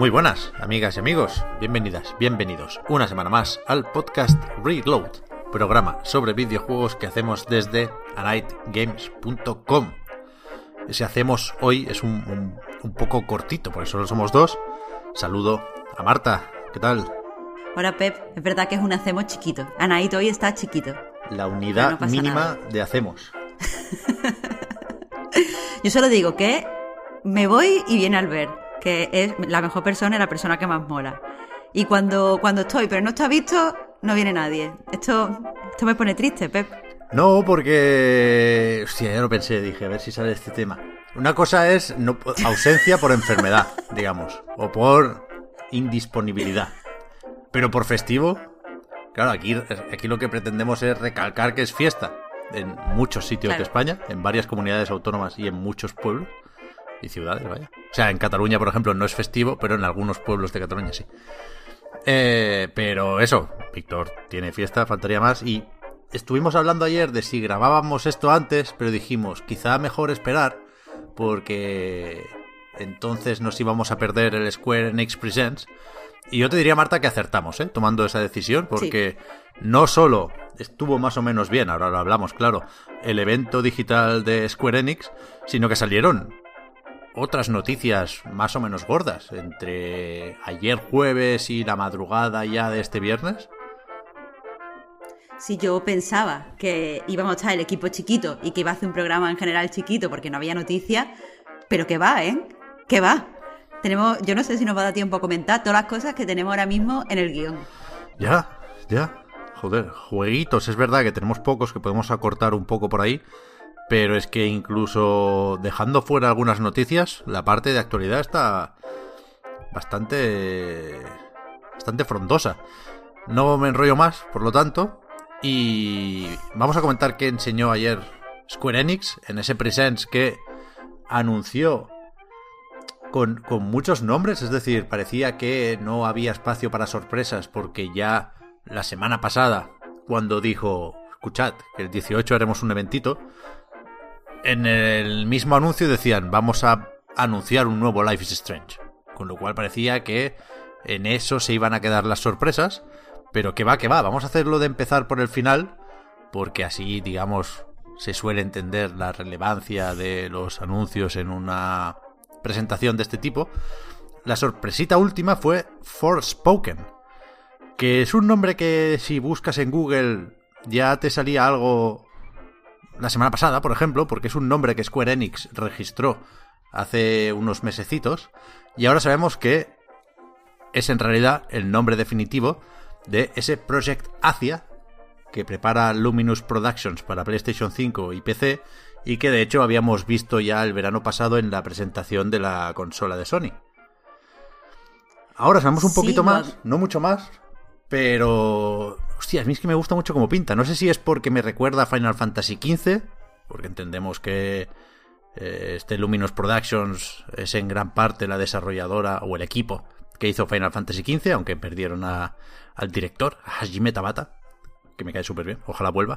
Muy buenas, amigas y amigos. Bienvenidas, bienvenidos una semana más al podcast Reload, programa sobre videojuegos que hacemos desde anightgames.com. Ese hacemos hoy es un poco cortito, porque solo somos dos. Saludo a Marta, ¿qué tal? Hola Pep, es verdad que es un hacemos chiquito. Anaid hoy está chiquito. La unidad no mínima nada de hacemos. Yo solo digo que me voy y viene Albert, que es la mejor persona y la persona que más mola. Y cuando estoy, pero no está visto, no viene nadie. Esto me pone triste, Pep. No, porque... Hostia, ya lo pensé, dije, a ver si sale este tema. Una cosa es ausencia por enfermedad, digamos, o por indisponibilidad. Pero por festivo, claro, aquí lo que pretendemos es recalcar que es fiesta en muchos sitios de España, en varias comunidades autónomas y en muchos pueblos y ciudades, vaya. O sea, en Cataluña, por ejemplo, no es festivo, pero en algunos pueblos de Cataluña sí. Pero eso, Víctor tiene fiesta, faltaría más. Y estuvimos hablando ayer de si grabábamos esto antes, pero dijimos, quizá mejor esperar, porque entonces nos íbamos a perder el Square Enix Presents. Y yo te diría, Marta, que acertamos, tomando esa decisión, porque no solo estuvo más o menos bien, ahora lo hablamos, claro, el evento digital de Square Enix, sino que salieron otras noticias más o menos gordas entre ayer jueves y la madrugada ya de este viernes. Si yo pensaba que íbamos a estar el equipo chiquito y que iba a hacer un programa en general chiquito porque no había noticias, pero que va, que va. Yo no sé si nos va a dar tiempo a comentar todas las cosas que tenemos ahora mismo en el guión. Ya. Joder, jueguitos, es verdad que tenemos pocos que podemos acortar un poco por ahí, pero es que incluso dejando fuera algunas noticias, la parte de actualidad está bastante frondosa. No me enrollo más, por lo tanto, y vamos a comentar qué enseñó ayer Square Enix en ese Presents que anunció con muchos nombres, es decir, parecía que no había espacio para sorpresas porque ya la semana pasada, cuando dijo, escuchad, que el 18 haremos un eventito, en el mismo anuncio decían, vamos a anunciar un nuevo Life is Strange, con lo cual parecía que en eso se iban a quedar las sorpresas, pero que va, vamos a hacerlo de empezar por el final, porque así, digamos, se suele entender la relevancia de los anuncios en una presentación de este tipo. La sorpresita última fue Forspoken, que es un nombre que si buscas en Google ya te salía algo la semana pasada, por ejemplo, porque es un nombre que Square Enix registró hace unos mesecitos y ahora sabemos que es en realidad el nombre definitivo de ese Project Athia que prepara Luminous Productions para PlayStation 5 y PC y que de hecho habíamos visto ya el verano pasado en la presentación de la consola de Sony. Ahora sabemos un poquito más, no mucho más, pero hostia, a mí es que me gusta mucho como pinta. No sé si es porque me recuerda a Final Fantasy XV, porque entendemos que este Luminous Productions es en gran parte la desarrolladora o el equipo que hizo Final Fantasy XV, aunque perdieron al director, a Hajime Tabata, que me cae súper bien, ojalá vuelva.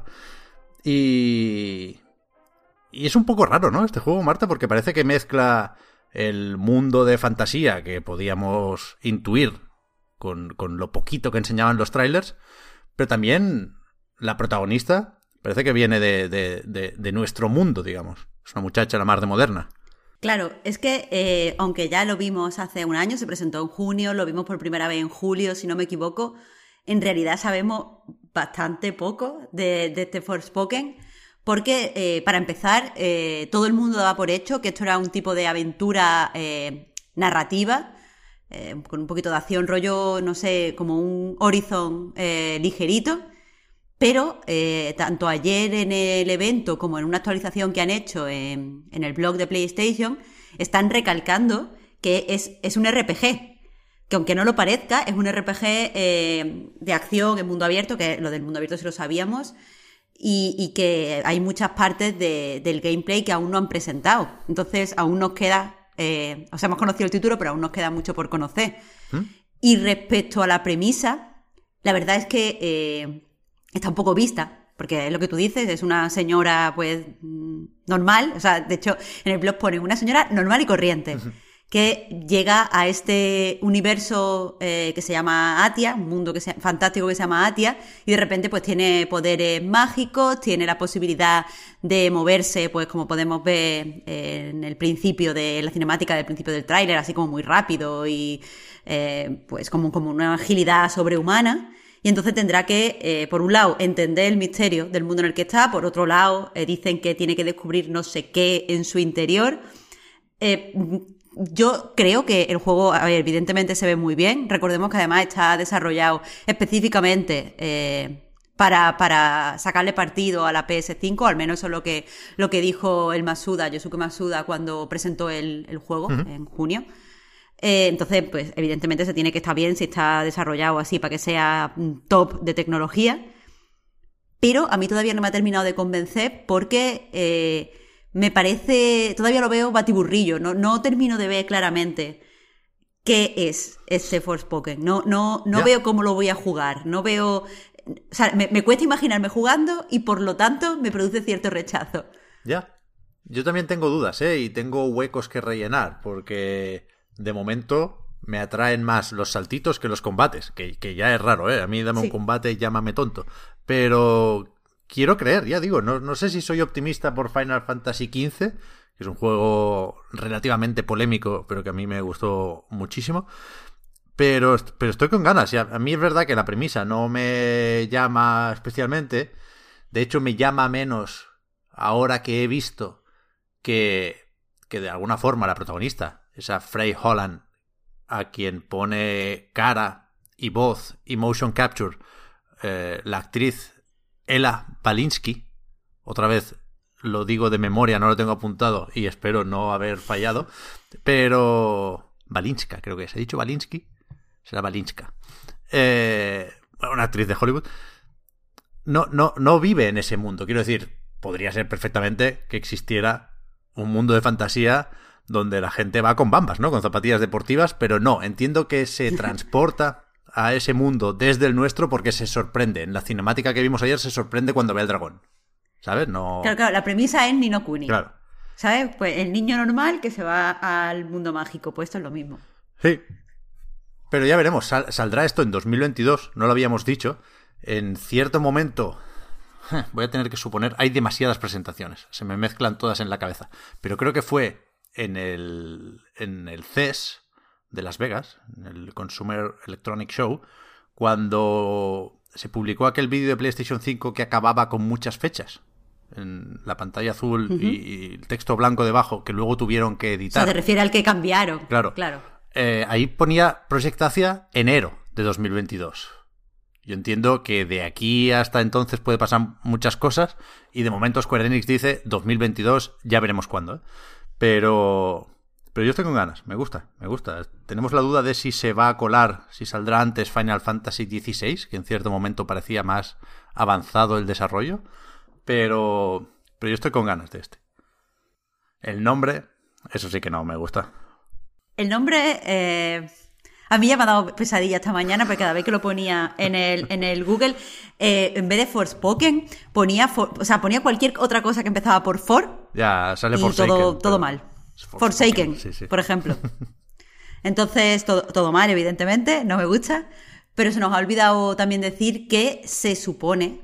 Y es un poco raro, ¿no? Este juego, Marta, porque parece que mezcla el mundo de fantasía que podíamos intuir con lo poquito que enseñaban los trailers, pero también la protagonista parece que viene de nuestro mundo, digamos. Es una muchacha la más de moderna. Claro, es que aunque ya lo vimos hace un año, se presentó en junio, lo vimos por primera vez en julio, si no me equivoco, en realidad sabemos bastante poco de este Forspoken, porque para empezar, todo el mundo daba por hecho que esto era un tipo de aventura narrativa, con un poquito de acción, rollo, no sé, como un Horizon ligerito, pero tanto ayer en el evento como en una actualización que han hecho en el blog de PlayStation, están recalcando que es un RPG, que aunque no lo parezca, es un RPG de acción en mundo abierto, que lo del mundo abierto sí lo sabíamos, y que hay muchas partes del gameplay que aún no han presentado. Entonces aún nos queda, o sea, hemos conocido el título, pero aún nos queda mucho por conocer. Y respecto a la premisa, la verdad es que está un poco vista, porque es lo que tú dices, es una señora pues normal, o sea, de hecho en el blog pone una señora normal y corriente, que llega a este universo que se llama Atia, un mundo fantástico que se llama Atia, y de repente pues tiene poderes mágicos, tiene la posibilidad de moverse, pues como podemos ver en el principio de la cinemática del principio del tráiler, así como muy rápido y pues como una agilidad sobrehumana. Y entonces tendrá que, por un lado, entender el misterio del mundo en el que está, por otro lado, dicen que tiene que descubrir no sé qué en su interior. Yo creo que el juego, a ver, evidentemente se ve muy bien. Recordemos que además está desarrollado específicamente para sacarle partido a la PS5, al menos eso es lo que dijo el Yosuke Masuda, cuando presentó el juego en junio. Entonces, pues evidentemente se tiene que estar bien si está desarrollado así para que sea top de tecnología. Pero a mí todavía no me ha terminado de convencer porque me parece, todavía lo veo batiburrillo, no termino de ver claramente qué es este Forspoken. No veo cómo lo voy a jugar, no veo... O sea, me cuesta imaginarme jugando y por lo tanto me produce cierto rechazo. Ya, yo también tengo dudas, y tengo huecos que rellenar, porque de momento me atraen más los saltitos que los combates, que ya es raro, a mí dame un combate y llámame tonto, pero... quiero creer, ya digo, no sé si soy optimista por Final Fantasy XV, que es un juego relativamente polémico, pero que a mí me gustó muchísimo. Pero estoy con ganas. Y a mí es verdad que la premisa no me llama especialmente. De hecho, me llama menos ahora que he visto que de alguna forma la protagonista, esa Frey Holland, a quien pone cara y voz y motion capture, la actriz Ella Balinski, otra vez lo digo de memoria, no lo tengo apuntado y espero no haber fallado, pero Balinska, creo que es. ¿He dicho Balinski? Será Balinska. Una actriz de Hollywood. No vive en ese mundo. Quiero decir, podría ser perfectamente que existiera un mundo de fantasía donde la gente va con bambas, ¿no? Con zapatillas deportivas, pero no. Entiendo que se transporta a ese mundo desde el nuestro porque se sorprende. En la cinemática que vimos ayer se sorprende cuando ve al dragón. ¿Sabes? No... Claro, la premisa es Ni no Kuni. Claro. ¿Sabes? Pues el niño normal que se va al mundo mágico. Pues esto es lo mismo. Sí. Pero ya veremos. Saldrá esto en 2022. No lo habíamos dicho. En cierto momento... voy a tener que suponer... Hay demasiadas presentaciones. Se me mezclan todas en la cabeza. Pero creo que fue en el CES de Las Vegas, en el Consumer Electronic Show, cuando se publicó aquel vídeo de PlayStation 5 que acababa con muchas fechas en la pantalla azul y el texto blanco debajo, que luego tuvieron que editar. O sea, te refiere al que cambiaron. Claro. Ahí ponía Project Athia enero de 2022. Yo entiendo que de aquí hasta entonces puede pasar muchas cosas y de momento Square Enix dice 2022, ya veremos cuándo, Pero yo estoy con ganas, me gusta. Tenemos la duda de si se va a colar, si saldrá antes Final Fantasy XVI, que en cierto momento parecía más avanzado el desarrollo, pero yo estoy con ganas de este. El nombre, eso sí que no me gusta. El nombre, a mí ya me ha dado pesadilla esta mañana, porque cada vez que lo ponía en el Google, en vez de Forspoken, ponía cualquier otra cosa que empezaba por For. Ya, sale y Forsaken. todo mal. Forsaken, sí. Por ejemplo. Entonces, todo mal, evidentemente, no me gusta. Pero se nos ha olvidado también decir que se supone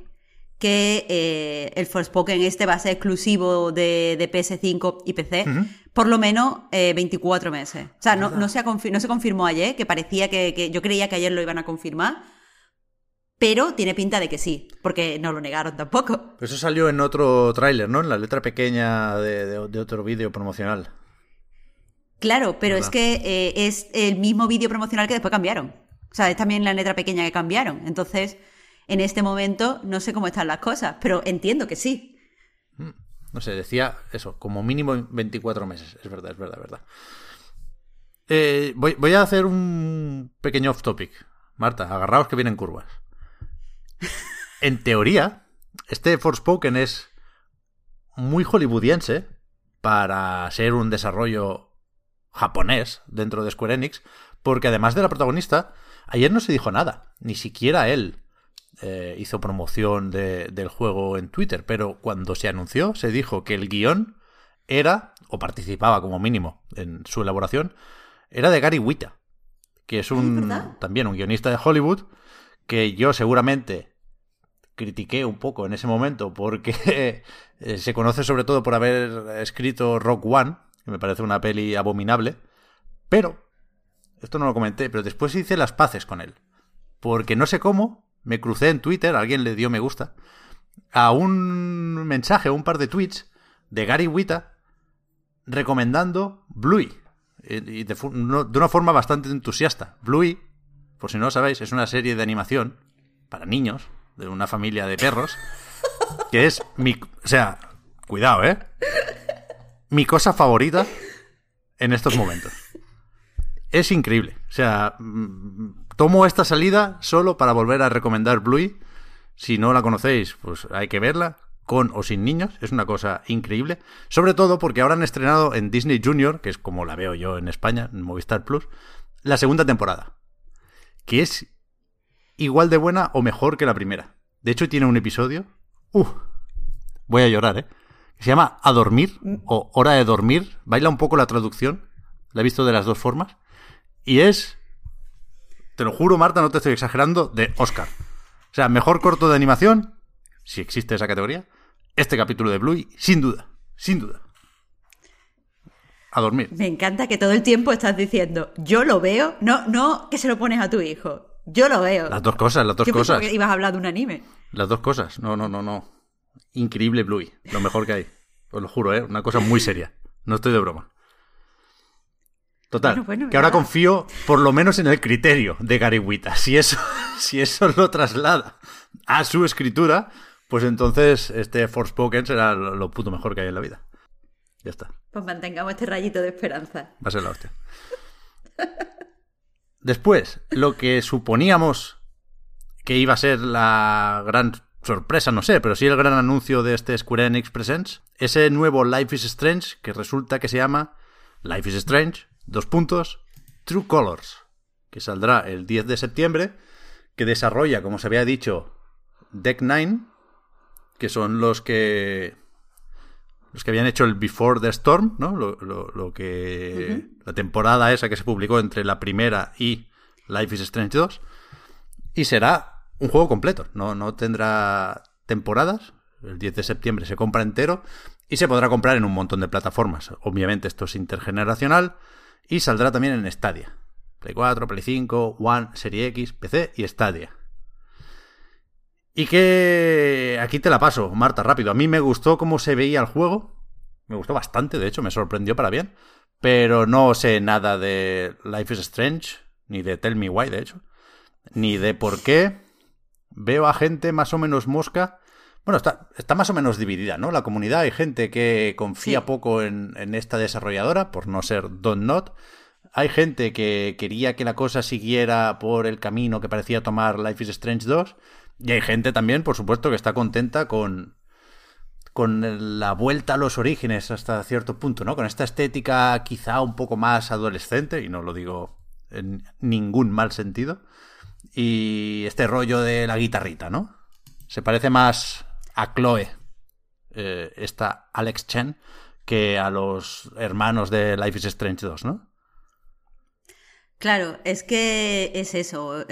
que el Forspoken va a ser exclusivo de PS5 y PC, por lo menos 24 meses. O sea, no se confirmó ayer, que parecía que yo creía que ayer lo iban a confirmar, pero tiene pinta de que sí, porque no lo negaron tampoco. Eso salió en otro tráiler, ¿no? En la letra pequeña de otro vídeo promocional. Claro, pero ¿verdad? Es que es el mismo vídeo promocional que después cambiaron. O sea, es también la letra pequeña que cambiaron. Entonces, en este momento no sé cómo están las cosas, pero entiendo que sí. No sé, decía eso, como mínimo 24 meses. Es verdad. Voy a hacer un pequeño off topic. Marta, agarraos que vienen curvas. En teoría, este Forspoken es muy hollywoodiense para ser un desarrollo japonés dentro de Square Enix, porque además de la protagonista, ayer no se dijo nada, ni siquiera él hizo promoción del juego en Twitter, pero cuando se anunció se dijo que el guión era, o participaba como mínimo en su elaboración, era de Gary Whitta, que es también un guionista de Hollywood, que yo seguramente critiqué un poco en ese momento porque se conoce sobre todo por haber escrito Rogue One, que me parece una peli abominable, pero, esto no lo comenté, pero después hice las paces con él, porque no sé cómo, me crucé en Twitter, alguien le dio me gusta, a un mensaje, un par de tweets de Gary Whitta recomendando Bluey, y de una forma bastante entusiasta. Bluey, por si no lo sabéis, es una serie de animación para niños, de una familia de perros, que es o sea, cuidado, mi cosa favorita en estos momentos. Es increíble. O sea, tomo esta salida solo para volver a recomendar Bluey. Si no la conocéis, pues hay que verla, con o sin niños. Es una cosa increíble. Sobre todo porque ahora han estrenado en Disney Junior, que es como la veo yo en España, en Movistar Plus, la segunda temporada, que es igual de buena o mejor que la primera. De hecho, tiene un episodio... voy a llorar, que se llama A Dormir, o Hora de Dormir. Baila un poco la traducción. La he visto de las dos formas. Y es... Te lo juro, Marta, no te estoy exagerando, de Oscar. O sea, mejor corto de animación, si existe esa categoría, este capítulo de Bluey, sin duda, sin duda. A dormir. Me encanta que todo el tiempo estás diciendo, yo lo veo, no que se lo pones a tu hijo, yo lo veo. Las dos cosas. Yo pensaba que ibas a hablar de un anime. Las dos cosas, no. Increíble Bluey, lo mejor que hay. Os lo juro, una cosa muy seria. No estoy de broma. Total, bueno, que ahora confío por lo menos en el criterio de Gary Whitta. Si eso lo traslada a su escritura, pues entonces este Forspoken será lo puto mejor que hay en la vida. Ya está. Pues mantengamos este rayito de esperanza. Va a ser la hostia. Después, lo que suponíamos que iba a ser la gran sorpresa, no sé, pero sí el gran anuncio de este Square Enix Presents, ese nuevo Life is Strange, que resulta que se llama Life is Strange, True Colors, que saldrá el 10 de septiembre, que desarrolla, como se había dicho, Deck Nine, que son los que habían hecho el Before the Storm, ¿no? Lo que... La temporada esa que se publicó entre la primera y Life is Strange 2. Y será un juego completo. No tendrá temporadas. El 10 de septiembre se compra entero. Y se podrá comprar en un montón de plataformas. Obviamente esto es intergeneracional. Y saldrá también en Stadia. Play 4, Play 5, One, Serie X, PC y Stadia. Y que aquí te la paso, Marta, rápido. A mí me gustó cómo se veía el juego. Me gustó bastante, de hecho, me sorprendió para bien. Pero no sé nada de Life is Strange, ni de Tell Me Why, de hecho. Ni de por qué. Veo a gente más o menos mosca. Bueno, está más o menos dividida, ¿no? La comunidad, hay gente que confía poco en esta desarrolladora, por no ser Don't Not. Hay gente que quería que la cosa siguiera por el camino que parecía tomar Life is Strange 2. Y hay gente también, por supuesto, que está contenta con la vuelta a los orígenes hasta cierto punto, ¿no? Con esta estética quizá un poco más adolescente, y no lo digo en ningún mal sentido. Y este rollo de la guitarrita, ¿no? Se parece más a Chloe, esta Alex Chen, que a los hermanos de Life is Strange 2, ¿no? Claro, es que es eso.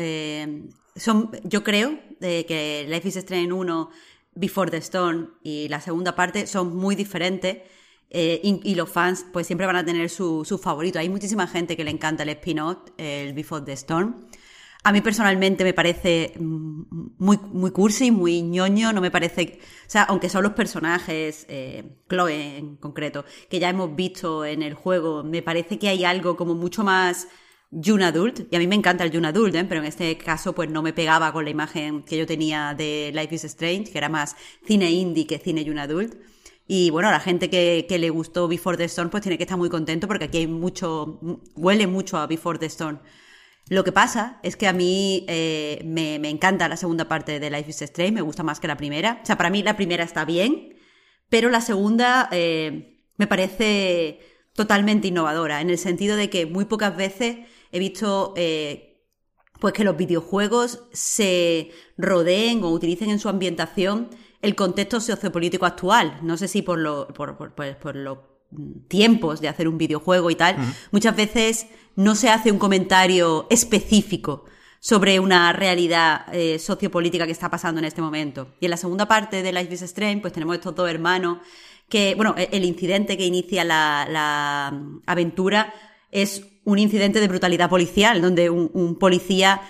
Yo creo que Life is Strange 1, Before the Storm y la segunda parte son muy diferentes y los fans pues siempre van a tener su favorito. Hay muchísima gente que le encanta el spin-off, el Before the Storm. A mí personalmente me parece muy, muy cursi, muy ñoño, no me parece... O sea, aunque son los personajes, Chloe en concreto, que ya hemos visto en el juego, me parece que hay algo como mucho más young adult, y a mí me encanta el young adult, pero en este caso pues no me pegaba con la imagen que yo tenía de Life is Strange, que era más cine indie que cine young adult. Y bueno, a la gente que le gustó Before the Storm pues tiene que estar muy contento porque aquí hay huele mucho a Before the Storm. Lo que pasa es que a mí me encanta la segunda parte de Life is Strange, me gusta más que la primera. O sea, para mí la primera está bien, pero la segunda me parece totalmente innovadora, en el sentido de que muy pocas veces he visto pues que los videojuegos se rodeen o utilicen en su ambientación el contexto sociopolítico actual. No sé si por lo tiempos de hacer un videojuego y tal, muchas veces no se hace un comentario específico sobre una realidad sociopolítica que está pasando en este momento. Y en la segunda parte de Life is Strange, pues tenemos estos dos hermanos que, bueno, el incidente que inicia la aventura es un incidente de brutalidad policial, donde un policía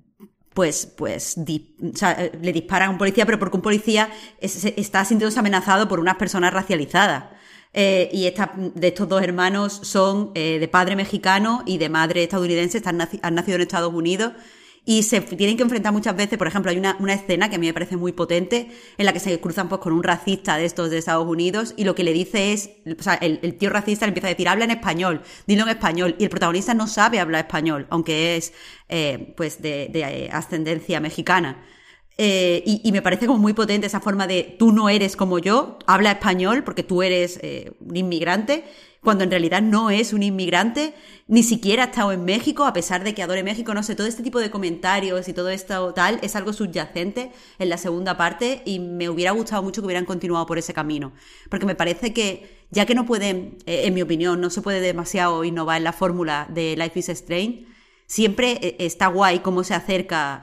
le disparan a un policía, pero porque un policía está sintiéndose amenazado por unas personas racializadas. Y de estos dos hermanos son de padre mexicano y de madre estadounidense, han nacido en Estados Unidos y se tienen que enfrentar muchas veces. Por ejemplo, hay una escena que a mí me parece muy potente en la que se cruzan pues con un racista de estos de Estados Unidos y lo que le dice es, o sea, el tío racista le empieza a decir, habla en español, dilo en español, y el protagonista no sabe hablar español, aunque es pues de ascendencia mexicana. Y me parece como muy potente esa forma de tú no eres como yo, habla español porque tú eres un inmigrante, cuando en realidad no es un inmigrante, ni siquiera ha estado en México, a pesar de que adore México. No sé, todo este tipo de comentarios y todo esto tal es algo subyacente en la segunda parte y me hubiera gustado mucho que hubieran continuado por ese camino, porque me parece que ya que no pueden, en mi opinión, no se puede demasiado innovar en la fórmula de Life is Strange, siempre está guay cómo se acerca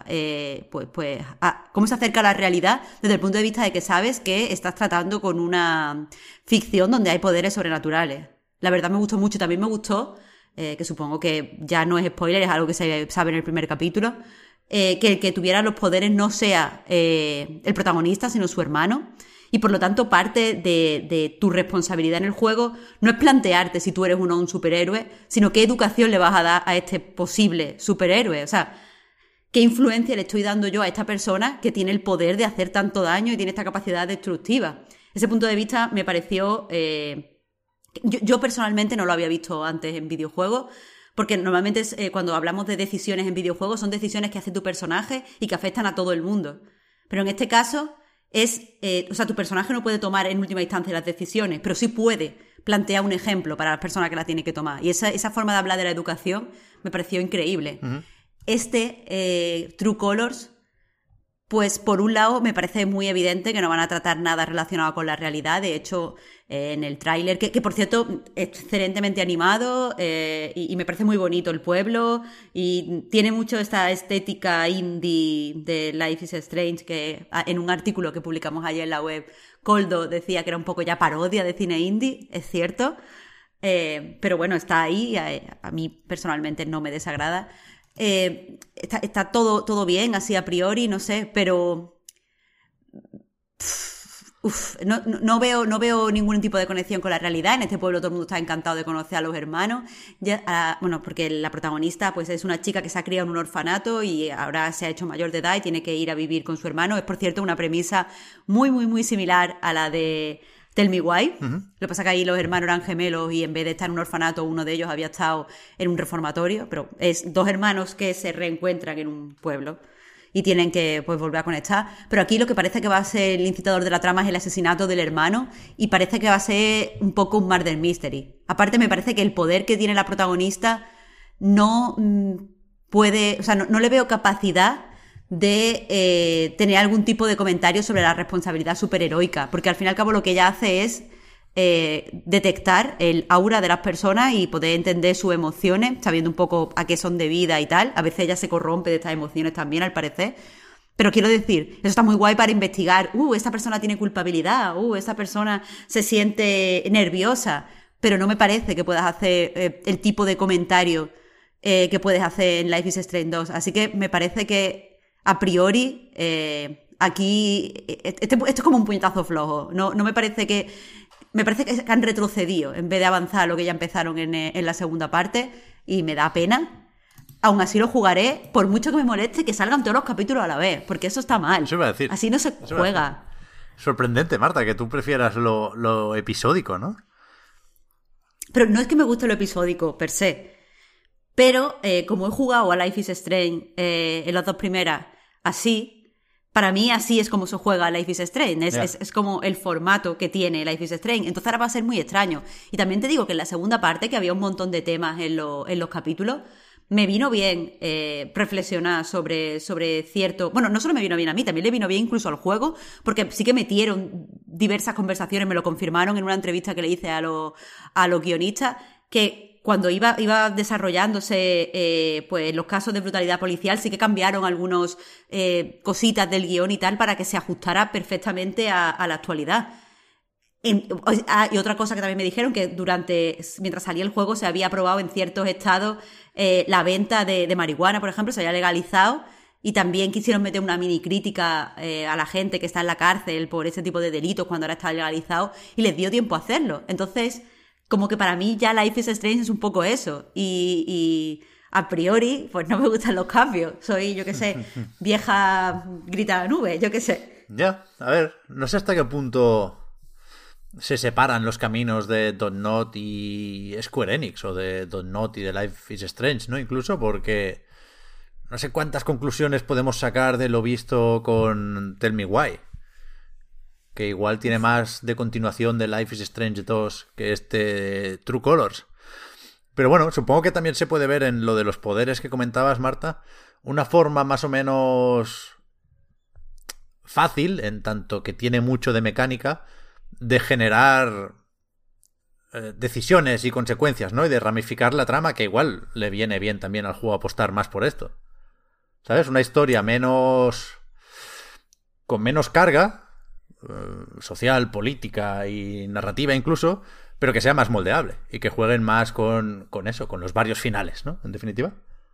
cómo se acerca a la realidad desde el punto de vista de que sabes que estás tratando con una ficción donde hay poderes sobrenaturales. La verdad me gustó mucho. También me gustó, que supongo que ya no es spoiler, es algo que se sabe en el primer capítulo, que el que tuviera los poderes no sea el protagonista, sino su hermano. Y por lo tanto parte de tu responsabilidad en el juego no es plantearte si tú eres o no un superhéroe, sino qué educación le vas a dar a este posible superhéroe. O sea, qué influencia le estoy dando yo a esta persona que tiene el poder de hacer tanto daño y tiene esta capacidad destructiva. Ese punto de vista me pareció... Yo personalmente no lo había visto antes en videojuegos, porque normalmente cuando hablamos de decisiones en videojuegos son decisiones que hace tu personaje y que afectan a todo el mundo. Pero en este caso... o sea, tu personaje no puede tomar en última instancia las decisiones, pero sí puede plantear un ejemplo para la persona que la tiene que tomar. Y esa forma de hablar de la educación me pareció increíble. Uh-huh. True Colors, pues por un lado me parece muy evidente que no van a tratar nada relacionado con la realidad. De hecho, en el tráiler, que por cierto es excelentemente animado y me parece muy bonito el pueblo y tiene mucho esta estética indie de Life is Strange, que en un artículo que publicamos ayer en la web, Coldo decía que era un poco ya parodia de cine indie, es cierto, pero bueno, está ahí, a mí personalmente no me desagrada. Está todo bien, así a priori, no sé, pero no veo ningún tipo de conexión con la realidad. En este pueblo todo el mundo está encantado de conocer a los hermanos, porque la protagonista pues es una chica que se ha criado en un orfanato y ahora se ha hecho mayor de edad y tiene que ir a vivir con su hermano. Es, por cierto, una premisa muy, muy, muy similar a la de Tell Me Why. Uh-huh. Lo que pasa es que ahí los hermanos eran gemelos y en vez de estar en un orfanato, uno de ellos había estado en un reformatorio, pero es dos hermanos que se reencuentran en un pueblo y tienen que pues volver a conectar. Pero aquí lo que parece que va a ser el incitador de la trama es el asesinato del hermano y parece que va a ser un poco un murder mystery. Aparte me parece que el poder que tiene la protagonista no puede, o sea, no le veo capacidad de tener algún tipo de comentario sobre la responsabilidad superheroica, porque al fin y al cabo lo que ella hace es detectar el aura de las personas y poder entender sus emociones, sabiendo un poco a qué son debidas y tal. A veces ella se corrompe de estas emociones también, al parecer. Pero quiero decir, eso está muy guay para investigar. Esta persona tiene culpabilidad. Esta persona se siente nerviosa. Pero no me parece que puedas hacer el tipo de comentario que puedes hacer en Life is Strange 2. Así que me parece que, a priori, aquí esto es como un puñetazo flojo. No me parece que... Me parece que han retrocedido en vez de avanzar lo que ya empezaron en la segunda parte y me da pena. Aún así lo jugaré, por mucho que me moleste que salgan todos los capítulos a la vez, porque eso está mal. Eso iba a decir. Así no se juega. Sorprendente, Marta, que tú prefieras lo episódico, ¿no? Pero no es que me guste lo episódico per se, pero como he jugado a Life is Strange en las dos primeras así... Para mí así es como se juega Life is Strange, es como el formato que tiene Life is Strange, entonces ahora va a ser muy extraño. Y también te digo que en la segunda parte, que había un montón de temas en los capítulos, me vino bien reflexionar sobre cierto... Bueno, no solo me vino bien a mí, también le vino bien incluso al juego, porque sí que metieron diversas conversaciones, me lo confirmaron en una entrevista que le hice a los guionistas, que cuando iba desarrollándose pues los casos de brutalidad policial, sí que cambiaron algunas cositas del guión y tal para que se ajustara perfectamente a la actualidad. Y otra cosa que también me dijeron, que mientras salía el juego se había aprobado en ciertos estados la venta de marihuana, por ejemplo, se había legalizado, y también quisieron meter una mini crítica a la gente que está en la cárcel por ese tipo de delitos cuando ahora está legalizado, y les dio tiempo a hacerlo. Entonces, como que para mí ya Life is Strange es un poco eso, y a priori pues no me gustan los cambios, soy, yo qué sé, vieja grita a la nube, yo qué sé. Ya, a ver, no sé hasta qué punto se separan los caminos de Dontnod y Square Enix, o de Dontnod y de Life is Strange, ¿no? Incluso porque no sé cuántas conclusiones podemos sacar de lo visto con Tell Me Why, que igual tiene más de continuación de Life is Strange 2 que este True Colors. Pero bueno, supongo que también se puede ver en lo de los poderes que comentabas, Marta, una forma más o menos fácil, en tanto que tiene mucho de mecánica, de generar decisiones y consecuencias, ¿no? Y de ramificar la trama, que igual le viene bien también al juego apostar más por esto. ¿Sabes? Una historia con menos carga social, política y narrativa incluso, pero que sea más moldeable y que jueguen más con eso, con los varios finales, ¿no? En definitiva.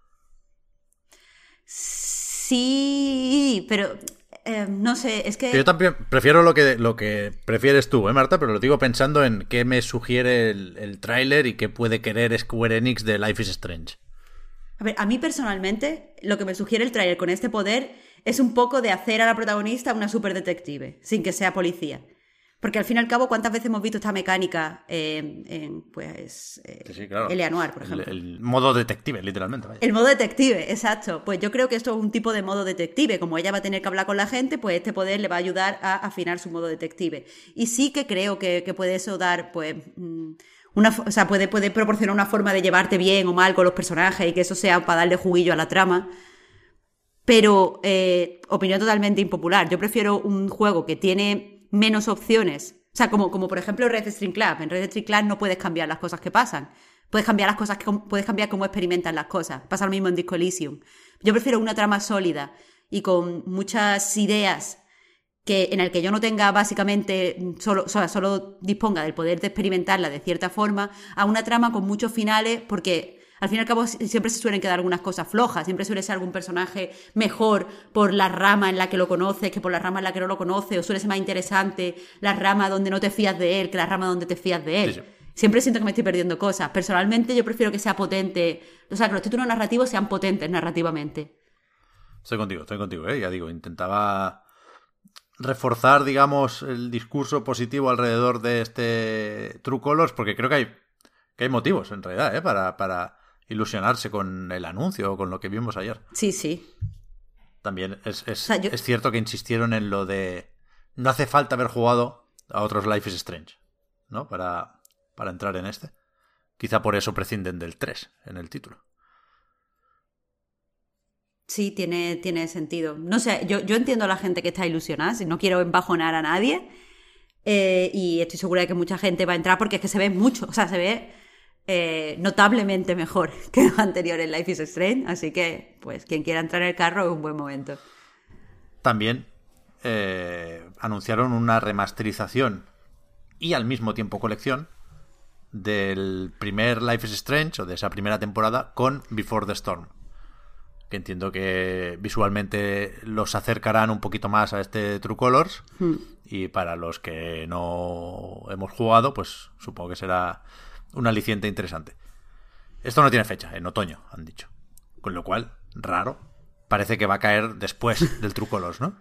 Sí, pero no sé, es que... Yo también prefiero lo que prefieres tú, Marta, pero lo digo pensando en qué me sugiere el tráiler y qué puede querer Square Enix de Life is Strange. A ver, a mí personalmente lo que me sugiere el tráiler con este poder es un poco de hacer a la protagonista una superdetective, sin que sea policía. Porque al fin y al cabo, ¿cuántas veces hemos visto esta mecánica en sí, claro. Eleanor, por ejemplo? El modo detective, literalmente. Vaya. El modo detective, exacto. Pues yo creo que esto es un tipo de modo detective. Como ella va a tener que hablar con la gente, pues este poder le va a ayudar a afinar su modo detective. Y sí que creo que puede eso dar, pues... puede proporcionar una forma de llevarte bien o mal con los personajes y que eso sea para darle juguillo a la trama. Pero, opinión totalmente impopular. Yo prefiero un juego que tiene menos opciones. O sea, como por ejemplo Red String Club. En Red String Club no puedes cambiar las cosas que pasan. Puedes cambiar cómo experimentan las cosas. Pasa lo mismo en Disco Elysium. Yo prefiero una trama sólida y con muchas ideas en el que yo no tenga básicamente solo disponga del poder de experimentarla de cierta forma, a una trama con muchos finales, porque al fin y al cabo siempre se suelen quedar algunas cosas flojas, siempre suele ser algún personaje mejor por la rama en la que lo conoces que por la rama en la que no lo conoces, o suele ser más interesante la rama donde no te fías de él que la rama donde te fías de él. Sí. Siempre siento que me estoy perdiendo cosas. Personalmente yo prefiero que sea potente, o sea, que los títulos narrativos sean potentes narrativamente. Estoy contigo, ya digo, intentaba reforzar, digamos, el discurso positivo alrededor de este True Colors, porque creo que hay motivos, en realidad, para ilusionarse con el anuncio o con lo que vimos ayer. Sí. También es cierto que insistieron en lo de no hace falta haber jugado a otros Life is Strange, ¿no? Para entrar en este. Quizá por eso prescinden del 3 en el título. Sí, tiene sentido. No sé, yo entiendo a la gente que está ilusionada, si no quiero embajonar a nadie, y estoy segura de que mucha gente va a entrar porque es que se ve mucho, o sea, se ve notablemente mejor que los anteriores Life is Strange, así que pues quien quiera entrar en el carro es un buen momento. También anunciaron una remasterización y al mismo tiempo colección del primer Life is Strange, o de esa primera temporada, con Before the Storm, que entiendo que visualmente los acercarán un poquito más a este True Colors, y para los que no hemos jugado, pues supongo que será un aliciente interesante. Esto no tiene fecha, en otoño, han dicho. Con lo cual, raro, parece que va a caer después del True Colors, ¿no?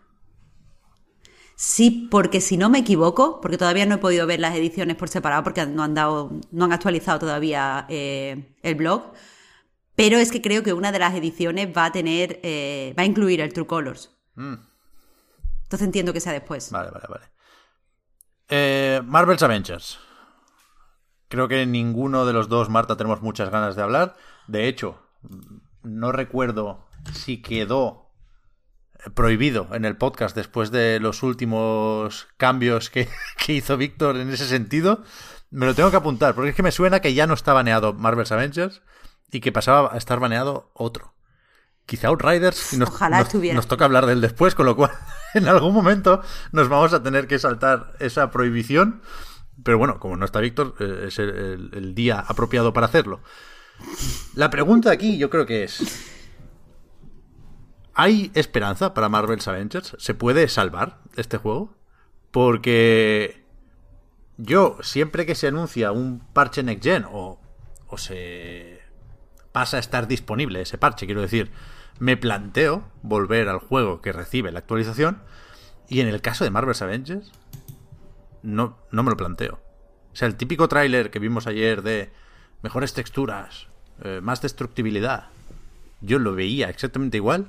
Sí, porque si no me equivoco, porque todavía no he podido ver las ediciones por separado, porque no han actualizado todavía el blog, pero es que creo que una de las ediciones va a incluir el True Colors. Entonces entiendo que sea después. Vale. Marvel's Avengers. Creo que ninguno de los dos, Marta, tenemos muchas ganas de hablar. De hecho, no recuerdo si quedó prohibido en el podcast después de los últimos cambios que hizo Víctor en ese sentido. Me lo tengo que apuntar, porque es que me suena que ya no está baneado Marvel's Avengers y que pasaba a estar baneado otro. Quizá Outriders, y nos toca hablar de él después, con lo cual en algún momento nos vamos a tener que saltar esa prohibición. Pero bueno, como no está Víctor, es el día apropiado para hacerlo. La pregunta aquí yo creo que es: ¿hay esperanza para Marvel's Avengers? ¿Se puede salvar este juego? Porque yo, siempre que se anuncia un parche Next Gen o se pasa a estar disponible ese parche, quiero decir, me planteo volver al juego que recibe la actualización, y en el caso de Marvel's Avengers no me lo planteo. O sea, el típico tráiler que vimos ayer de mejores texturas, más destructibilidad, yo lo veía exactamente igual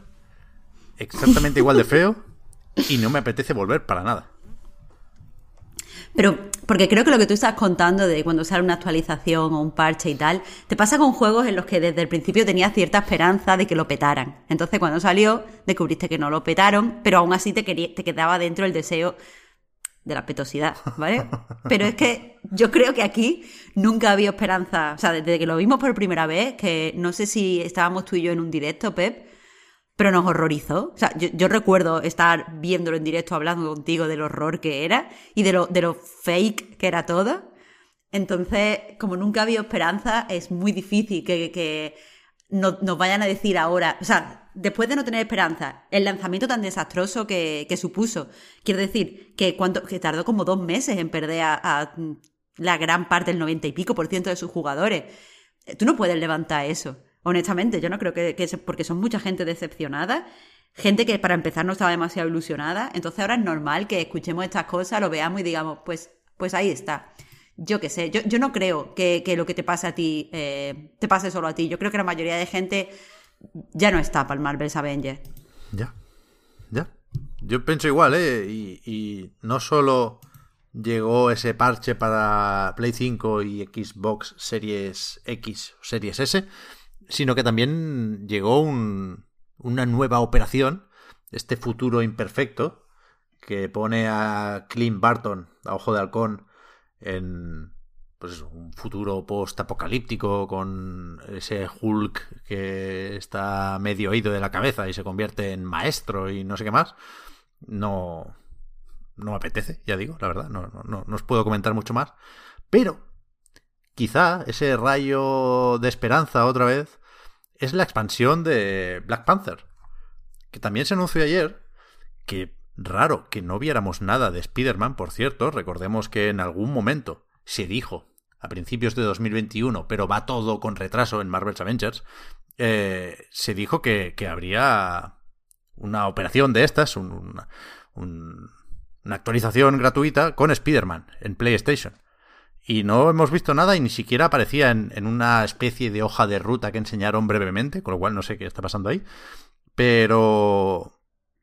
de feo, y no me apetece volver para nada. Pero, porque creo que lo que tú estás contando de cuando sale una actualización o un parche y tal, te pasa con juegos en los que desde el principio tenías cierta esperanza de que lo petaran. Entonces, cuando salió, descubriste que no lo petaron, pero aún así te quedaba dentro el deseo de la petosidad, ¿vale? Pero es que yo creo que aquí nunca había esperanza. O sea, desde que lo vimos por primera vez, que no sé si estábamos tú y yo en un directo, Pep, pero nos horrorizó. O sea, yo recuerdo estar viéndolo en directo, hablando contigo del horror que era y de lo fake que era todo. Entonces, como nunca había esperanza, es muy difícil que nos vayan a decir ahora. O sea, después de no tener esperanza, el lanzamiento tan desastroso que supuso. Quiero decir, que tardó como 2 meses en perder a la gran parte, el 90 y pico % de sus jugadores. Tú no puedes levantar eso. Honestamente, yo no creo que porque son mucha gente decepcionada, gente que para empezar no estaba demasiado ilusionada. Entonces ahora es normal que escuchemos estas cosas, lo veamos y digamos, pues ahí está. Yo qué sé, yo no creo que lo que te pase a ti te pase solo a ti. Yo creo que la mayoría de gente ya no está para el Marvel's Avengers. Ya. Yo pienso igual, y no solo llegó ese parche para Play 5 y Xbox Series X o Series S, sino que también llegó una nueva operación, este futuro imperfecto, que pone a Clint Barton, a Ojo de Halcón, en pues eso, un futuro post-apocalíptico con ese Hulk que está medio ido de la cabeza y se convierte en maestro y no sé qué más. No me apetece, ya digo, la verdad, no os puedo comentar mucho más, pero quizá ese rayo de esperanza otra vez es la expansión de Black Panther, que también se anunció ayer. Que raro que no viéramos nada de Spider-Man, por cierto. Recordemos que en algún momento se dijo, a principios de 2021, pero va todo con retraso en Marvel's Avengers, se dijo que habría una operación de estas, una actualización gratuita con Spider-Man en PlayStation. Y no hemos visto nada, y ni siquiera aparecía en una especie de hoja de ruta que enseñaron brevemente, con lo cual no sé qué está pasando ahí. Pero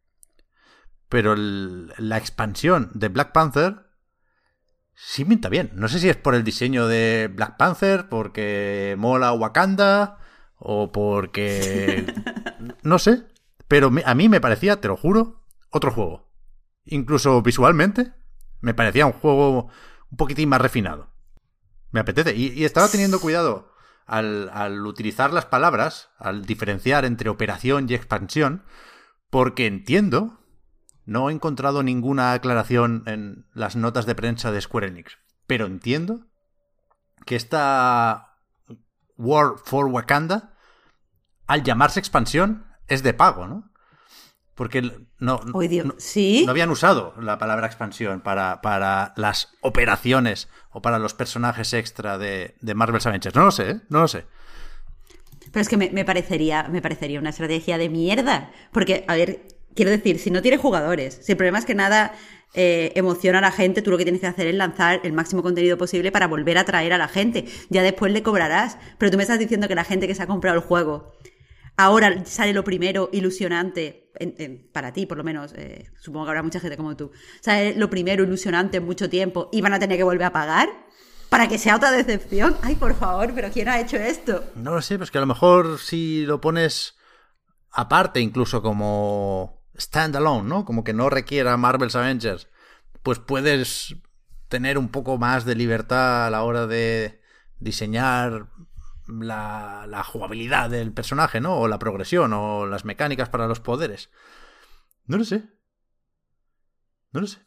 la expansión de Black Panther sí pinta bien. No sé si es por el diseño de Black Panther, porque mola Wakanda, o porque... no sé. Pero a mí me parecía, te lo juro, otro juego. Incluso visualmente me parecía un juego un poquitín más refinado. Me apetece. Y estaba teniendo cuidado al utilizar las palabras, al diferenciar entre operación y expansión, porque entiendo, no he encontrado ninguna aclaración en las notas de prensa de Square Enix, pero entiendo que esta War for Wakanda, al llamarse expansión, es de pago, ¿no? Porque no habían usado la palabra expansión para las operaciones o para los personajes extra de Marvel's Avengers. No lo sé, ¿eh? No lo sé. Pero es que me parecería una estrategia de mierda. Porque, a ver, quiero decir, si no tienes jugadores, si el problema es que nada emociona a la gente, tú lo que tienes que hacer es lanzar el máximo contenido posible para volver a atraer a la gente. Ya después le cobrarás. Pero tú me estás diciendo que la gente que se ha comprado el juego ahora sale lo primero ilusionante, para ti por lo menos, supongo que habrá mucha gente como tú, sale lo primero ilusionante en mucho tiempo y van a tener que volver a pagar. Para que sea otra decepción. Ay, por favor, pero ¿quién ha hecho esto? No lo sé, pues que a lo mejor si lo pones aparte, incluso como standalone, ¿no? Como que no requiera Marvel's Avengers, pues puedes tener un poco más de libertad a la hora de diseñar la jugabilidad del personaje, ¿no? O la progresión, o las mecánicas para los poderes. No lo sé. No lo sé.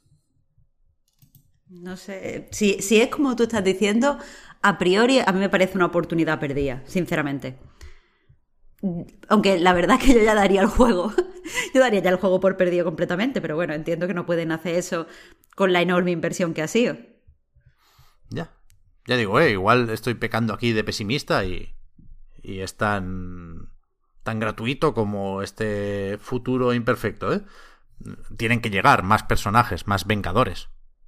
No sé. Si es como tú estás diciendo, a priori a mí me parece una oportunidad perdida, sinceramente. Aunque la verdad es que yo ya daría el juego. Yo daría ya el juego por perdido completamente, pero bueno, entiendo que no pueden hacer eso con la enorme inversión que ha sido. Ya digo, igual estoy pecando aquí de pesimista y es tan gratuito como este futuro imperfecto, ¿eh? Tienen que llegar más personajes, más vengadores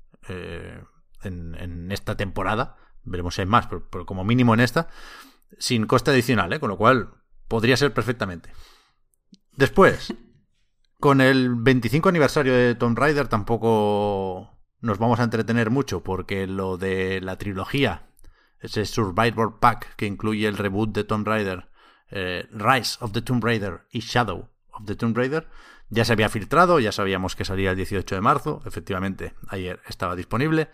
en esta temporada. Veremos si hay más, pero como mínimo en esta, sin coste adicional, ¿eh? Con lo cual podría ser perfectamente. Después, con el 25 aniversario de Tomb Raider tampoco nos vamos a entretener mucho, porque lo de la trilogía, ese Survivor Pack que incluye el reboot de Tomb Raider, Rise of the Tomb Raider y Shadow of the Tomb Raider, ya se había filtrado, ya sabíamos que salía el 18 de marzo, efectivamente ayer estaba disponible,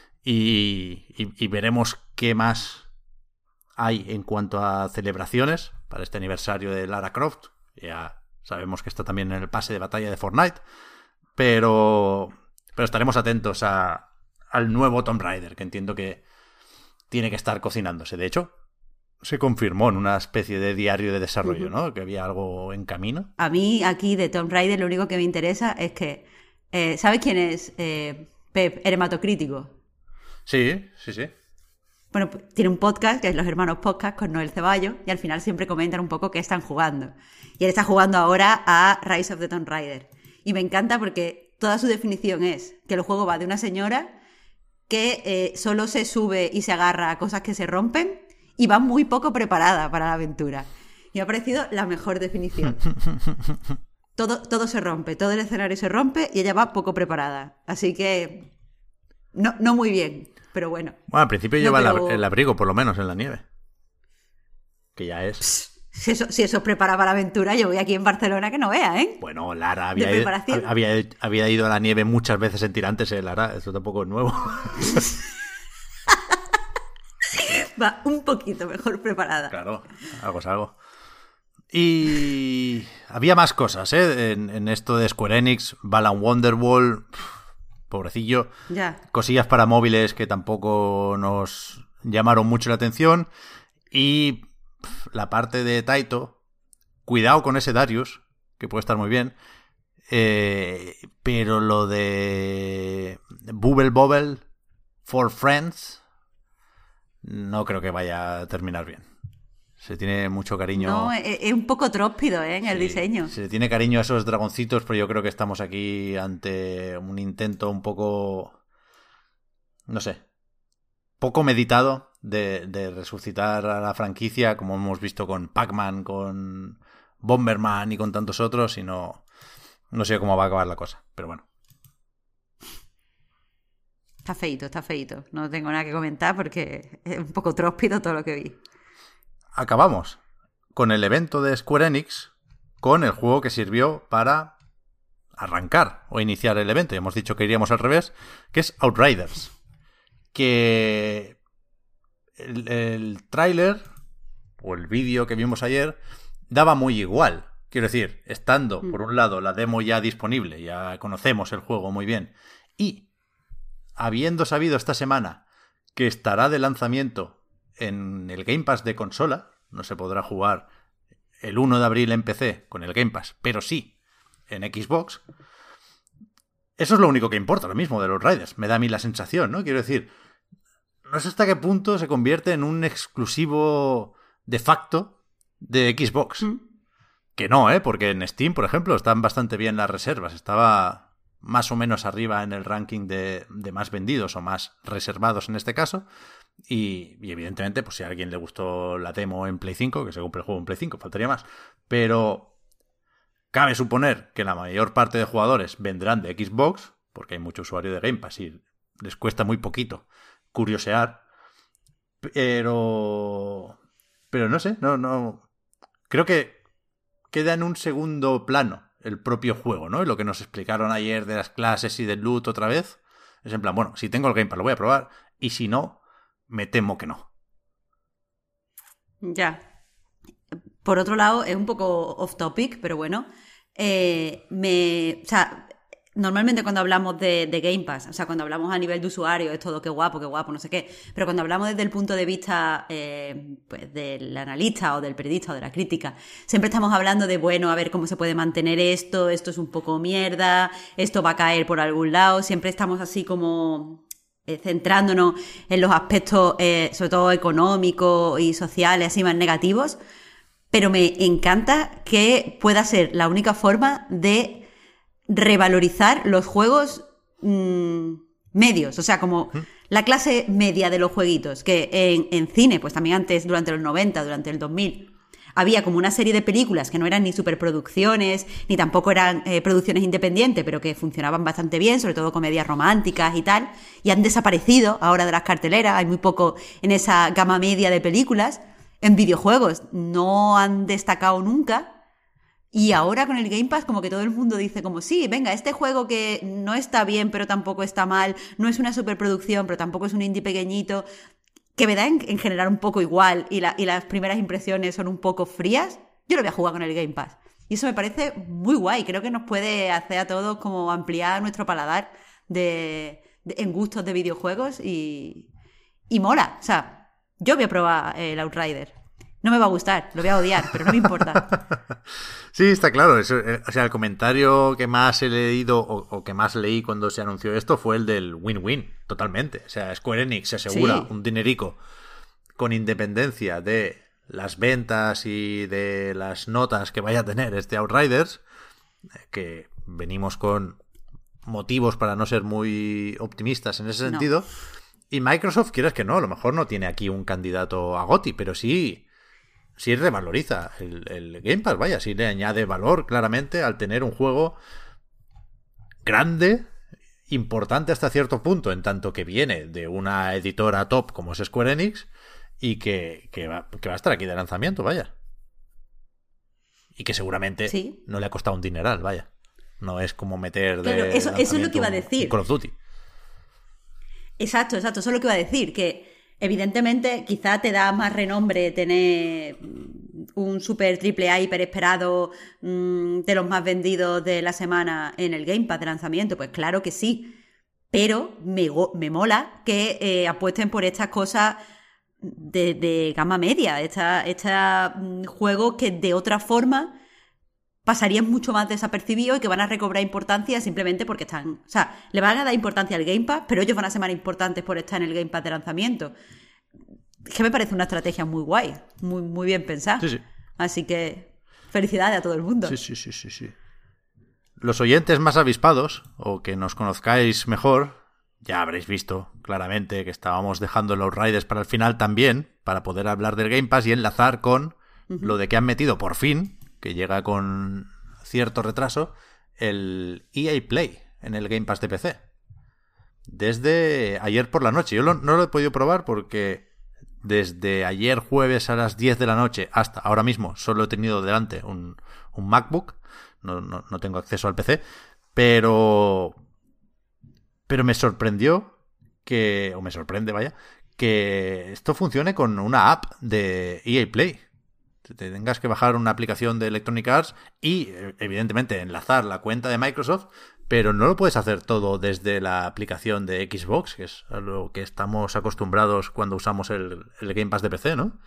y veremos qué más hay en cuanto a celebraciones para este aniversario de Lara Croft. Ya sabemos que está también en el pase de batalla de Fortnite, pero estaremos atentos al nuevo Tomb Raider, que entiendo que tiene que estar cocinándose. De hecho, se confirmó en una especie de diario de desarrollo, ¿no? Que había algo en camino. A mí aquí de Tomb Raider lo único que me interesa es que... ¿sabes quién es Pep, el hematocrítico? Sí. Bueno, tiene un podcast que es Los Hermanos Podcast con Noel Ceballos, y al final siempre comentan un poco qué están jugando. Y él está jugando ahora a Rise of the Tomb Raider. Y me encanta porque toda su definición es que el juego va de una señora que solo se sube y se agarra a cosas que se rompen y va muy poco preparada para la aventura. Y me ha parecido la mejor definición. Todo se rompe, todo el escenario se rompe y ella va poco preparada. Así que no muy bien, pero bueno. Bueno, al principio lleva el abrigo, por lo menos, en la nieve. Que ya es... Si eso es preparar para la aventura, yo voy aquí en Barcelona que no vea, ¿eh? Bueno, Lara había ido a la nieve muchas veces en tirantes, Lara. Eso tampoco es nuevo. Va un poquito mejor preparada. Claro, algo es algo. Y había más cosas, ¿eh? En esto de Square Enix, Balan Wonderwall, pobrecillo. Ya. Cosillas para móviles que tampoco nos llamaron mucho la atención. Y la parte de Taito, cuidado con ese Darius, que puede estar muy bien, pero lo de Bubble Bobble for Friends no creo que vaya a terminar bien. Se tiene mucho cariño. No, es un poco tróspido, en el diseño. Se tiene cariño a esos dragoncitos, pero yo creo que estamos aquí ante un intento un poco, no sé, poco meditado de resucitar a la franquicia, como hemos visto con Pac-Man, con Bomberman y con tantos otros, y no sé cómo va a acabar la cosa, pero bueno. Está feíto. No tengo nada que comentar porque es un poco tróspido todo lo que vi. Acabamos con el evento de Square Enix, con el juego que sirvió para arrancar o iniciar el evento. Y hemos dicho que iríamos al revés, que es Outriders. Que el tráiler o el vídeo que vimos ayer daba muy igual. Quiero decir, estando por un lado la demo ya disponible, ya conocemos el juego muy bien, y habiendo sabido esta semana que estará de lanzamiento en el Game Pass de consola, no se podrá jugar el 1 de abril en PC con el Game Pass, pero sí en Xbox. Eso es lo único que importa, lo mismo de los Riders. Me da a mí la sensación, ¿no? Quiero decir, no sé hasta qué punto se convierte en un exclusivo de facto de Xbox. Que no, porque en Steam, por ejemplo, están bastante bien las reservas. Estaba más o menos arriba en el ranking de más vendidos o más reservados en este caso. Y evidentemente, pues si a alguien le gustó la demo en Play 5, que se compre el juego en Play 5, faltaría más. Pero cabe suponer que la mayor parte de jugadores vendrán de Xbox, porque hay mucho usuario de Game Pass y les cuesta muy poquito curiosear. Pero no sé, no. Creo que queda en un segundo plano el propio juego, ¿no? Y lo que nos explicaron ayer de las clases y del loot otra vez, es en plan, bueno, si tengo el Game Pass lo voy a probar, y si no, me temo que no. Ya. Por otro lado, es un poco off topic, pero bueno. O sea, normalmente cuando hablamos de Game Pass, o sea, cuando hablamos a nivel de usuario, es todo qué guapo, no sé qué. Pero cuando hablamos desde el punto de vista pues del analista o del periodista o de la crítica, siempre estamos hablando de, bueno, a ver cómo se puede mantener esto es un poco mierda, esto va a caer por algún lado. Siempre estamos así como centrándonos en los aspectos, sobre todo económicos y sociales, así más negativos. Pero me encanta que pueda ser la única forma de revalorizar los juegos medios, o sea, como la clase media de los jueguitos, que en cine, pues también antes, durante los 90, durante el 2000, había como una serie de películas que no eran ni superproducciones, ni tampoco eran producciones independientes, pero que funcionaban bastante bien, sobre todo comedias románticas y tal, y han desaparecido ahora de las carteleras, hay muy poco en esa gama media de películas. En videojuegos no han destacado nunca, y ahora con el Game Pass como que todo el mundo dice como sí, venga, este juego que no está bien pero tampoco está mal, no es una superproducción pero tampoco es un indie pequeñito, que me da en general un poco igual y las primeras impresiones son un poco frías, yo lo voy a jugar con el Game Pass. Y eso me parece muy guay, creo que nos puede hacer a todos como ampliar nuestro paladar en gustos de videojuegos y mola, o sea... Yo voy a probar el Outrider. No me va a gustar, lo voy a odiar, pero no me importa. Sí, está claro. Eso, o sea, el comentario que más he leído o que más leí cuando se anunció esto fue el del win-win, totalmente. O sea, Square Enix se asegura un dinerico con independencia de las ventas y de las notas que vaya a tener este Outriders, que venimos con motivos para no ser muy optimistas en ese sentido. Y Microsoft, quieras que no, a lo mejor no tiene aquí un candidato a GOTY, pero sí revaloriza el Game Pass, vaya, sí le añade valor claramente al tener un juego grande, importante hasta cierto punto, en tanto que viene de una editora top como es Square Enix y que va a estar aquí de lanzamiento, vaya. Y que seguramente no le ha costado un dineral, vaya. No es como meter de... Claro, eso es lo que iba a decir. Call of Duty. Exacto, eso es lo que iba a decir, que evidentemente quizá te da más renombre tener un super triple A hiper esperado de los más vendidos de la semana en el Game Pass de lanzamiento, pues claro que sí, pero me mola que apuesten por estas cosas de gama media, juegos que de otra forma pasarían mucho más desapercibidos y que van a recobrar importancia simplemente porque están... O sea, le van a dar importancia al Game Pass, pero ellos van a ser más importantes por estar en el Game Pass de lanzamiento. Es que me parece una estrategia muy guay, muy, muy bien pensada. Sí. Así que felicidades a todo el mundo. Sí. Los oyentes más avispados, o que nos conozcáis mejor, ya habréis visto claramente que estábamos dejando los Riders para el final también, para poder hablar del Game Pass y enlazar con lo de que han metido por fin, que llega con cierto retraso, el EA Play en el Game Pass de PC. Desde ayer por la noche. Yo no lo he podido probar porque desde ayer jueves a las 10 de la noche hasta ahora mismo solo he tenido delante un MacBook. No tengo acceso al PC. Pero me sorprendió o me sorprende, vaya, que esto funcione con una app de EA Play. Te tengas que bajar una aplicación de Electronic Arts y, evidentemente, enlazar la cuenta de Microsoft, pero no lo puedes hacer todo desde la aplicación de Xbox, que es a lo que estamos acostumbrados cuando usamos el Game Pass de PC, ¿no?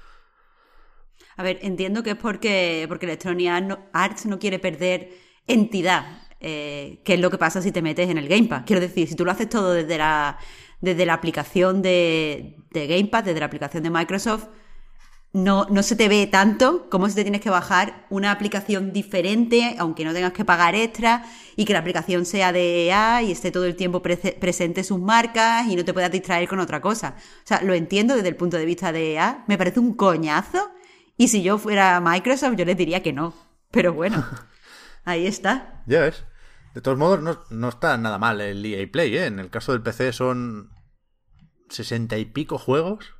A ver, entiendo que es porque Electronic Arts no quiere perder entidad, que es lo que pasa si te metes en el Game Pass. Quiero decir, si tú lo haces todo desde la aplicación de Game Pass, desde la aplicación de Microsoft, no se te ve tanto como si te tienes que bajar una aplicación diferente, aunque no tengas que pagar extra, y que la aplicación sea de EA y esté todo el tiempo presente sus marcas y no te puedas distraer con otra cosa. O sea, lo entiendo desde el punto de vista de EA, me parece un coñazo, y si yo fuera Microsoft yo les diría que no. Pero bueno, ahí está. Ya ves. De todos modos, no está nada mal el EA Play, ¿eh? En el caso del PC son 60 y pico juegos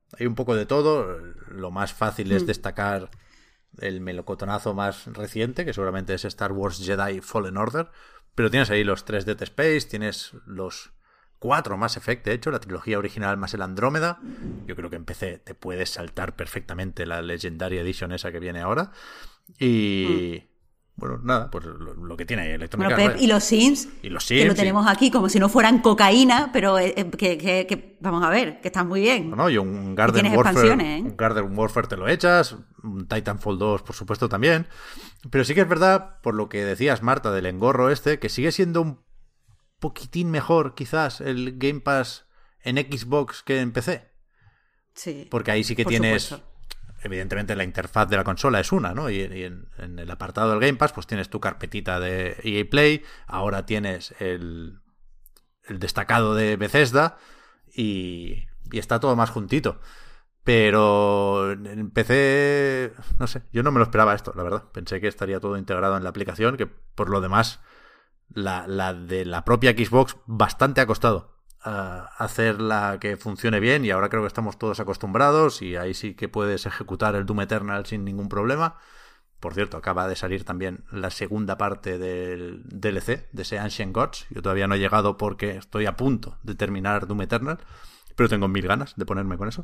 Hay un poco de todo. Lo más fácil es destacar el melocotonazo más reciente, que seguramente es Star Wars Jedi Fallen Order. Pero tienes ahí los 3 Dead Space, tienes los 4 Mass Effect, de hecho, la trilogía original más el Andrómeda. Yo creo que en PC te puedes saltar perfectamente la Legendary Edition esa que viene ahora. Y... Bueno, nada, pues lo que tiene Electronic Arts. Pep, y los Sims, que lo tenemos aquí como si no fueran cocaína, pero que vamos a ver, que están muy bien. No, y un Garden Warfare, un Garden Warfare te lo echas, un Titanfall 2, por supuesto, también. Pero sí que es verdad, por lo que decías, Marta, del engorro que sigue siendo un poquitín mejor, quizás, el Game Pass en Xbox que en PC. Sí. Porque ahí sí que tienes... Supuesto. Evidentemente la interfaz de la consola es una, ¿no? Y en el apartado del Game Pass pues tienes tu carpetita de EA Play, ahora tienes el destacado de Bethesda y está todo más juntito. Pero en PC, no sé, yo no me lo esperaba esto, la verdad. Pensé que estaría todo integrado en la aplicación, que por lo demás la de la propia Xbox bastante ha costado hacerla que funcione bien, y ahora creo que estamos todos acostumbrados y ahí sí que puedes ejecutar el Doom Eternal sin ningún problema. Por cierto, acaba de salir también la segunda parte del DLC de ese Ancient Gods. Yo todavía no he llegado porque estoy a punto de terminar Doom Eternal, pero tengo 1000 ganas de ponerme con eso.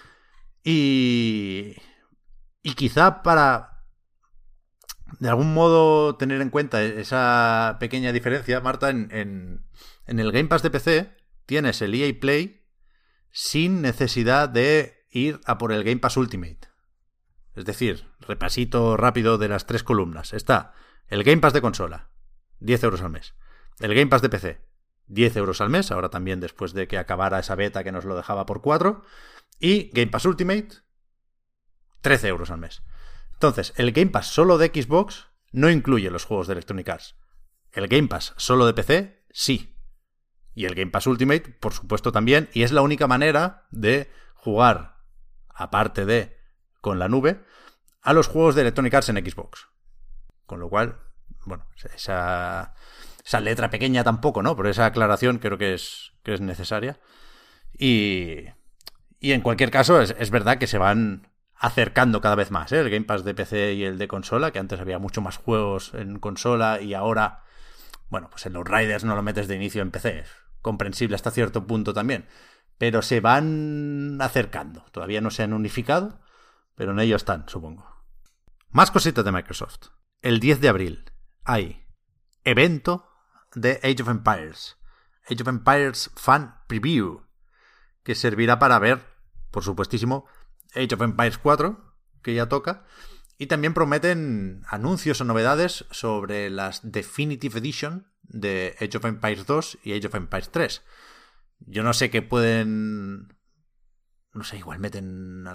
Y quizá para de algún modo tener en cuenta esa pequeña diferencia, Marta, en el Game Pass de PC tienes el EA Play sin necesidad de ir a por el Game Pass Ultimate. Es decir, repasito rápido de las 3 columnas. Está el Game Pass de consola, 10 euros al mes. El Game Pass de PC, 10 euros al mes, ahora también después de que acabara esa beta que nos lo dejaba por 4. Y Game Pass Ultimate, 13 euros al mes. Entonces, el Game Pass solo de Xbox no incluye los juegos de Electronic Arts. El Game Pass solo de PC, sí. Y el Game Pass Ultimate, por supuesto, también. Y es la única manera de jugar, aparte de con la nube, a los juegos de Electronic Arts en Xbox. Con lo cual, bueno, esa letra pequeña tampoco, ¿no? Pero esa aclaración creo que es necesaria. Y en cualquier caso, es verdad que se van acercando cada vez más, ¿eh? El Game Pass de PC y el de consola, que antes había mucho más juegos en consola y ahora, bueno, pues en los Riders no lo metes de inicio en PC. Es comprensible hasta cierto punto también. Pero se van acercando. Todavía no se han unificado, pero en ello están, supongo. Más cositas de Microsoft. El 10 de abril hay evento de Age of Empires. Age of Empires Fan Preview, que servirá para ver, por supuestísimo, Age of Empires 4, que ya toca, y también prometen anuncios o novedades sobre las Definitive Edition de Age of Empires 2 y Age of Empires 3. Yo no sé qué pueden... No sé, igual meten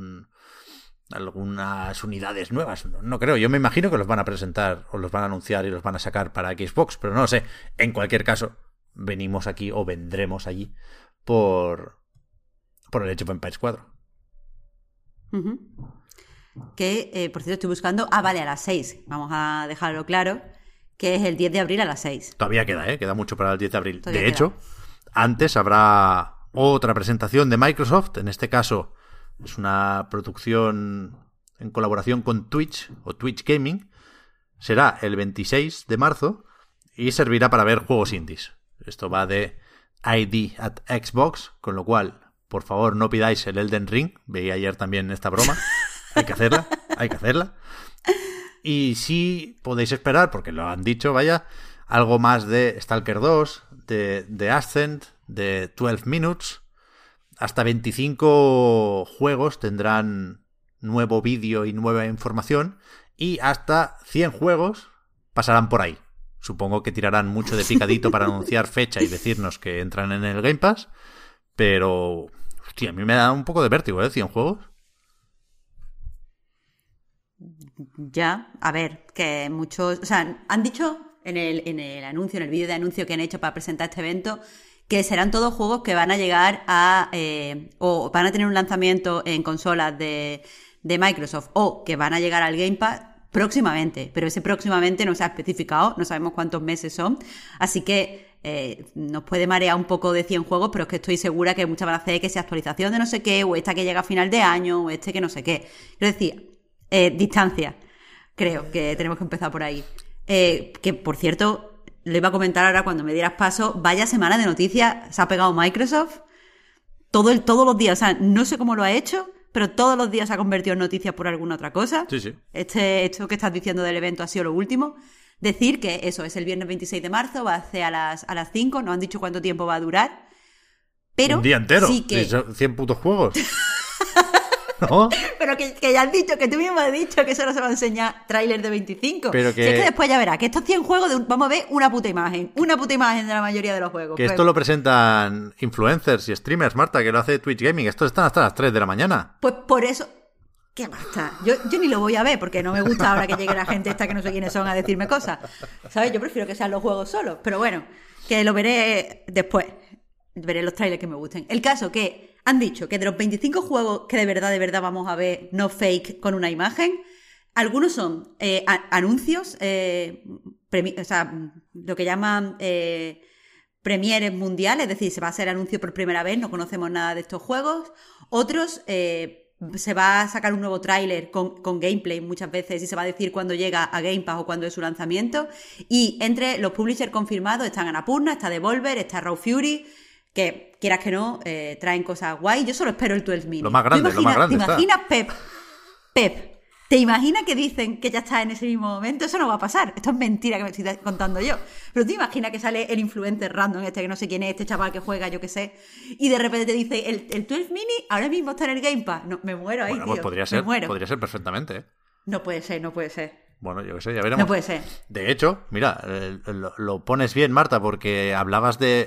algunas unidades nuevas. No creo, yo me imagino que los van a presentar o los van a anunciar y los van a sacar para Xbox, pero no lo sé. En cualquier caso, venimos aquí o vendremos allí por el Age of Empires 4. Uh-huh. Que, por cierto, estoy buscando... vale, a las 6. Vamos a dejarlo claro, que es el 10 de abril a las 6. Todavía queda, queda mucho para el 10 de abril. Todavía de queda. hecho, antes habrá otra presentación de Microsoft. En este caso es una producción en colaboración con Twitch o Twitch Gaming. Será el 26 de marzo y servirá para ver juegos indies. Esto va de ID at Xbox, con lo cual, por favor, no pidáis el Elden Ring. Veía ayer también esta broma. Hay que hacerla. Y sí podéis esperar, porque lo han dicho, vaya, algo más de Stalker 2, de Ascent, de 12 Minutes. Hasta 25 juegos tendrán nuevo vídeo y nueva información, y hasta 100 juegos pasarán por ahí. Supongo que tirarán mucho de picadito para anunciar fecha y decirnos que entran en el Game Pass, pero hostia, a mí me da un poco de vértigo, 100 juegos. Ya, a ver, que muchos... O sea, han dicho en el anuncio, en el vídeo de anuncio que han hecho para presentar este evento, que serán todos juegos que van a llegar a... o van a tener un lanzamiento en consolas de Microsoft, o que van a llegar al Game Pass próximamente, pero ese próximamente no se ha especificado, no sabemos cuántos meses son, así que nos puede marear un poco de 100 juegos, pero es que estoy segura que muchas van a hacer que sea actualización de no sé qué, o esta que llega a final de año, o este que no sé qué. Quiero decir, distancia. Creo que tenemos que empezar por ahí. Que, por cierto, le iba a comentar ahora cuando me dieras paso, vaya semana de noticias se ha pegado Microsoft. Todos los días, o sea, no sé cómo lo ha hecho, pero todos los días se ha convertido en noticias por alguna otra cosa. Sí. Esto que estás diciendo del evento ha sido lo último. Decir que eso es el viernes 26 de marzo, va a ser a las 5, no han dicho cuánto tiempo va a durar. Pero un día entero, sí que... 100 putos juegos. ¿No? Pero que ya has dicho, que tú mismo has dicho que solo se va a enseñar tráiler de 25. Pero Si es que después ya verás que estos 100 juegos, vamos a ver una puta imagen de la mayoría de los juegos. Que esto lo presentan influencers y streamers, Marta, que lo hace Twitch Gaming. Estos están hasta las 3 de la mañana. Pues por eso... ¿Qué basta? Yo ni lo voy a ver porque no me gusta ahora que llegue la gente esta que no sé quiénes son a decirme cosas. ¿Sabes? Yo prefiero que sean los juegos solos. Pero bueno, que lo veré después. Veré los trailers que me gusten. El caso que han dicho que de los 25 juegos que de verdad vamos a ver, no fake, con una imagen, algunos son anuncios, o sea, lo que llaman premieres mundiales, es decir, se va a hacer anuncio por primera vez, no conocemos nada de estos juegos. Otros... se va a sacar un nuevo tráiler con gameplay muchas veces y se va a decir cuándo llega a Game Pass o cuándo es su lanzamiento. Y entre los publishers confirmados están Annapurna, está Devolver, está Raw Fury, que quieras que no, traen cosas guay. Yo solo espero el 12 Mini. Lo más grande, ¿Te imaginas, Pep? ¿Te imaginas que dicen que ya está en ese mismo momento? Eso no va a pasar. Esto es mentira que me estoy contando yo. Pero ¿te imaginas que sale el influencer random que no sé quién es, este chaval que juega, yo qué sé, y de repente te dice, el 12 Mini ahora mismo está en el Game Pass? No, me muero ahí, bueno, tío. Pues podría ser perfectamente, ¿eh? No puede ser. Bueno, yo qué sé, ya veremos. No puede ser. De hecho, mira, lo pones bien, Marta, porque hablabas de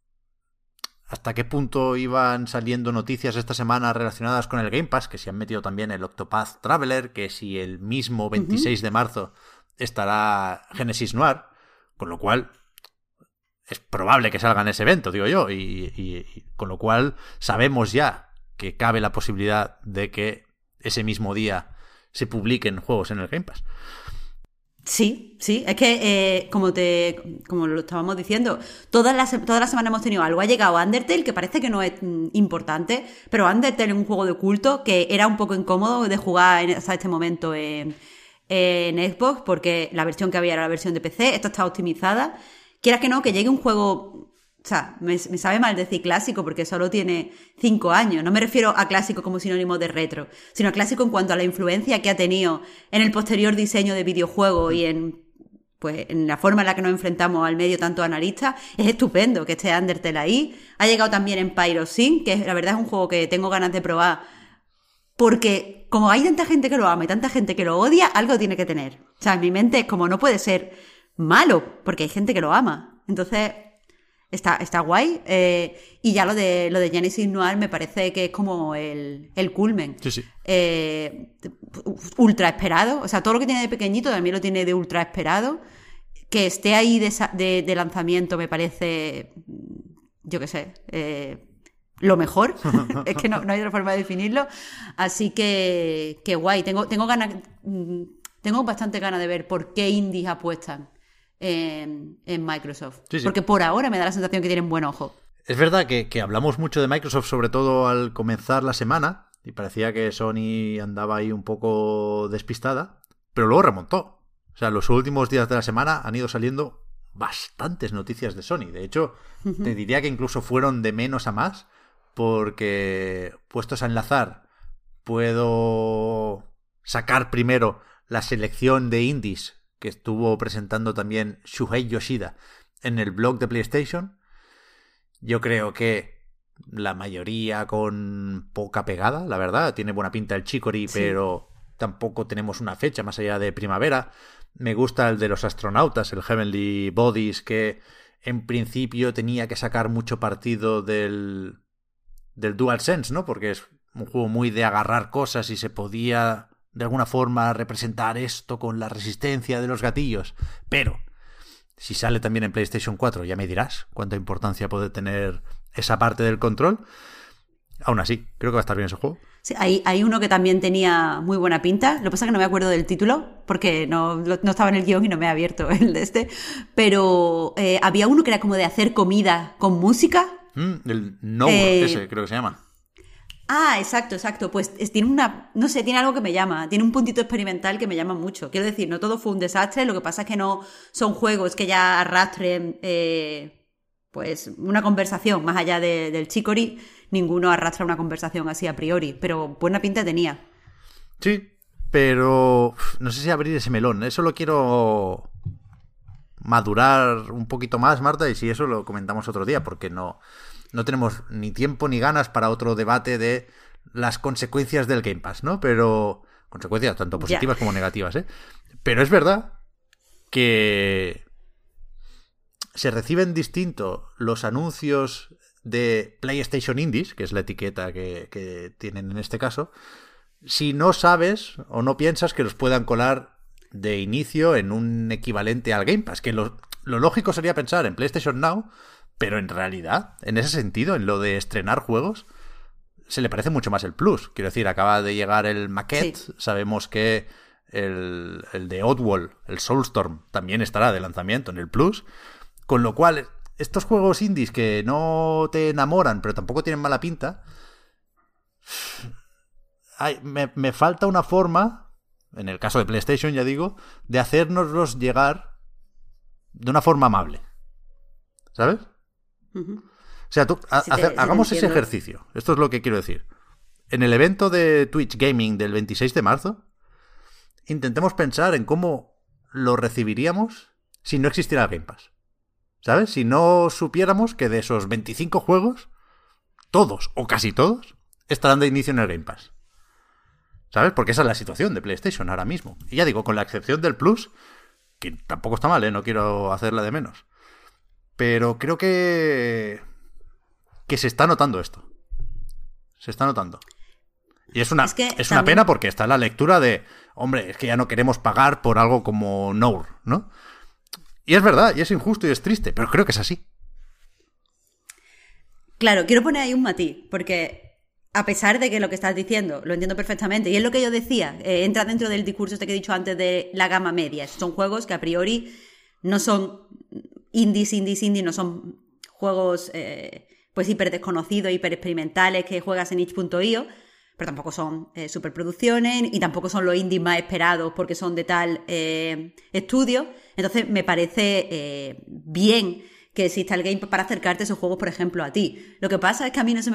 hasta qué punto iban saliendo noticias esta semana relacionadas con el Game Pass, que si han metido también el Octopath Traveler, que si el mismo 26 de marzo estará Genesis Noir, con lo cual es probable que salga en ese evento, digo yo, y con lo cual sabemos ya que cabe la posibilidad de que ese mismo día se publiquen juegos en el Game Pass. Sí, es que como lo estábamos diciendo, toda la semana hemos tenido algo. Ha llegado Undertale, que parece que no es importante, pero Undertale es un juego de culto que era un poco incómodo de jugar hasta este momento en Xbox, porque la versión que había era la versión de PC, esto está optimizada. Quieras que no, que llegue un juego... O sea, me sabe mal decir clásico porque solo tiene 5 años. No me refiero a clásico como sinónimo de retro, sino a clásico en cuanto a la influencia que ha tenido en el posterior diseño de videojuegos y en la forma en la que nos enfrentamos al medio tanto analistas. Es estupendo que esté Undertale ahí. Ha llegado también Empire Sin, que la verdad es un juego que tengo ganas de probar porque como hay tanta gente que lo ama y tanta gente que lo odia, algo tiene que tener. O sea, en mi mente es como no puede ser malo porque hay gente que lo ama. Entonces... Está guay. Y ya lo de Genesis Noir me parece que es como el culmen. Sí. Ultra esperado. O sea, todo lo que tiene de pequeñito también lo tiene de ultra esperado. Que esté ahí de lanzamiento me parece, yo qué sé, lo mejor. Es que no hay otra forma de definirlo. Así que guay. Tengo ganas, tengo bastante ganas de ver por qué indies apuestan en Microsoft. Sí. Porque por ahora me da la sensación que tienen buen ojo. Es verdad que hablamos mucho de Microsoft, sobre todo al comenzar la semana, y parecía que Sony andaba ahí un poco despistada, pero luego remontó. O sea, los últimos días de la semana han ido saliendo bastantes noticias de Sony. De hecho, te diría que incluso fueron de menos a más, porque puestos a enlazar, puedo sacar primero la selección de indies que estuvo presentando también Shuhei Yoshida en el blog de PlayStation. Yo creo que la mayoría con poca pegada, la verdad. Tiene buena pinta el Chicory, sí, pero tampoco tenemos una fecha más allá de primavera. Me gusta el de los astronautas, el Heavenly Bodies, que en principio tenía que sacar mucho partido del DualSense, ¿no? Porque es un juego muy de agarrar cosas y se podía de alguna forma representar esto con la resistencia de los gatillos. Pero si sale también en PlayStation 4, ya me dirás cuánta importancia puede tener esa parte del control. Aún así, creo que va a estar bien ese juego. Sí, hay uno que también tenía muy buena pinta. Lo que pasa es que no me acuerdo del título, porque no estaba en el guión y no me ha abierto el de este. Pero había uno que era como de hacer comida con música. El Nour, ese creo que se llama. Ah, exacto. Pues tiene no sé, tiene algo que me llama. Tiene un puntito experimental que me llama mucho. Quiero decir, no todo fue un desastre. Lo que pasa es que no son juegos que ya arrastren pues una conversación más allá del chicory. Ninguno arrastra una conversación así a priori, pero buena pinta tenía. Sí, pero no sé si abrir ese melón. Eso lo quiero madurar un poquito más, Marta, y si eso lo comentamos otro día, porque no tenemos ni tiempo ni ganas para otro debate de las consecuencias del Game Pass, ¿no? Pero consecuencias tanto positivas como negativas, ¿eh? Pero es verdad que se reciben distinto los anuncios de PlayStation Indies, que es la etiqueta que tienen en este caso, si no sabes o no piensas que los puedan colar de inicio en un equivalente al Game Pass, que lo lógico sería pensar en PlayStation Now, pero en realidad, en ese sentido, en lo de estrenar juegos, se le parece mucho más el Plus. Quiero decir, acaba de llegar el Maquette, sí. Sabemos que el de Oddworld, el Soulstorm, también estará de lanzamiento en el Plus, con lo cual estos juegos indies que no te enamoran, pero tampoco tienen mala pinta, me falta una forma, en el caso de PlayStation, ya digo, de hacérnoslos llegar de una forma amable. ¿Sabes? Uh-huh. O sea, hagamos ese ejercicio. Esto es lo que quiero decir. En el evento de Twitch Gaming del 26 de marzo, intentemos pensar en cómo lo recibiríamos si no existiera el Game Pass. ¿Sabes? Si no supiéramos que de esos 25 juegos, todos o casi todos estarán de inicio en el Game Pass. ¿Sabes? Porque esa es la situación de PlayStation ahora mismo. Y ya digo, con la excepción del Plus, que tampoco está mal, ¿eh? No quiero hacerla de menos. Pero creo que se está notando esto. Se está notando. Y es una pena porque está la lectura de, hombre, es que ya no queremos pagar por algo como Nour, ¿no? Y es verdad, y es injusto y es triste, pero creo que es así. Claro, quiero poner ahí un matiz, porque a pesar de que lo que estás diciendo lo entiendo perfectamente, y es lo que yo decía, entra dentro del discurso este que he dicho antes de la gama media. Son juegos que a priori no son indies, no son juegos pues hiper desconocidos, hiper experimentales que juegas en itch.io, pero tampoco son superproducciones y tampoco son los indies más esperados porque son de tal estudio. Entonces me parece bien que exista el Game Pass para acercarte esos juegos, por ejemplo, a ti. Lo que pasa es que a mí no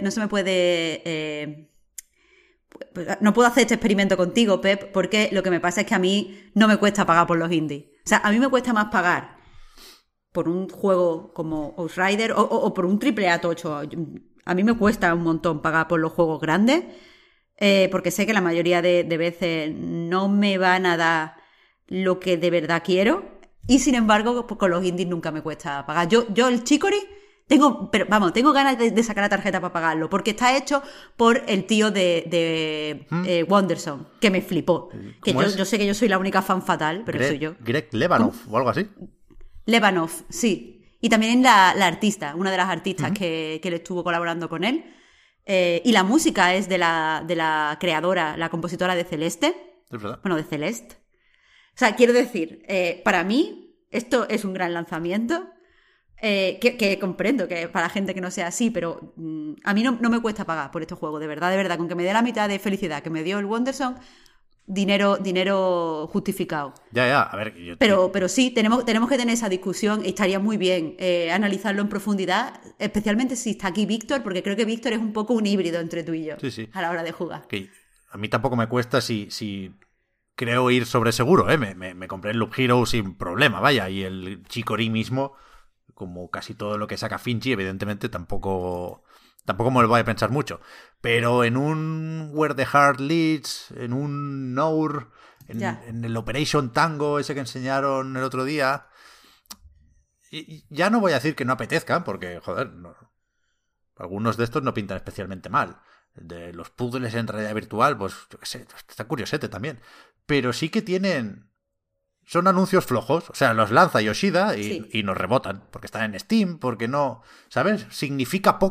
puedo hacer este experimento contigo, Pep, porque lo que me pasa es que a mí no me cuesta pagar por los indies. O sea, a mí me cuesta más pagar por un juego como Outrider o por un AAA tocho. A mí me cuesta un montón pagar por los juegos grandes, porque sé que la mayoría de veces no me van a dar lo que de verdad quiero, y sin embargo pues con los indies nunca me cuesta pagar. Yo el Chicory tengo ganas de sacar la tarjeta para pagarlo, porque está hecho por el tío de Wonderson, que me flipó. Que yo sé que yo soy la única fan fatal, pero soy yo. Greg Lebanov o algo así. Lebanov, sí. Y también la artista, una de las artistas que le estuvo colaborando con él. Y la música es de la creadora, la compositora de Celeste. Es verdad. Bueno, de Celeste. O sea, quiero decir, para mí esto es un gran lanzamiento, que comprendo que para gente que no sea así, pero a mí no me cuesta pagar por este juego, de verdad, con que me dé la mitad de felicidad que me dio el Wonderson, dinero justificado. Ya, a ver... Pero sí, tenemos que tener esa discusión y estaría muy bien analizarlo en profundidad, especialmente si está aquí Víctor, porque creo que Víctor es un poco un híbrido entre tú y yo, sí. A la hora de jugar. Que a mí tampoco me cuesta si creo ir sobre seguro, ¿eh? Me compré el Loop Hero sin problema, vaya, y el Chicory mismo, como casi todo lo que saca Finchi, evidentemente tampoco me lo voy a pensar mucho. Pero en un Where the Heart Leads, en un Nour, en el Operation Tango, ese que enseñaron el otro día, y ya no voy a decir que no apetezcan, porque, joder, algunos de estos no pintan especialmente mal. De los puzzles en realidad virtual, pues, yo qué sé, está curiosete también. Pero sí que son anuncios flojos, o sea, los lanza Yoshida y nos rebotan, porque están en Steam, porque no, ¿sabes? Significa poco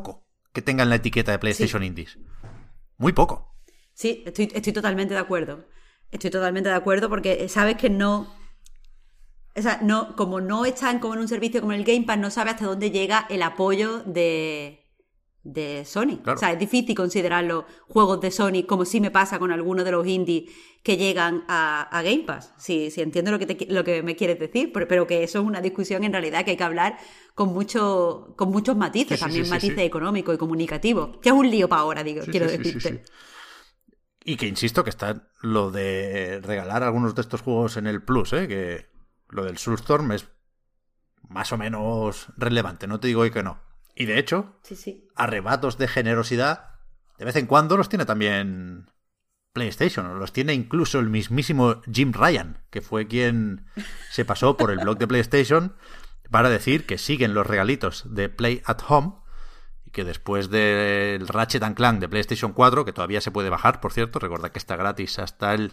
que tengan la etiqueta de PlayStation Indies. Muy poco. Sí, estoy totalmente de acuerdo. Estoy totalmente de acuerdo porque sabes que no... O sea, no, como no están como en un servicio como el Game Pass, no sabes hasta dónde llega el apoyo de Sony. Claro. O sea, es difícil considerar los juegos de Sony como si me pasa con algunos de los indies que llegan a Game Pass. Sí, entiendo lo que me quieres decir, pero que eso es una discusión en realidad que hay que hablar con muchos matices, también matices económicos y comunicativos, que es un lío para ahora, quiero decirte. Sí. Y que insisto que está lo de regalar algunos de estos juegos en el Plus, que lo del Soulstorm es más o menos relevante, no te digo hoy que no. Y de hecho, arrebatos de generosidad, de vez en cuando los tiene también PlayStation, los tiene incluso el mismísimo Jim Ryan, que fue quien se pasó por el blog de PlayStation para decir que siguen los regalitos de Play at Home y que después del Ratchet & Clank de PlayStation 4, que todavía se puede bajar, por cierto, recordad que está gratis hasta el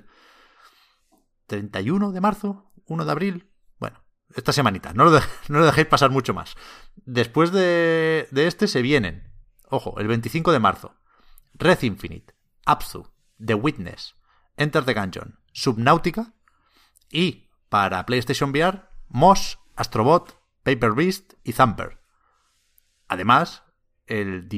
31 de marzo, 1 de abril, bueno, esta semanita, no lo dejéis pasar mucho más. Después de este se vienen, ojo, el 25 de marzo, Red Infinite, Abzu, The Witness, Enter the Gungeon, Subnautica y, para PlayStation VR, Moss, Astrobot, Paper Beast y Thumper. Además, el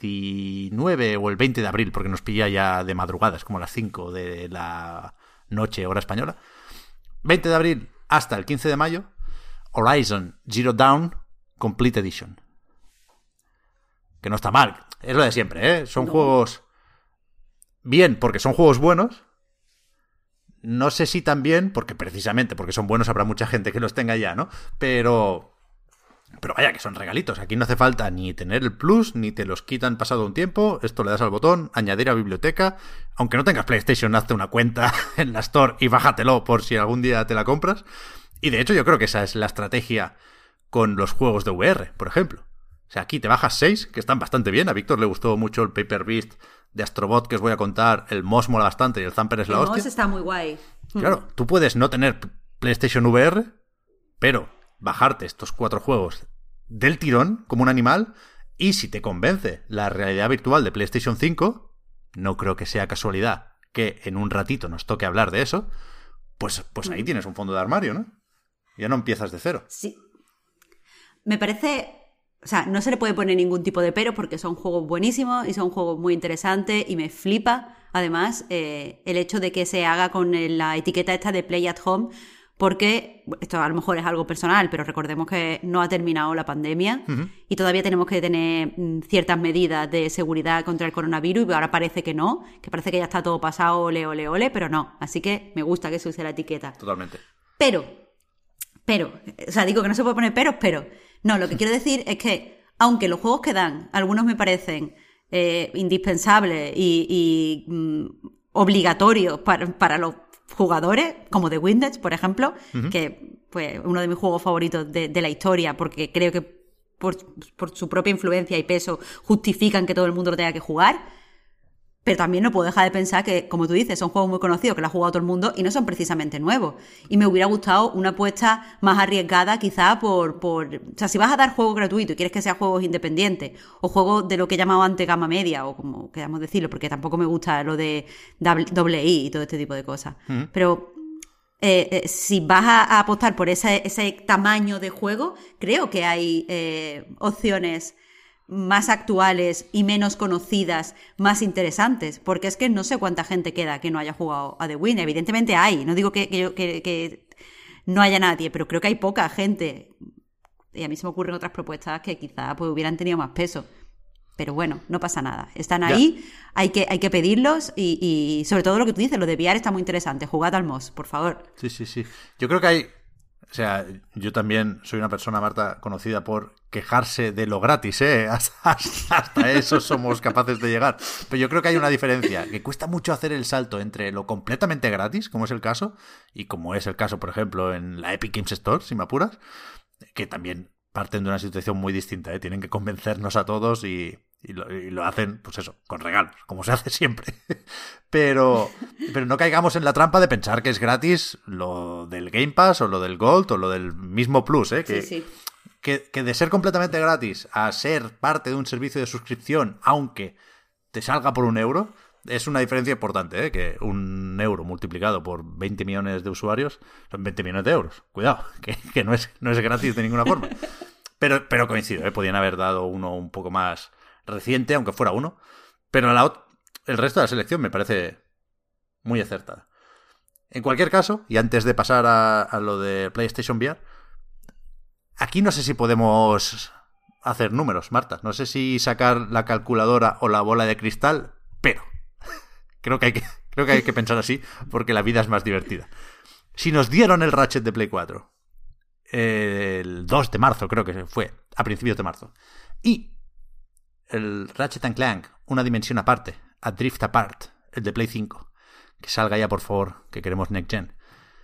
19 o el 20 de abril, porque nos pilla ya de madrugada, es como las 5 de la noche, hora española, 20 de abril hasta el 15 de mayo, Horizon Zero Dawn Complete Edition. Que no está mal, es lo de siempre, Son juegos bien porque son juegos buenos. No sé si también, porque precisamente porque son buenos habrá mucha gente que los tenga ya, ¿no? Pero vaya que son regalitos. Aquí no hace falta ni tener el Plus, ni te los quitan pasado un tiempo. Esto le das al botón, añadir a biblioteca. Aunque no tengas PlayStation, hazte una cuenta en la Store y bájatelo por si algún día te la compras. Y de hecho yo creo que esa es la estrategia con los juegos de VR, por ejemplo. O sea, aquí te bajas 6, que están bastante bien. A Víctor le gustó mucho el Paper Beast de Astrobot que os voy a contar. El Moss mola bastante y el Thumper es la hostia. El Moss está muy guay. Claro, tú puedes no tener PlayStation VR, pero bajarte estos 4 juegos del tirón, como un animal, y si te convence la realidad virtual de PlayStation 5, no creo que sea casualidad que en un ratito nos toque hablar de eso, pues ahí tienes un fondo de armario, ¿no? Ya no empiezas de cero. Sí. Me parece... O sea, no se le puede poner ningún tipo de pero porque son juegos buenísimos y son juegos muy interesantes y me flipa, además, el hecho de que se haga con la etiqueta esta de Play at Home, porque esto a lo mejor es algo personal, pero recordemos que no ha terminado la pandemia y todavía tenemos que tener ciertas medidas de seguridad contra el coronavirus y ahora parece que no, que parece que ya está todo pasado, ole, ole, ole, pero no. Así que me gusta que se use la etiqueta. Totalmente. Pero, o sea, digo que no se puede poner pero. No, lo que quiero decir es que, aunque los juegos que dan, algunos me parecen indispensables y obligatorios para los jugadores, como The Witness, por ejemplo, que pues uno de mis juegos favoritos de la historia, porque creo que por su propia influencia y peso justifican que todo el mundo lo tenga que jugar. Pero también no puedo dejar de pensar que, como tú dices, son juegos muy conocidos, que lo ha jugado todo el mundo y no son precisamente nuevos. Y me hubiera gustado una apuesta más arriesgada quizá por... O sea, si vas a dar juegos gratuitos y quieres que sean juegos independientes o juegos de lo que he llamado antes gama media o como queramos decirlo, porque tampoco me gusta lo de doble I y todo este tipo de cosas. Pero si vas a apostar por ese tamaño de juego, creo que hay opciones más actuales y menos conocidas, más interesantes, porque es que no sé cuánta gente queda que no haya jugado a The Witness. Evidentemente hay, no digo que no haya nadie, pero creo que hay poca gente y a mí se me ocurren otras propuestas que quizá pues hubieran tenido más peso, pero bueno, no pasa nada, están ahí, hay que pedirlos y sobre todo lo que tú dices, lo de VR está muy interesante. Jugad al Moss, por favor. Sí, yo creo que hay... O sea, yo también soy una persona, Marta, conocida por quejarse de lo gratis, hasta eso somos capaces de llegar. Pero yo creo que hay una diferencia, que cuesta mucho hacer el salto entre lo completamente gratis, como es el caso, y como es el caso, por ejemplo, en la Epic Games Store, si me apuras, que también parten de una situación muy distinta, tienen que convencernos a todos y lo hacen, pues eso, con regalos, como se hace siempre. Pero no caigamos en la trampa de pensar que es gratis lo del Game Pass o lo del Gold o lo del mismo Plus, Sí. que de ser completamente gratis a ser parte de un servicio de suscripción, aunque te salga por €1, es una diferencia importante, ¿eh? Que €1 multiplicado por 20 millones de usuarios son 20 millones de euros. Cuidado, que no es gratis de ninguna forma. Pero coincido, ¿eh? Podían haber dado uno un poco más reciente, aunque fuera uno. Pero el resto de la selección me parece muy acertada. En cualquier caso, y antes de pasar a lo de PlayStation VR, aquí no sé si podemos hacer números, Marta. No sé si sacar la calculadora o la bola de cristal, pero creo que hay que pensar así porque la vida es más divertida. Si nos dieron el Ratchet de Play 4 el 2 de marzo, creo que fue, a principios de marzo, y el Ratchet & Clank, una dimensión aparte, a Drift Apart, el de Play 5, que salga ya, por favor, que queremos Next Gen.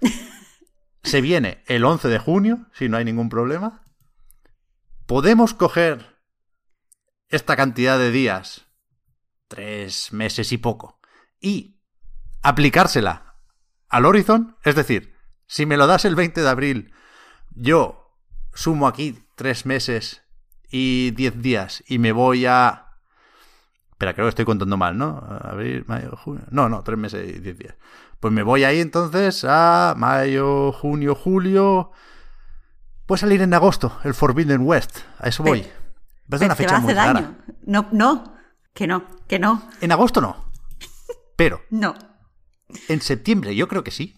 Se viene el 11 de junio, si no hay ningún problema. Podemos coger esta cantidad de días, 3 meses y poco, y aplicársela al Horizon. Es decir, si me lo das el 20 de abril, yo sumo aquí 3 meses y 10 días y me voy a... Espera, creo que estoy contando mal, ¿no? Abril, mayo, junio... No, 3 meses y 10 días. Pues me voy ahí entonces a mayo, junio, julio... Puede salir en agosto el Forbidden West. A eso voy. Es una fecha muy rara. No, que no. En agosto no. Pero... No. En septiembre yo creo que sí.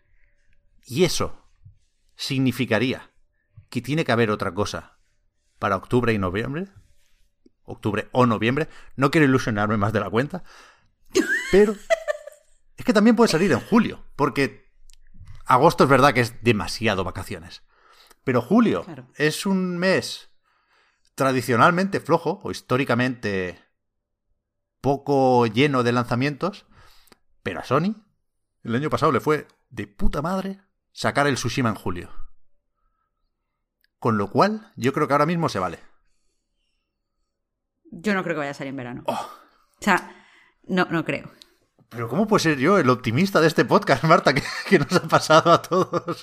Y eso significaría que tiene que haber otra cosa para octubre y noviembre. Octubre o noviembre. No quiero ilusionarme más de la cuenta. Pero es que también puede salir en julio. Porque agosto es verdad que es demasiado vacaciones. Pero julio claro, es un mes tradicionalmente flojo o históricamente poco lleno de lanzamientos. Pero a Sony el año pasado le fue de puta madre sacar el Tsushima en julio. Con lo cual, yo creo que ahora mismo se vale. Yo no creo que vaya a salir en verano. Oh. O sea, no creo. Pero ¿cómo puede ser yo el optimista de este podcast, Marta, que nos ha pasado a todos?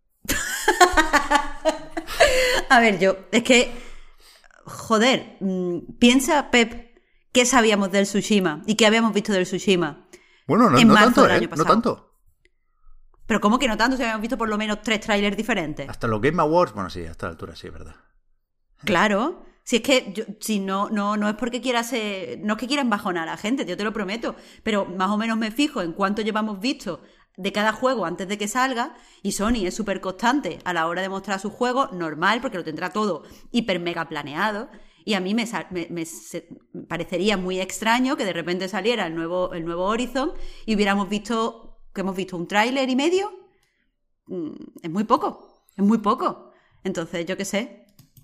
A ver, es que, joder, piensa, Pep, qué sabíamos del Tsushima y qué habíamos visto del Tsushima. Bueno, no tanto, del año pasado. No tanto. Pero ¿cómo que no tanto? Si habíamos visto por lo menos 3 trailers diferentes. Hasta los Game Awards, bueno, sí, hasta la altura, sí, es verdad. Claro. Si es que si no es porque quiera ser, no es que quiera embajonar a la gente, yo te lo prometo, pero más o menos me fijo en cuánto llevamos visto de cada juego antes de que salga, y Sony es súper constante a la hora de mostrar sus juegos, normal, porque lo tendrá todo hiper mega planeado, y a mí me parecería muy extraño que de repente saliera el nuevo Horizon y hubiéramos visto que hemos visto un tráiler y medio. Es muy poco. Entonces, yo qué sé.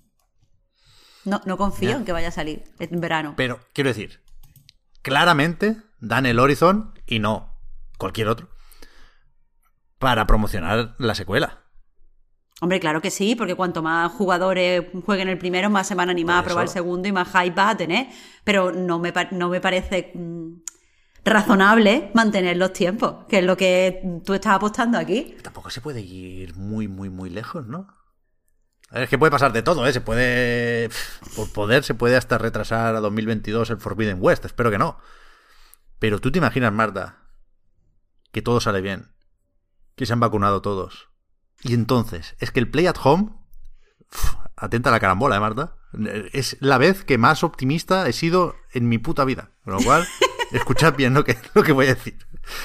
No confío en que vaya a salir en verano. Pero, quiero decir, claramente dan el Horizon, y no cualquier otro, para promocionar la secuela. Hombre, claro que sí, porque cuanto más jugadores jueguen el primero, más se van a animar a probar el segundo y más hype va a tener. Pero no me parece razonable mantener los tiempos, que es lo que tú estás apostando aquí. Tampoco se puede ir muy, muy, muy lejos, ¿no? Es que puede pasar de todo, ¿eh? Se puede... Por poder se puede hasta retrasar a 2022 el Forbidden West. Espero que no. Pero tú te imaginas, Marta, que todo sale bien, que se han vacunado todos. Y entonces, es que el Play at Home... atenta a la carambola, Marta. Es la vez que más optimista he sido en mi puta vida. Con lo cual, escuchad bien lo que voy a decir.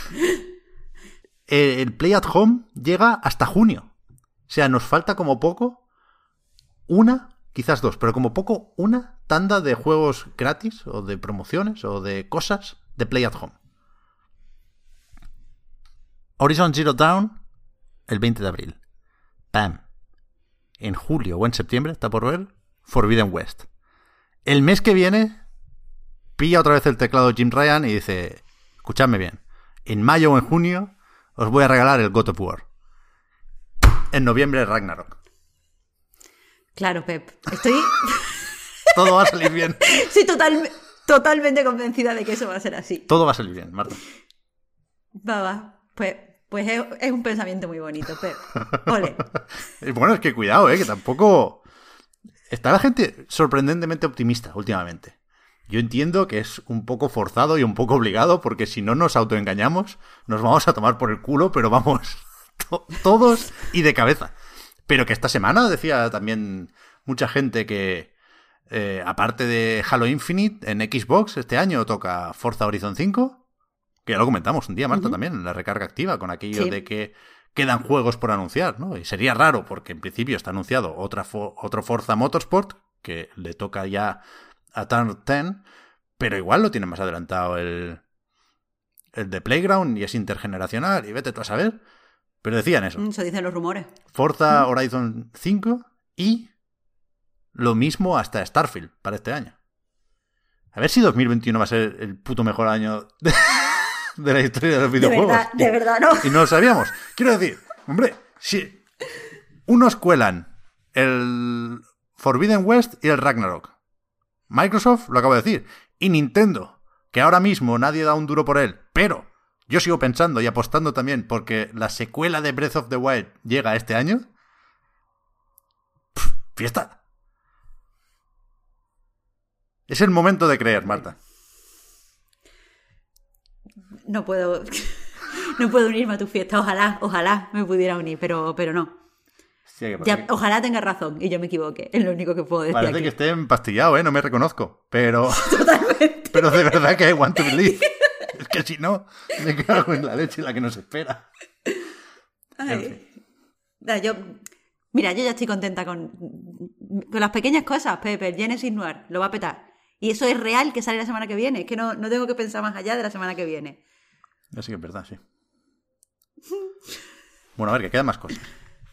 El Play at Home llega hasta junio. O sea, nos falta como poco... quizás 2, pero como poco una tanda de juegos gratis o de promociones o de cosas de Play at Home. Horizon Zero Dawn el 20 de abril. ¡Pam! En julio o en septiembre, está por ver, Forbidden West. El mes que viene pilla otra vez el teclado Jim Ryan y dice, escuchadme bien, en mayo o en junio os voy a regalar el God of War. En noviembre Ragnarok. Claro, Pep. Estoy... Todo va a salir bien. Sí, totalmente convencida de que eso va a ser así. Todo va a salir bien, Marta. Va. Pues es un pensamiento muy bonito, Pep. Ole. Bueno, es que cuidado, que tampoco... está la gente sorprendentemente optimista últimamente. Yo entiendo que es un poco forzado y un poco obligado, porque si no nos autoengañamos, nos vamos a tomar por el culo, pero vamos, todos y de cabeza. Pero que esta semana decía también mucha gente que, aparte de Halo Infinite, en Xbox este año toca Forza Horizon 5, que ya lo comentamos un día, Marta, también, en la recarga activa, con aquello de que quedan juegos por anunciar, ¿no? Y sería raro, porque en principio está anunciado otro Forza Motorsport, que le toca ya a Turn 10, pero igual lo tienen más adelantado el de Playground y es intergeneracional, y vete tú a saber. Pero decían eso. Eso dicen los rumores. Forza Horizon 5 y lo mismo hasta Starfield para este año. A ver si 2021 va a ser el puto mejor año de la historia de los videojuegos. De verdad, no. Y no lo sabíamos. Quiero decir, hombre, si unos cuelan el Forbidden West y el Ragnarok. Microsoft, lo acabo de decir. Y Nintendo, que ahora mismo nadie da un duro por él, pero yo sigo pensando y apostando también porque la secuela de Breath of the Wild llega este año. ¡Fiesta! Es el momento de creer, Marta. No puedo unirme a tu fiesta. Ojalá me pudiera unir, pero no. Sí, ojalá tenga razón y yo me equivoque. Es lo único que puedo decir. Parece aquí. que esté empastillado, no me reconozco. Pero. Totalmente. Pero de verdad que I want to believe. Es que si no, me cago en la leche la que nos espera. Ay. Mira, yo ya estoy contenta con las pequeñas cosas, Pepe. El Genesis Noir lo va a petar. Y eso es real que sale la semana que viene. Es que no tengo que pensar más allá de la semana que viene. Así que es verdad, sí. Bueno, a ver, que quedan más cosas.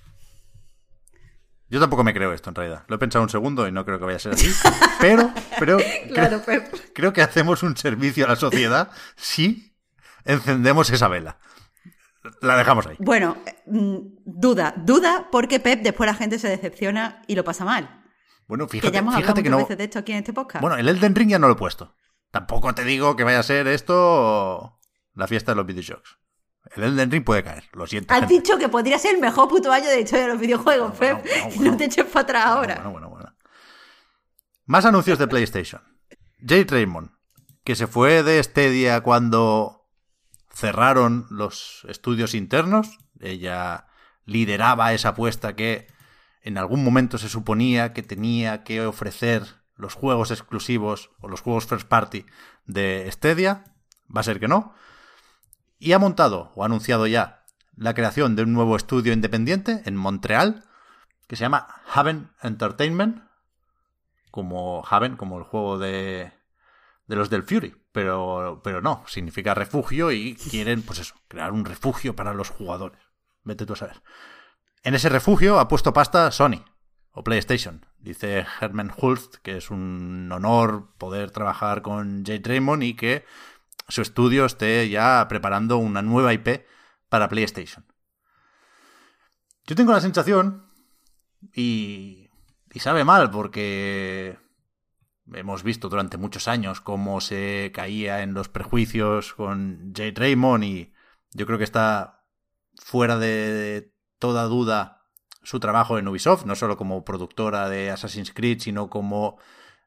Yo tampoco me creo esto, en realidad. Lo he pensado un segundo y no creo que vaya a ser así. Pero Claro, creo que hacemos un servicio a la sociedad si encendemos esa vela. La dejamos ahí. Bueno, duda porque Pep después la gente se decepciona y lo pasa mal. Bueno, que ya hemos fíjate que no. Veces de esto aquí en este podcast. Bueno, el Elden Ring ya no lo he puesto. Tampoco te digo que vaya a ser esto la fiesta de los videojuegos. El Elden Ring puede caer, lo siento. Has dicho que podría ser el mejor puto año de la historia de los videojuegos, bueno, Pep. bueno, No te eches para atrás ahora. Bueno. Más anuncios de PlayStation. Jade Raymond, que se fue de Stadia cuando cerraron los estudios internos. Ella lideraba esa apuesta que en algún momento se suponía que tenía que ofrecer los juegos exclusivos o los juegos first party de Stadia. Va a ser que no. Y ha montado o ha anunciado ya la creación de un nuevo estudio independiente en Montreal que se llama Haven Entertainment, como Haven, como el juego de los del Fury, pero no, significa refugio y quieren, pues eso, crear un refugio para los jugadores. Vete tú a saber. En ese refugio ha puesto pasta Sony o PlayStation. Dice Herman Hulst que es un honor poder trabajar con Jade Raymond y que su estudio esté ya preparando una nueva IP para PlayStation. Yo tengo la sensación, y sabe mal, porque hemos visto durante muchos años cómo se caía en los prejuicios con Jade Raymond, y yo creo que está fuera de toda duda su trabajo en Ubisoft, no solo como productora de Assassin's Creed, sino como...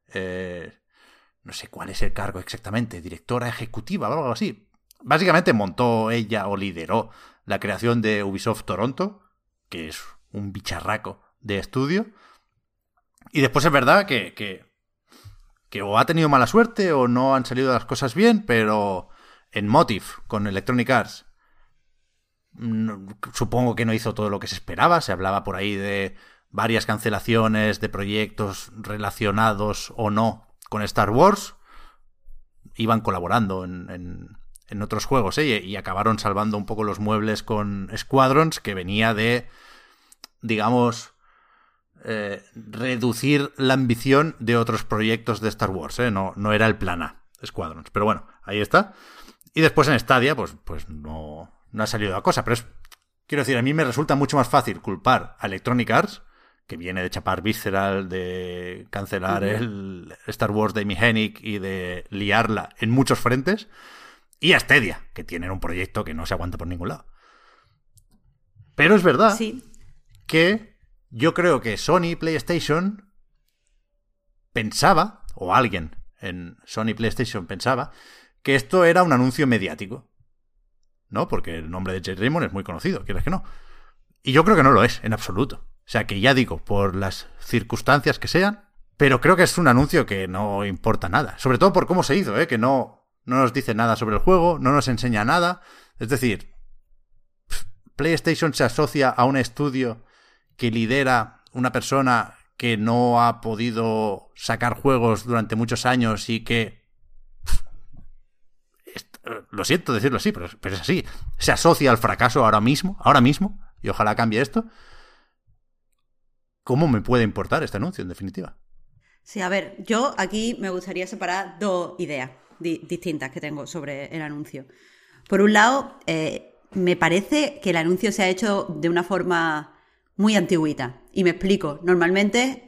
no sé cuál es el cargo exactamente, directora ejecutiva o algo así. Básicamente montó ella o lideró la creación de Ubisoft Toronto, que es un bicharraco de estudio. Y después es verdad que o ha tenido mala suerte o no han salido las cosas bien, pero en Motive, con Electronic Arts, supongo que no hizo todo lo que se esperaba. Se hablaba por ahí de varias cancelaciones de proyectos relacionados o no con Star Wars. Iban colaborando en otros juegos, y acabaron salvando un poco los muebles con Squadrons, que venía de, digamos, reducir la ambición de otros proyectos de Star Wars. No era el plan A, Squadrons. Pero bueno, ahí está. Y después en Stadia, pues no ha salido la cosa. Pero quiero decir, a mí me resulta mucho más fácil culpar a Electronic Arts, que viene de chapar Visceral, de cancelar el Star Wars de Amy Hennig y de liarla en muchos frentes, y a Stadia, que tienen un proyecto que no se aguanta por ningún lado. Pero es verdad que yo creo que Sony y PlayStation pensaba, o alguien en Sony PlayStation pensaba, que esto era un anuncio mediático, ¿no? Porque el nombre de Jade Raymond es muy conocido, ¿quieres que no? Y yo creo que no lo es, en absoluto. O sea, que ya digo, por las circunstancias que sean, pero creo que es un anuncio que no importa nada. Sobre todo por cómo se hizo, que no nos dice nada sobre el juego, no nos enseña nada. Es decir, PlayStation se asocia a un estudio que lidera una persona que no ha podido sacar juegos durante muchos años y que... Lo siento decirlo así, pero es así. Se asocia al fracaso ahora mismo, y ojalá cambie esto. ¿Cómo me puede importar este anuncio, en definitiva? Sí, a ver, yo aquí me gustaría separar dos ideas distintas que tengo sobre el anuncio. Por un lado, me parece que el anuncio se ha hecho de una forma muy antigüita. Y me explico. Normalmente,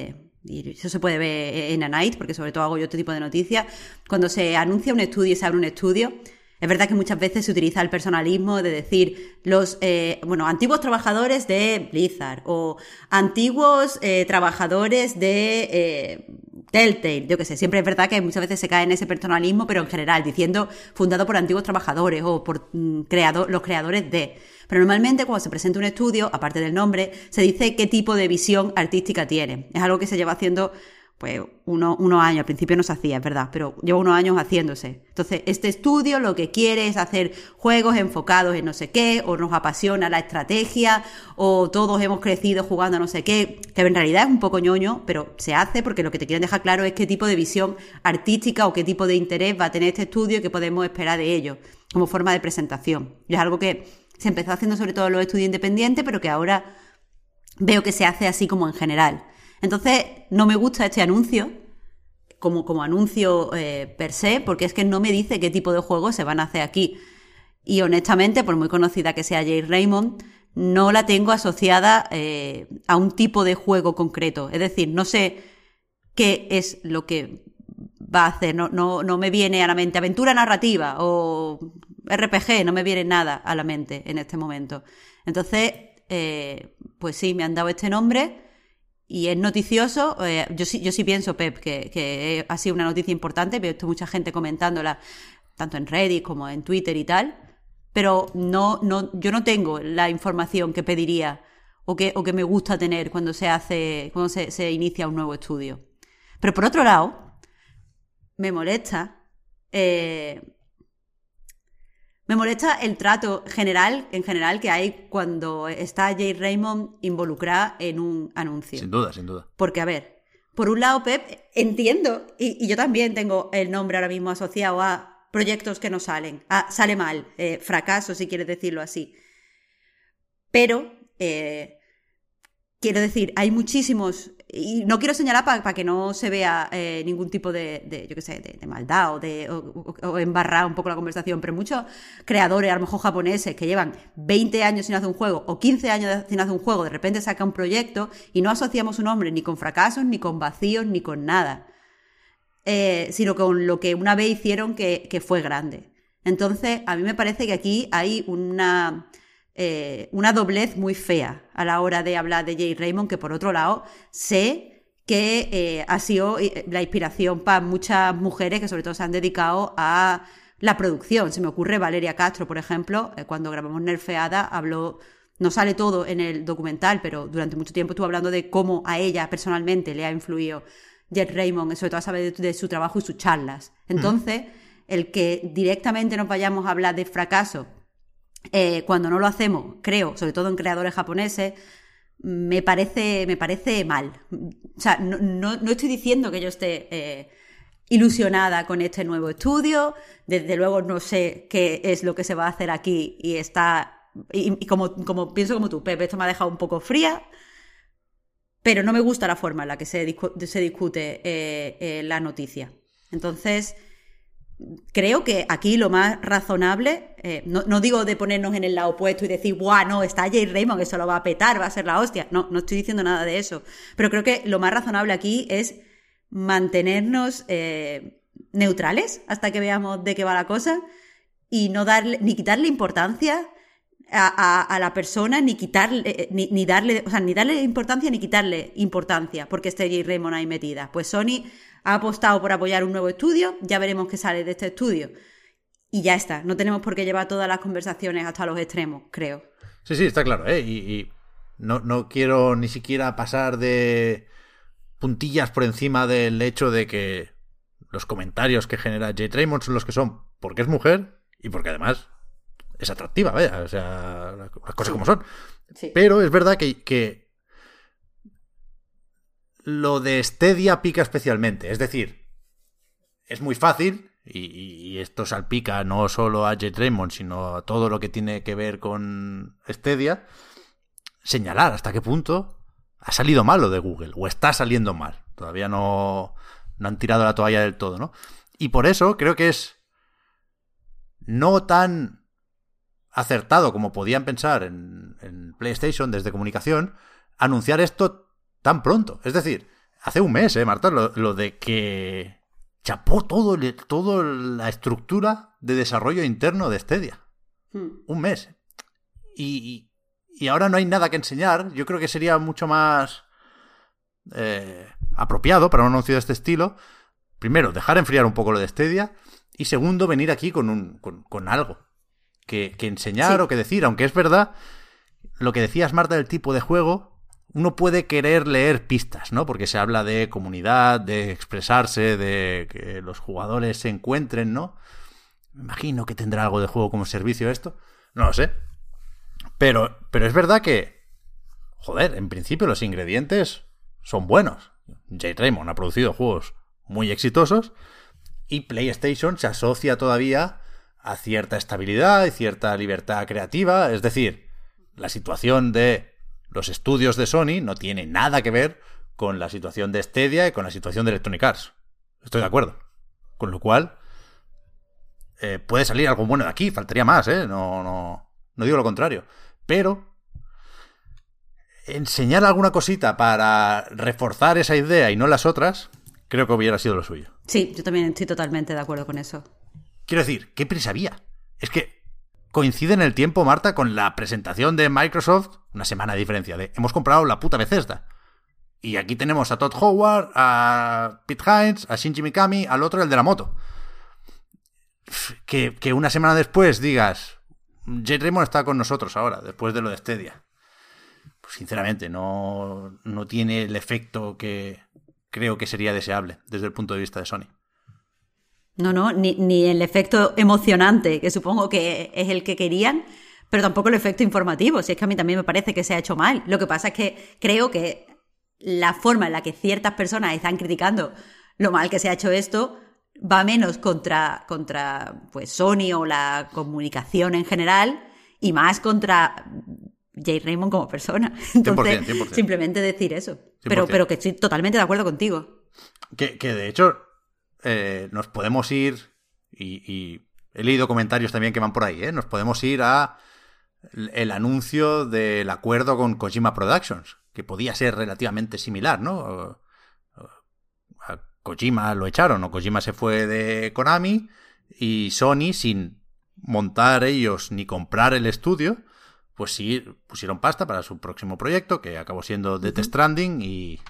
y eso se puede ver en A Night, porque sobre todo hago yo este tipo de noticias, cuando se anuncia un estudio y se abre un estudio, es verdad que muchas veces se utiliza el personalismo de decir los antiguos trabajadores de Blizzard o antiguos trabajadores de Telltale, yo qué sé. Siempre es verdad que muchas veces se cae en ese personalismo, pero en general, diciendo fundado por antiguos trabajadores o por los creadores de... Pero normalmente cuando se presenta un estudio, aparte del nombre, se dice qué tipo de visión artística tiene. Es algo que se lleva haciendo pues unos años. Al principio no se hacía, es verdad, pero lleva unos años haciéndose. Entonces, este estudio lo que quiere es hacer juegos enfocados en no sé qué, o nos apasiona la estrategia, o todos hemos crecido jugando a no sé qué, que en realidad es un poco ñoño, pero se hace porque lo que te quieren dejar claro es qué tipo de visión artística o qué tipo de interés va a tener este estudio y qué podemos esperar de ello, como forma de presentación. Y es algo que se empezó haciendo sobre todo en los estudios independientes, pero que ahora veo que se hace así como en general. Entonces, no me gusta este anuncio, como anuncio per se, porque es que no me dice qué tipo de juegos se van a hacer aquí. Y honestamente, por muy conocida que sea Jade Raymond, no la tengo asociada a un tipo de juego concreto. Es decir, no sé qué es lo que va a hacer. No me viene a la mente aventura narrativa o RPG, no me viene nada a la mente en este momento. Entonces, pues sí, me han dado este nombre y es noticioso. Yo sí pienso, Pep, que ha sido una noticia importante. He visto mucha gente comentándola tanto en Reddit como en Twitter y tal, pero yo no tengo la información que pediría o que me gusta tener cuando se inicia un nuevo estudio. Pero por otro lado, me molesta el trato en general que hay cuando está Jade Raymond involucrada en un anuncio. Sin duda, sin duda. Porque, a ver, por un lado, Pep, entiendo, y yo también tengo el nombre ahora mismo asociado a proyectos que no salen, sale mal, fracaso, si quieres decirlo así. Pero, quiero decir, hay muchísimos... Y no quiero señalar para que no se vea ningún tipo de yo qué sé, de maldad o embarrar un poco la conversación, pero muchos creadores, a lo mejor japoneses, que llevan 20 años sin hacer un juego o 15 años sin hacer un juego, de repente saca un proyecto y no asociamos su nombre ni con fracasos, ni con vacíos, ni con nada, sino con lo que una vez hicieron que fue grande. Entonces, a mí me parece que aquí hay una doblez muy fea a la hora de hablar de Jade Raymond, que por otro lado sé que ha sido la inspiración para muchas mujeres que sobre todo se han dedicado a la producción. Se me ocurre Valeria Castro, por ejemplo, cuando grabamos Nerfeada habló, no sale todo en el documental, pero durante mucho tiempo estuvo hablando de cómo a ella personalmente le ha influido Jade Raymond, sobre todo a saber de su trabajo y sus charlas. Entonces, el que directamente nos vayamos a hablar de fracaso cuando no lo hacemos, creo, sobre todo en creadores japoneses, me parece mal. O sea, no estoy diciendo que yo esté ilusionada con este nuevo estudio. Desde luego no sé qué es lo que se va a hacer aquí y como pienso como tú, Pepe, esto me ha dejado un poco fría, pero no me gusta la forma en la que se discute la noticia. Entonces, creo que aquí lo más razonable, no digo de ponernos en el lado opuesto y decir, ¡buah, no, está Jade Raymond, eso lo va a petar, va a ser la hostia! No estoy diciendo nada de eso. Pero creo que lo más razonable aquí es mantenernos neutrales hasta que veamos de qué va la cosa y no darle, ni quitarle importancia, a la persona ni quitarle, ni darle, o sea, ni darle importancia ni quitarle importancia, porque esté Jade Raymond ahí metida. Pues Sony ha apostado por apoyar un nuevo estudio, ya veremos qué sale de este estudio. Y ya está, no tenemos por qué llevar todas las conversaciones hasta los extremos, creo. Sí, está claro, ¿eh? Y no quiero ni siquiera pasar de puntillas por encima del hecho de que los comentarios que genera Jade Raymond son los que son, porque es mujer y porque además es atractiva, vaya, o sea, las cosas como son. Sí. Pero es verdad que lo de Stadia pica especialmente, es decir, es muy fácil, y esto salpica no solo a Jade Raymond, sino a todo lo que tiene que ver con Stadia, señalar hasta qué punto ha salido mal lo de Google, o está saliendo mal. Todavía no han tirado la toalla del todo, ¿no? Y por eso creo que es no tan acertado como podían pensar en PlayStation desde comunicación anunciar esto tan pronto. Es decir, hace un mes, Marta, lo de que chapó toda la estructura de desarrollo interno de Stadia. Un mes. Y ahora no hay nada que enseñar. Yo creo que sería mucho más apropiado para un anuncio de este estilo. Primero, dejar enfriar un poco lo de Stadia. Y segundo, venir aquí con algo que enseñar, sí, o que decir. Aunque es verdad, lo que decías, Marta, del tipo de juego, uno puede querer leer pistas, ¿no? Porque se habla de comunidad, de expresarse, de que los jugadores se encuentren, ¿no? Me imagino que tendrá algo de juego como servicio esto. No lo sé. Pero es verdad que, joder, en principio los ingredientes son buenos. Jade Raymond ha producido juegos muy exitosos y PlayStation se asocia todavía a cierta estabilidad y cierta libertad creativa. Es decir, la situación de los estudios de Sony no tiene nada que ver con la situación de Stadia y con la situación de Electronic Arts. Estoy de acuerdo. Con lo cual, puede salir algo bueno de aquí. Faltaría más, ¿eh? No digo lo contrario. Pero enseñar alguna cosita para reforzar esa idea y no las otras, creo que hubiera sido lo suyo. Sí, yo también estoy totalmente de acuerdo con eso. Quiero decir, ¿qué prisa había? Es que coincide en el tiempo, Marta, con la presentación de Microsoft, una semana de diferencia, de hemos comprado la puta Bethesda. Y aquí tenemos a Todd Howard, a Pete Hines, a Shinji Mikami, al otro, el de la moto. Que una semana después digas, Jade Raymond está con nosotros ahora, después de lo de Stadia. Pues sinceramente, no tiene el efecto que creo que sería deseable desde el punto de vista de Sony. No, ni el efecto emocionante, que supongo que es el que querían, pero tampoco el efecto informativo, si es que a mí también me parece que se ha hecho mal. Lo que pasa es que creo que la forma en la que ciertas personas están criticando lo mal que se ha hecho esto va menos contra pues Sony o la comunicación en general y más contra Jade Raymond como persona. Entonces, 100%. Simplemente decir eso. 100%. Pero que estoy totalmente de acuerdo contigo. Que de hecho nos podemos ir, y he leído comentarios también que van por ahí, nos podemos ir a el anuncio del acuerdo con Kojima Productions, que podía ser relativamente similar, ¿no? A Kojima lo echaron, o Kojima se fue de Konami, y Sony, sin montar ellos ni comprar el estudio, pues sí pusieron pasta para su próximo proyecto, que acabó siendo Death Stranding,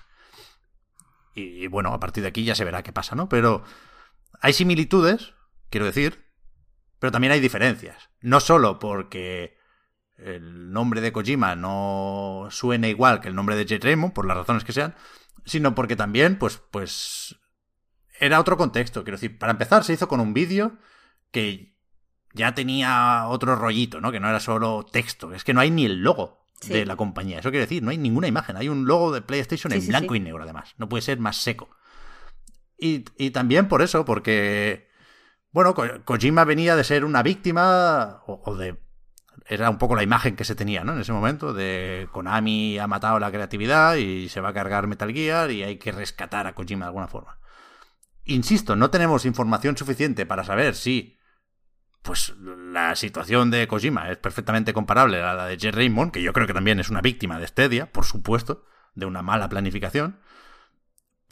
y bueno, a partir de aquí ya se verá qué pasa, ¿no? Pero hay similitudes, quiero decir, pero también hay diferencias. No solo porque el nombre de Kojima no suene igual que el nombre de Jade Raymond, por las razones que sean, sino porque también, pues era otro contexto. Quiero decir, para empezar, se hizo con un vídeo que ya tenía otro rollito, ¿no? Que no era solo texto. Es que no hay ni el logo de la compañía. Eso quiere decir, no hay ninguna imagen. Hay un logo de PlayStation en blanco y negro, además. No puede ser más seco. Y también por eso, porque, bueno, Kojima venía de ser una víctima, o de... Era un poco la imagen que se tenía, ¿no? En ese momento, de Konami ha matado la creatividad y se va a cargar Metal Gear y hay que rescatar a Kojima de alguna forma. Insisto, no tenemos información suficiente para saber si pues la situación de Kojima es perfectamente comparable a la de Jade Raymond, que yo creo que también es una víctima de Stadia, por supuesto, de una mala planificación.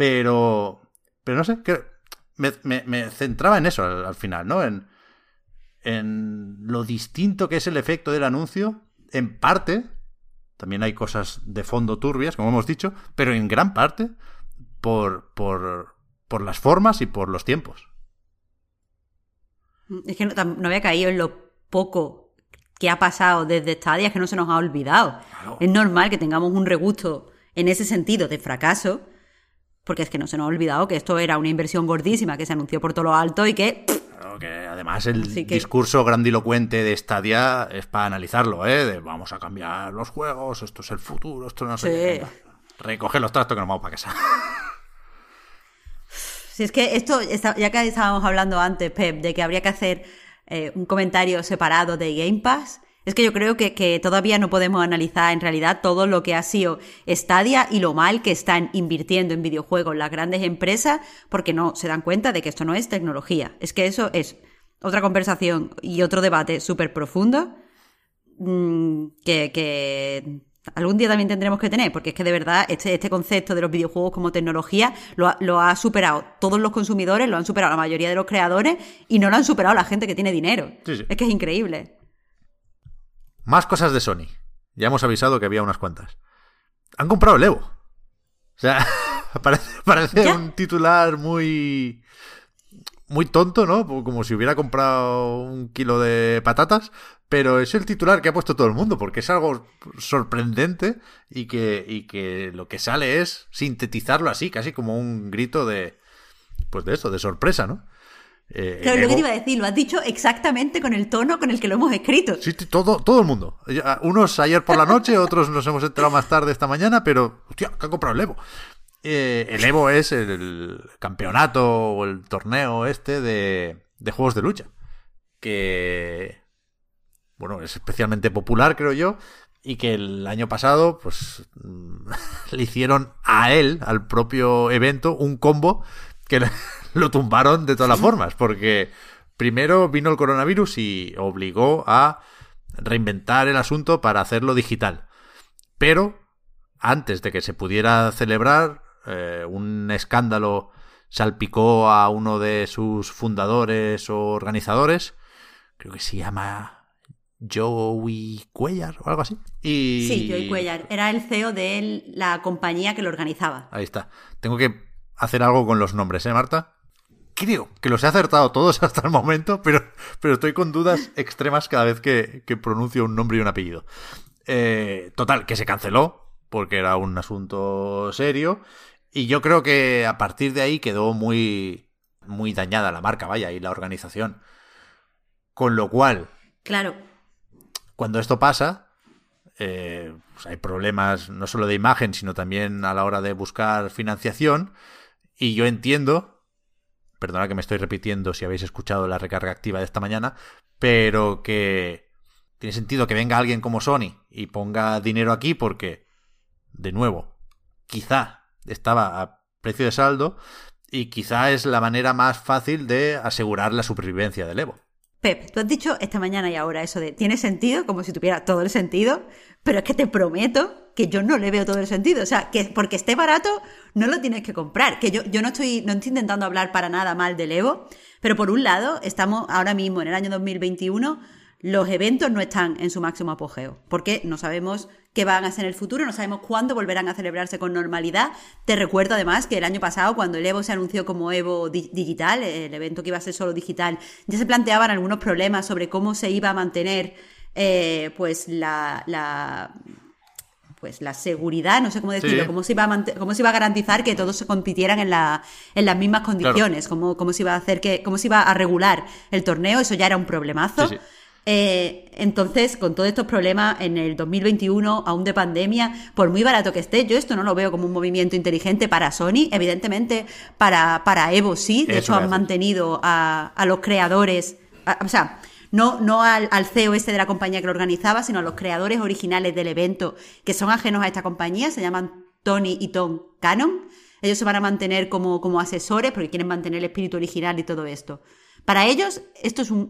Pero no sé, me centraba en eso al final, ¿no? En en lo distinto que es el efecto del anuncio, en parte, también hay cosas de fondo turbias, como hemos dicho, pero en gran parte por las formas y por los tiempos. Es que no había caído en lo poco que ha pasado desde Stadia, es que no se nos ha olvidado. Claro. Es normal que tengamos un regusto en ese sentido de fracaso, porque es que no se nos ha olvidado que esto era una inversión gordísima que se anunció por todo lo alto y que... Claro, que además el discurso grandilocuente de Stadia es para analizarlo, de vamos a cambiar los juegos, esto es el futuro, esto no sé qué. Recoge los trastos que nos vamos para casa. Si es que esto, ya que estábamos hablando antes, Pep, de que habría que hacer un comentario separado de Game Pass, es que yo creo que todavía no podemos analizar en realidad todo lo que ha sido Stadia y lo mal que están invirtiendo en videojuegos las grandes empresas porque no se dan cuenta de que esto no es tecnología. Es que eso es otra conversación y otro debate súper profundo que algún día también tendremos que tener, porque es que de verdad este concepto de los videojuegos como tecnología lo ha superado todos los consumidores, lo han superado la mayoría de los creadores y no lo han superado la gente que tiene dinero. Sí. Es que es increíble. Más cosas de Sony. Ya hemos avisado que había unas cuantas. Han comprado el Evo. O sea, parece un titular muy tonto, ¿no? Como si hubiera comprado un kilo de patatas, pero es el titular que ha puesto todo el mundo, porque es algo sorprendente y que lo que sale es sintetizarlo así, casi como un grito de sorpresa, ¿no? Claro, lo que te iba a decir, lo has dicho exactamente con el tono con el que lo hemos escrito. Sí, todo el mundo. Unos ayer por la noche, otros nos hemos enterado más tarde esta mañana, pero, hostia, que han comprado el Evo. El Evo es el campeonato o el torneo de juegos de lucha, que, bueno, es especialmente popular, creo yo, y que el año pasado, pues, le hicieron a él, al propio evento, un combo que lo tumbaron de todas las formas, porque primero vino el coronavirus y obligó a reinventar el asunto para hacerlo digital. Pero antes de que se pudiera celebrar, un escándalo salpicó a uno de sus fundadores o organizadores, creo que se llama Joey Cuellar o algo así. Sí, Joey Cuellar, era el CEO de la compañía que lo organizaba. Ahí está. Tengo que hacer algo con los nombres, Marta? Creo que los he acertado todos hasta el momento, pero estoy con dudas extremas cada vez que pronuncio un nombre y un apellido. Total, que se canceló porque era un asunto serio y yo creo que a partir de ahí quedó muy, muy dañada la marca, vaya, y la organización. Con lo cual, claro, cuando esto pasa, pues hay problemas no solo de imagen, sino también a la hora de buscar financiación. Y yo entiendo, perdona que me estoy repitiendo si habéis escuchado la recarga activa de esta mañana, pero que tiene sentido que venga alguien como Sony y ponga dinero aquí porque, de nuevo, quizá estaba a precio de saldo y quizá es la manera más fácil de asegurar la supervivencia del Evo. Pep, tú has dicho esta mañana y ahora eso de tiene sentido, como si tuviera todo el sentido, pero es que te prometo que yo no le veo todo el sentido. O sea, que porque esté barato no lo tienes que comprar. Que yo no estoy intentando hablar para nada mal del Evo, pero por un lado estamos ahora mismo en el año 2021, los eventos no están en su máximo apogeo, porque no sabemos qué van a ser en el futuro, no sabemos cuándo volverán a celebrarse con normalidad. Te recuerdo además que el año pasado, cuando el Evo se anunció como Evo Digital, el evento que iba a ser solo digital, ya se planteaban algunos problemas sobre cómo se iba a mantener pues la seguridad, no sé cómo decirlo, sí. cómo se iba a garantizar que todos se compitieran en las mismas condiciones, claro. cómo se iba a hacer cómo se iba a regular el torneo, eso ya era un problemazo. Sí. Entonces, con todos estos problemas en el 2021, aún de pandemia, por muy barato que esté, yo esto no lo veo como un movimiento inteligente para Sony. Evidentemente, para Evo sí, de hecho han mantenido a los creadores, o sea, no al CEO de la compañía que lo organizaba, sino a los creadores originales del evento, que son ajenos a esta compañía, se llaman Tony y Tom Cannon. Ellos se van a mantener como asesores porque quieren mantener el espíritu original y todo esto. Para ellos, esto es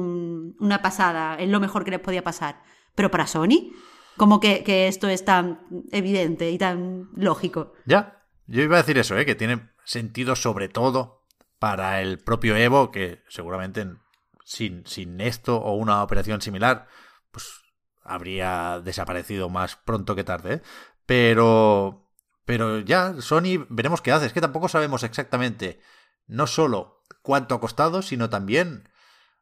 una pasada, es lo mejor que les podía pasar. Pero para Sony, ¿cómo que esto es tan evidente y tan lógico? Ya, yo iba a decir eso, que tiene sentido sobre todo para el propio Evo, que seguramente sin esto o una operación similar, pues habría desaparecido más pronto que tarde, ¿eh? Pero ya, Sony, veremos qué hace. Es que tampoco sabemos exactamente no solo cuánto ha costado, sino también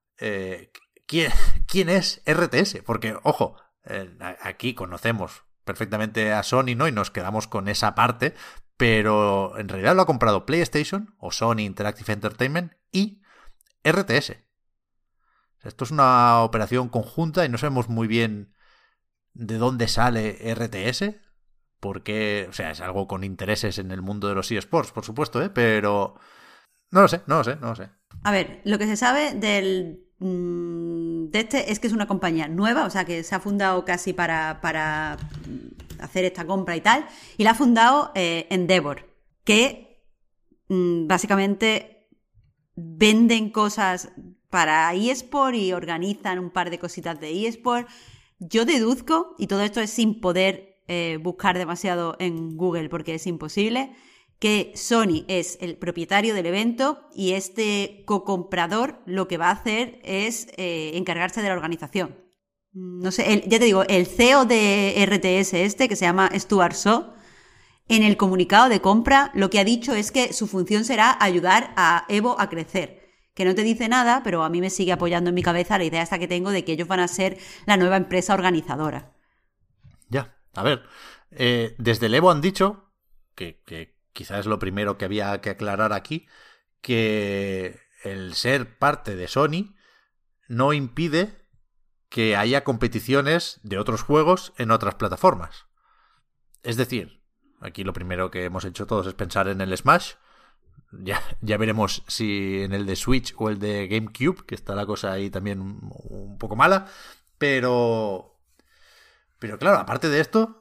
quién es RTS. Porque, ojo, aquí conocemos perfectamente a Sony, ¿no? Y nos quedamos con esa parte, pero en realidad lo ha comprado PlayStation o Sony Interactive Entertainment y RTS. Esto es una operación conjunta y no sabemos muy bien de dónde sale RTS, porque, o sea, es algo con intereses en el mundo de los eSports, por supuesto, pero no lo sé. A ver, lo que se sabe de este es que es una compañía nueva, o sea, que se ha fundado casi para hacer esta compra y tal, y la ha fundado Endeavor, que básicamente venden cosas para eSport y organizan un par de cositas de eSport. Yo deduzco, y todo esto es sin poder buscar demasiado en Google porque es imposible, que Sony es el propietario del evento y este co-comprador lo que va a hacer es encargarse de la organización. No sé, ya te digo, el CEO de RTS que se llama Stuart Shaw, en el comunicado de compra lo que ha dicho es que su función será ayudar a Evo a crecer. Que no te dice nada, pero a mí me sigue apoyando en mi cabeza la idea esta que tengo de que ellos van a ser la nueva empresa organizadora. Ya, a ver, desde el Evo han dicho, que quizás es lo primero que había que aclarar aquí, que el ser parte de Sony no impide que haya competiciones de otros juegos en otras plataformas. Es decir, aquí lo primero que hemos hecho todos es pensar en el Smash. Ya veremos si en el de Switch o el de GameCube, que está la cosa ahí también un poco mala. Pero claro, aparte de esto,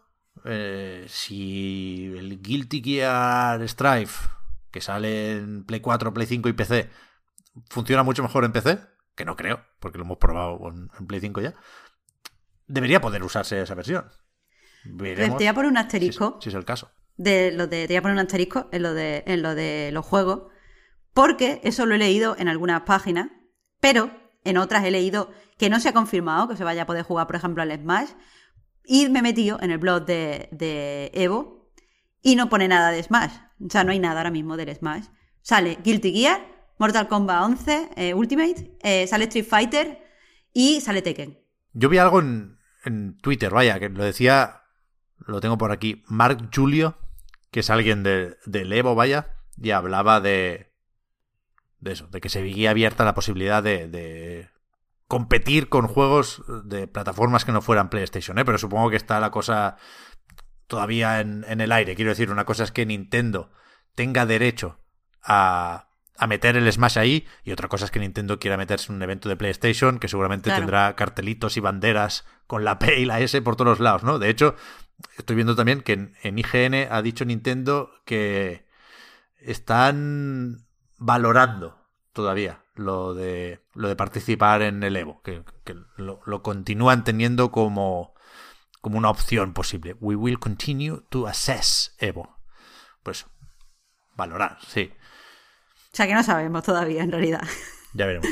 si el Guilty Gear Strive, que sale en Play 4, Play 5 y PC, funciona mucho mejor en PC, que no creo, porque lo hemos probado en Play 5 ya, debería poder usarse esa versión. Veremos. Te voy a poner un asterisco. Si es el caso. Te voy a poner un asterisco en lo de los juegos, porque eso lo he leído en algunas páginas, pero en otras he leído que no se ha confirmado que se vaya a poder jugar, por ejemplo, al Smash, y me he metido en el blog de Evo y no pone nada de Smash. O sea, no hay nada ahora mismo del Smash. Sale Guilty Gear, Mortal Kombat 11 Ultimate, sale Street Fighter y sale Tekken. Yo vi algo en Twitter, vaya, que lo decía, lo tengo por aquí, Mark Julio, que es alguien del Evo, vaya, y hablaba de eso, de que se veía abierta la posibilidad de competir con juegos de plataformas que no fueran PlayStation, pero supongo que está la cosa todavía en el aire. Quiero decir, una cosa es que Nintendo tenga derecho a meter el Smash ahí, y otra cosa es que Nintendo quiera meterse en un evento de PlayStation que seguramente tendrá cartelitos y banderas con la P y la S por todos los lados, ¿no? De hecho, estoy viendo también que en IGN ha dicho Nintendo que están valorando todavía lo de participar en el Evo, que lo continúan teniendo como una opción posible. We will continue to assess Evo. Pues valorar, sí. O sea que no sabemos todavía, en realidad. Ya veremos.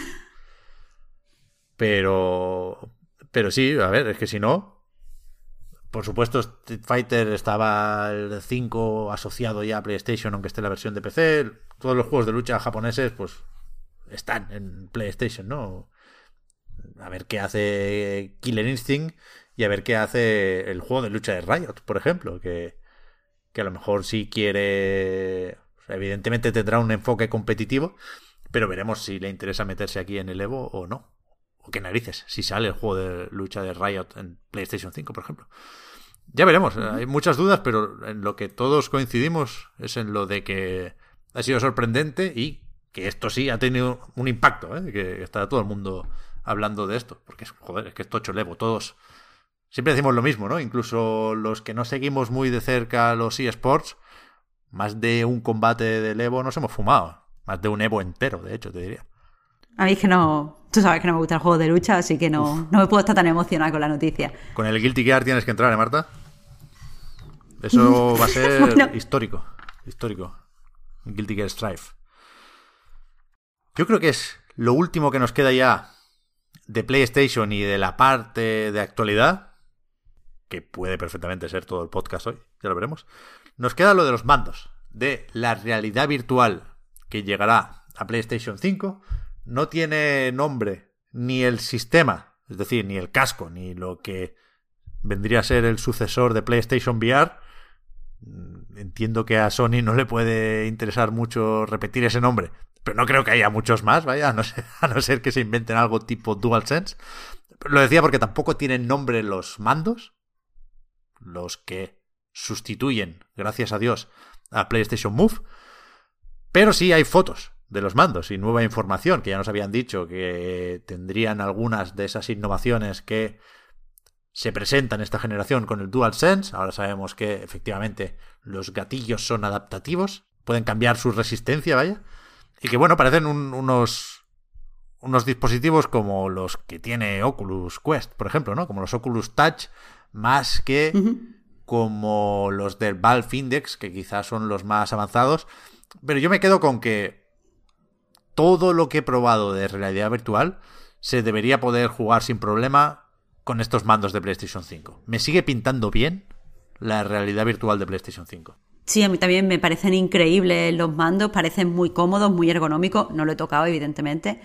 Pero sí, a ver, es que si no, por supuesto Street Fighter estaba el 5 asociado ya a PlayStation, aunque esté la versión de PC. Todos los juegos de lucha japoneses pues están en PlayStation, ¿no? A ver qué hace Killer Instinct y a ver qué hace el juego de lucha de Riot, por ejemplo, que a lo mejor sí quiere... Evidentemente tendrá un enfoque competitivo, pero veremos si le interesa meterse aquí en el Evo o no. O qué narices, si sale el juego de lucha de Riot en PlayStation 5, por ejemplo. Ya veremos, hay muchas dudas, pero en lo que todos coincidimos es en lo de que ha sido sorprendente y que esto sí ha tenido un impacto, que está todo el mundo hablando de esto, porque es que es tocho el Evo, todos siempre decimos lo mismo, ¿no? Incluso los que no seguimos muy de cerca los eSports, más de un combate del Evo nos hemos fumado. Más de un Evo entero, de hecho, te diría. A mí es que no... Tú sabes que no me gusta el juego de lucha, así que no me puedo estar tan emocionada con la noticia. Con el Guilty Gear tienes que entrar, ¿eh, Marta? Eso va a ser bueno. Histórico. Guilty Gear Strive. Yo creo que es lo último que nos queda ya de PlayStation y de la parte de actualidad, que puede perfectamente ser todo el podcast hoy, ya lo veremos, nos queda lo de los mandos, de la realidad virtual que llegará a PlayStation 5. No tiene nombre ni el sistema, es decir, ni el casco, ni lo que vendría a ser el sucesor de PlayStation VR. Entiendo que a Sony no le puede interesar mucho repetir ese nombre, pero no creo que haya muchos más, vaya, a no ser que se inventen algo tipo DualSense. Lo decía porque tampoco tienen nombre los mandos, los que sustituyen, gracias a Dios, a PlayStation Move, pero sí hay fotos de los mandos y nueva información, que ya nos habían dicho que tendrían algunas de esas innovaciones que se presentan esta generación con el DualSense. Ahora sabemos que efectivamente los gatillos son adaptativos, pueden cambiar su resistencia, vaya, y que bueno, parecen unos dispositivos como los que tiene Oculus Quest, por ejemplo, ¿no? Como los Oculus Touch, más que como los del Valve Index, que quizás son los más avanzados. Pero yo me quedo con que todo lo que he probado de realidad virtual se debería poder jugar sin problema con estos mandos de PlayStation 5. Me sigue pintando bien la realidad virtual de PlayStation 5. Sí, a mí también me parecen increíbles los mandos, parecen muy cómodos, muy ergonómicos. No lo he tocado, evidentemente.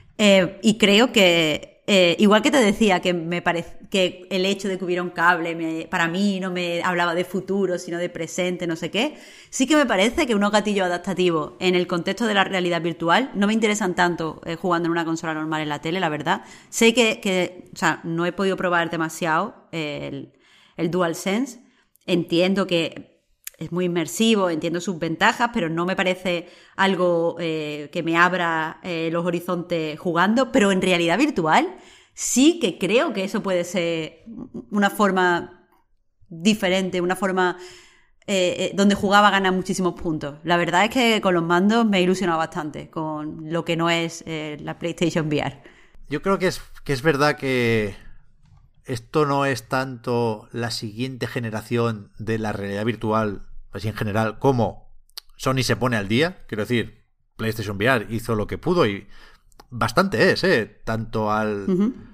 Y creo que, igual que te decía, que me parece que el hecho de que hubiera un cable para mí no me hablaba de futuro, sino de presente, no sé qué. Sí que me parece que unos gatillos adaptativos en el contexto de la realidad virtual no me interesan tanto jugando en una consola normal en la tele, la verdad. Sé que o sea, no he podido probar demasiado el DualSense. Entiendo que es muy inmersivo, entiendo sus ventajas, pero no me parece algo que me abra los horizontes jugando. Pero en realidad virtual sí que creo que eso puede ser una forma diferente, una forma donde jugaba a ganar muchísimos puntos. La verdad es que con los mandos me he ilusionado bastante con lo que no es la PlayStation VR. Yo creo que es verdad que esto no es tanto la siguiente generación de la realidad virtual, así en general, como Sony se pone al día. Quiero decir, PlayStation VR hizo lo que pudo y bastante es, tanto al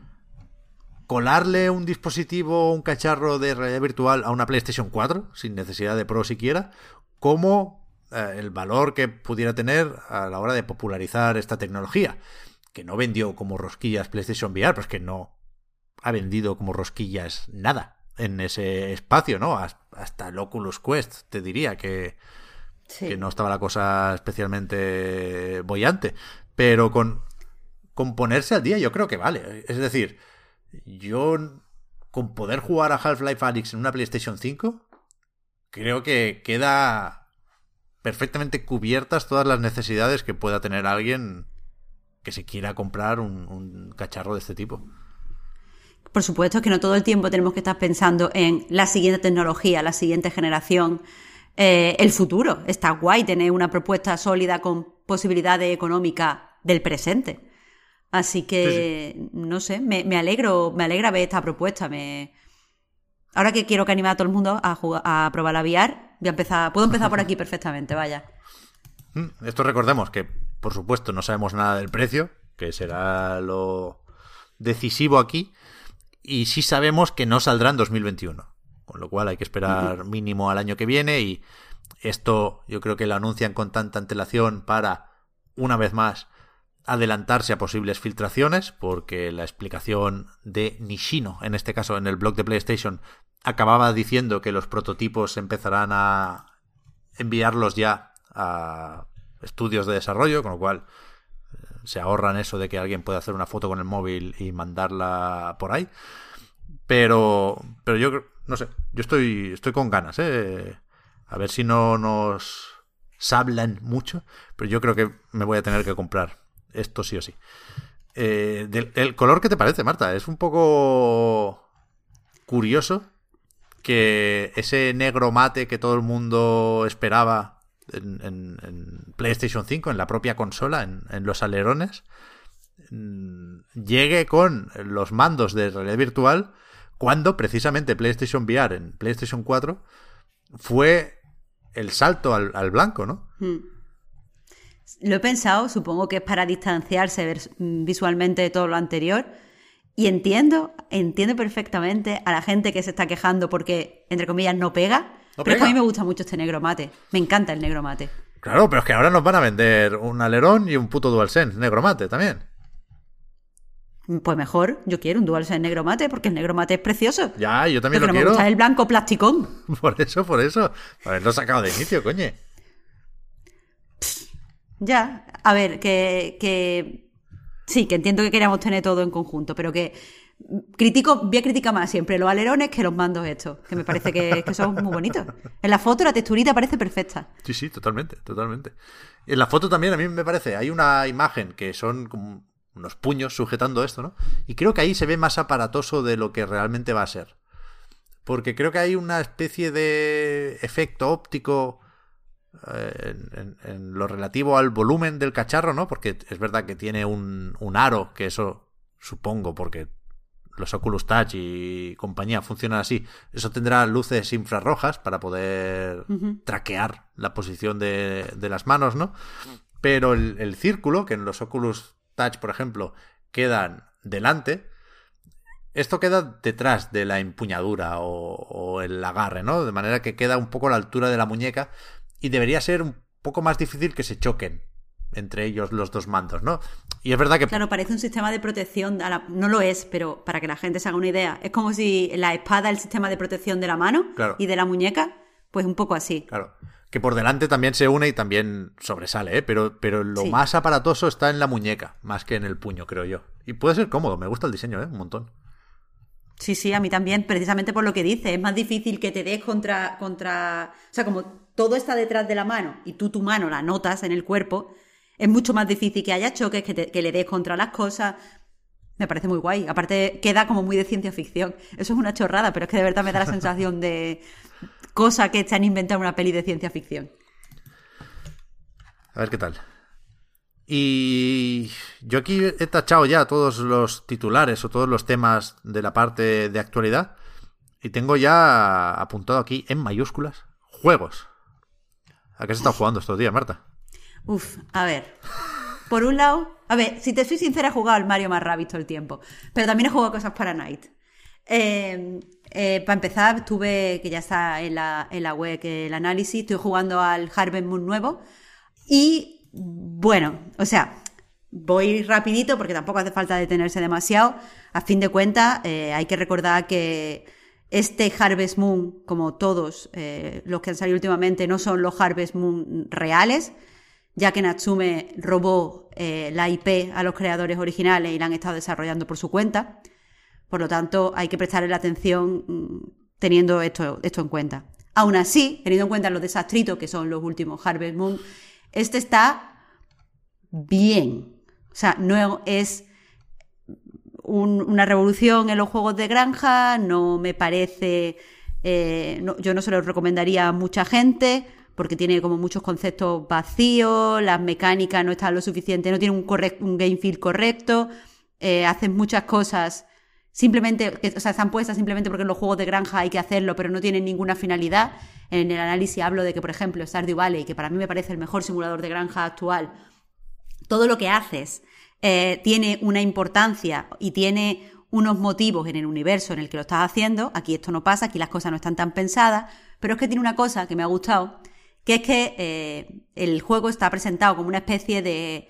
colarle un dispositivo, un cacharro de realidad virtual a una PlayStation 4, sin necesidad de Pro siquiera, como el valor que pudiera tener a la hora de popularizar esta tecnología, que no vendió como rosquillas PlayStation VR, pues que no ha vendido como rosquillas nada en ese espacio, ¿no? Hasta el Oculus Quest, te diría que no estaba la cosa especialmente boyante. Pero con ponerse al día yo creo que vale. Es decir, yo con poder jugar a Half-Life Alyx en una PlayStation 5 creo que queda perfectamente cubiertas todas las necesidades que pueda tener alguien que se quiera comprar un cacharro de este tipo. Por supuesto que no todo el tiempo tenemos que estar pensando en la siguiente tecnología, la siguiente generación, el futuro. Está guay tener una propuesta sólida con posibilidades económicas del presente. Así que, sí. No sé, me alegra ver esta propuesta. Ahora que quiero que anime a todo el mundo a probar la VR, puedo empezar por aquí perfectamente, vaya. Esto recordemos que, por supuesto, no sabemos nada del precio, que será lo decisivo aquí. Y sí sabemos que no saldrá en 2021, con lo cual hay que esperar mínimo al año que viene, y esto yo creo que lo anuncian con tanta antelación para, una vez más, adelantarse a posibles filtraciones, porque la explicación de Nishino, en este caso en el blog de PlayStation, acababa diciendo que los prototipos empezarán a enviarlos ya a estudios de desarrollo, con lo cual se ahorran eso de que alguien pueda hacer una foto con el móvil y mandarla por ahí. Pero yo no sé, yo estoy con ganas, a ver si no nos sablan mucho, pero yo creo que me voy a tener que comprar esto sí o sí. ¿El color qué te parece, Marta? Es un poco curioso que ese negro mate que todo el mundo esperaba en PlayStation 5, en la propia consola, en los alerones, llegue con los mandos de realidad virtual, cuando precisamente PlayStation VR en PlayStation 4 fue el salto al blanco, ¿no? Lo he pensado, supongo que es para distanciarse visualmente de todo lo anterior, Y entiendo perfectamente a la gente que se está quejando porque, entre comillas, no pega. Pero es que a mí me gusta mucho este negro mate. Me encanta el negro mate. Claro, pero es que ahora nos van a vender un alerón y un puto DualSense negro mate también. Pues mejor, yo quiero un DualSense negro mate porque el negro mate es precioso. Ya, yo también lo quiero. Me gusta el blanco plasticón. Por eso. Haberlo sacado de inicio, coño. Ya, a ver, sí, que entiendo que queríamos tener todo en conjunto, pero que voy a criticar más siempre los alerones que los mandos estos, que me parece que son muy bonitos. En la foto la texturita parece perfecta. Sí, totalmente. Y en la foto también a mí me parece, hay una imagen que son como unos puños sujetando esto, ¿no? Y creo que ahí se ve más aparatoso de lo que realmente va a ser. Porque creo que hay una especie de efecto óptico en lo relativo al volumen del cacharro, ¿no? Porque es verdad que tiene un aro, que eso supongo, porque los Oculus Touch y compañía funcionan así. Eso tendrá luces infrarrojas para poder traquear la posición de las manos, ¿no? Pero el círculo, que en los Oculus Touch, por ejemplo, quedan delante, esto queda detrás de la empuñadura o el agarre, ¿no? De manera que queda un poco a la altura de la muñeca y debería ser un poco más difícil que se choquen entre ellos los dos mandos, ¿no? Y es verdad que... Claro, parece un sistema de protección, no lo es, pero para que la gente se haga una idea, es como si la espada es el sistema de protección de la mano y de la muñeca, pues un poco así. Claro, que por delante también se une y también sobresale, ¿eh? Pero lo más aparatoso está en la muñeca, más que en el puño, creo yo. Y puede ser cómodo, me gusta el diseño, ¿eh? Un montón. Sí, a mí también, precisamente por lo que dice, es más difícil que te des contra... O sea, como todo está detrás de la mano y tú tu mano la notas en el cuerpo, es mucho más difícil que haya choques, que le des contra las cosas. Me parece muy guay. Aparte, queda como muy de ciencia ficción. Eso es una chorrada, pero es que de verdad me da la sensación de cosa que se han inventado una peli de ciencia ficción. A ver qué tal. Y yo aquí he tachado ya todos los titulares o todos los temas de la parte de actualidad y tengo ya apuntado aquí en mayúsculas juegos. ¿A qué se está jugando estos días, Marta? A ver. Por un lado, a ver, si te soy sincera, he jugado al Mario más Rabbids todo el tiempo, pero también he jugado cosas para Night. Para empezar, estuve, que ya está en la web el análisis, estoy jugando al Harvest Moon nuevo y bueno, o sea, voy rapidito porque tampoco hace falta detenerse demasiado. A fin de cuentas, hay que recordar que este Harvest Moon, como todos los que han salido últimamente, no son los Harvest Moon reales, ya que Natsume robó la IP a los creadores originales y la han estado desarrollando por su cuenta. Por lo tanto, hay que prestarle la atención teniendo esto en cuenta. Aún así, teniendo en cuenta los desastritos que son los últimos Harvest Moon, este está bien. O sea, no es una revolución en los juegos de granja, no me parece... yo no se lo recomendaría a mucha gente porque tiene como muchos conceptos vacíos, las mecánicas no están lo suficiente, no tiene un game feel correcto, hacen muchas cosas simplemente, están puestas simplemente porque en los juegos de granja hay que hacerlo, pero no tienen ninguna finalidad. En el análisis hablo de que, por ejemplo, Stardew Valley, que para mí me parece el mejor simulador de granja actual, todo lo que haces tiene una importancia y tiene unos motivos en el universo en el que lo estás haciendo. Aquí esto no pasa, aquí las cosas no están tan pensadas, pero es que tiene una cosa que me ha gustado, que es que el juego está presentado como una especie de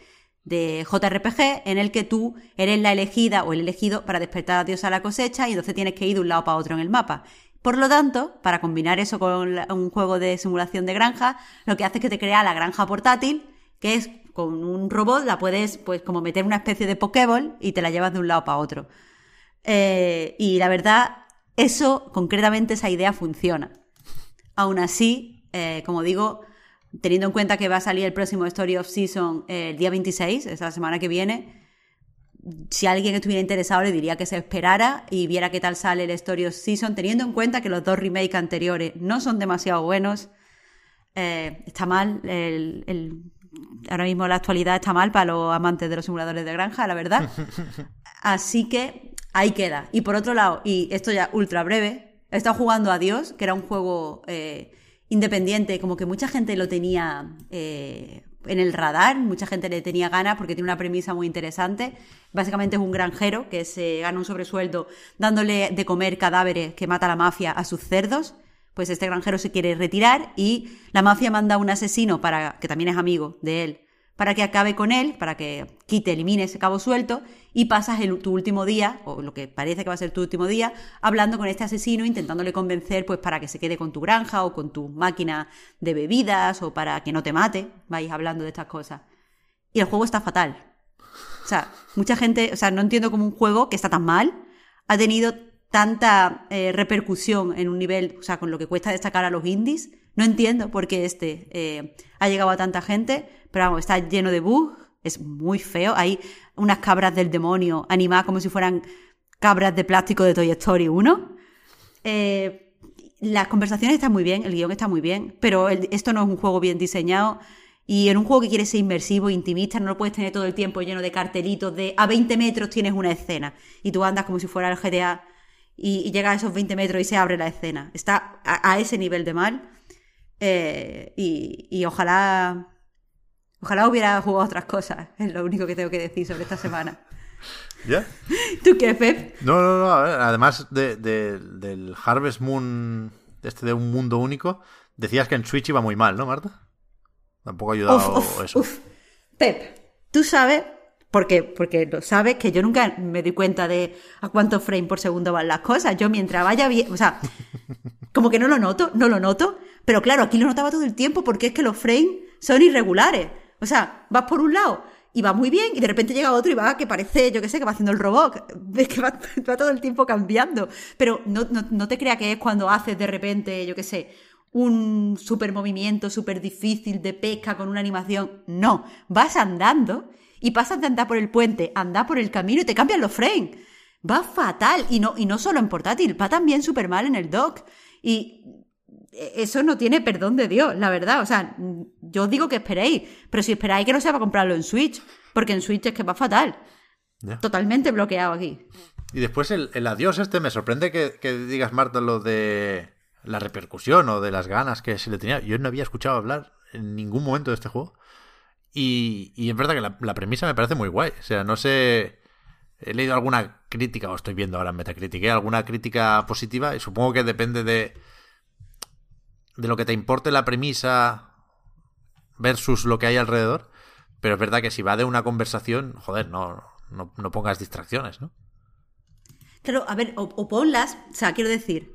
JRPG en el que tú eres la elegida o el elegido para despertar a Dios a la cosecha y entonces tienes que ir de un lado para otro en el mapa. Por lo tanto, para combinar eso con un juego de simulación de granja, lo que hace es que te crea la granja portátil, que es con un robot, la puedes pues como meter una especie de Pokéball y te la llevas de un lado para otro. Y la verdad, concretamente esa idea funciona. Aún así, como digo, teniendo en cuenta que va a salir el próximo Story of Season el día 26, es la semana que viene, si alguien estuviera interesado le diría que se esperara y viera qué tal sale el Story of Season, teniendo en cuenta que los dos remakes anteriores no son demasiado buenos. Está mal, ahora mismo la actualidad está mal para los amantes de los simuladores de granja, la verdad. Así que ahí queda. Y por otro lado, y esto ya ultra breve, he estado jugando a Dios, que era un juego independiente, como que mucha gente lo tenía en el radar, mucha gente le tenía ganas porque tiene una premisa muy interesante. Básicamente es un granjero que se gana un sobresueldo dándole de comer cadáveres que mata la mafia a sus cerdos. Pues este granjero se quiere retirar y la mafia manda a un asesino que también es amigo de él, para que acabe con él, para que elimine ese cabo suelto, y pasas tu último día, o lo que parece que va a ser tu último día, hablando con este asesino, intentándole convencer pues para que se quede con tu granja o con tu máquina de bebidas o para que no te mate. Vais hablando de estas cosas. Y el juego está fatal. O sea, mucha gente, no entiendo cómo un juego que está tan mal ha tenido tanta repercusión en un nivel, con lo que cuesta destacar a los indies. No entiendo por qué ha llegado a tanta gente, pero vamos, está lleno de bugs, es muy feo. Hay unas cabras del demonio animadas como si fueran cabras de plástico de Toy Story 1. Las conversaciones están muy bien, el guión está muy bien, pero esto no es un juego bien diseñado. Y en un juego que quiere ser inmersivo e intimista, no lo puedes tener todo el tiempo lleno de cartelitos de a 20 metros tienes una escena. Y tú andas como si fuera el GTA y llegas a esos 20 metros y se abre la escena. Está a ese nivel de mal. Y ojalá hubiera jugado otras cosas. Es lo único que tengo que decir sobre esta semana. ¿Ya? ¿Tú qué, Pep? No. A ver, además del Harvest Moon, de un mundo único, decías que en Switch iba muy mal, ¿no, Marta? Tampoco ha ayudado eso. Pep, tú sabes, porque lo sabes, que yo nunca me doy cuenta de a cuántos frames por segundo van las cosas. Yo mientras vaya bien, como que no lo noto, pero claro, aquí lo notaba todo el tiempo porque es que los frames son irregulares. Vas por un lado y va muy bien y de repente llega otro y va que parece, yo qué sé, que va haciendo el robot. Ves que va todo el tiempo cambiando. Pero no te creas que es cuando haces de repente, yo qué sé, un super movimiento súper difícil de pesca con una animación. No, vas andando y pasas de andar por el puente, andar por el camino y te cambian los frames. Va fatal, y no solo en portátil, va también súper mal en el dock. Y eso no tiene perdón de Dios, la verdad. Yo os digo que esperéis, pero si esperáis que no sea para comprarlo en Switch, porque en Switch es que va fatal. Yeah. Totalmente bloqueado aquí. Y después el adiós me sorprende que digas, Marta, lo de la repercusión o de las ganas que se le tenía. Yo no había escuchado hablar en ningún momento de este juego. Y es verdad que la premisa me parece muy guay. No sé... He leído alguna crítica, o estoy viendo ahora en Metacritic, alguna crítica positiva, y supongo que depende de lo que te importe la premisa versus lo que hay alrededor. Pero es verdad que si va de una conversación, joder, no pongas distracciones, ¿no? Claro, a ver, o ponlas, quiero decir...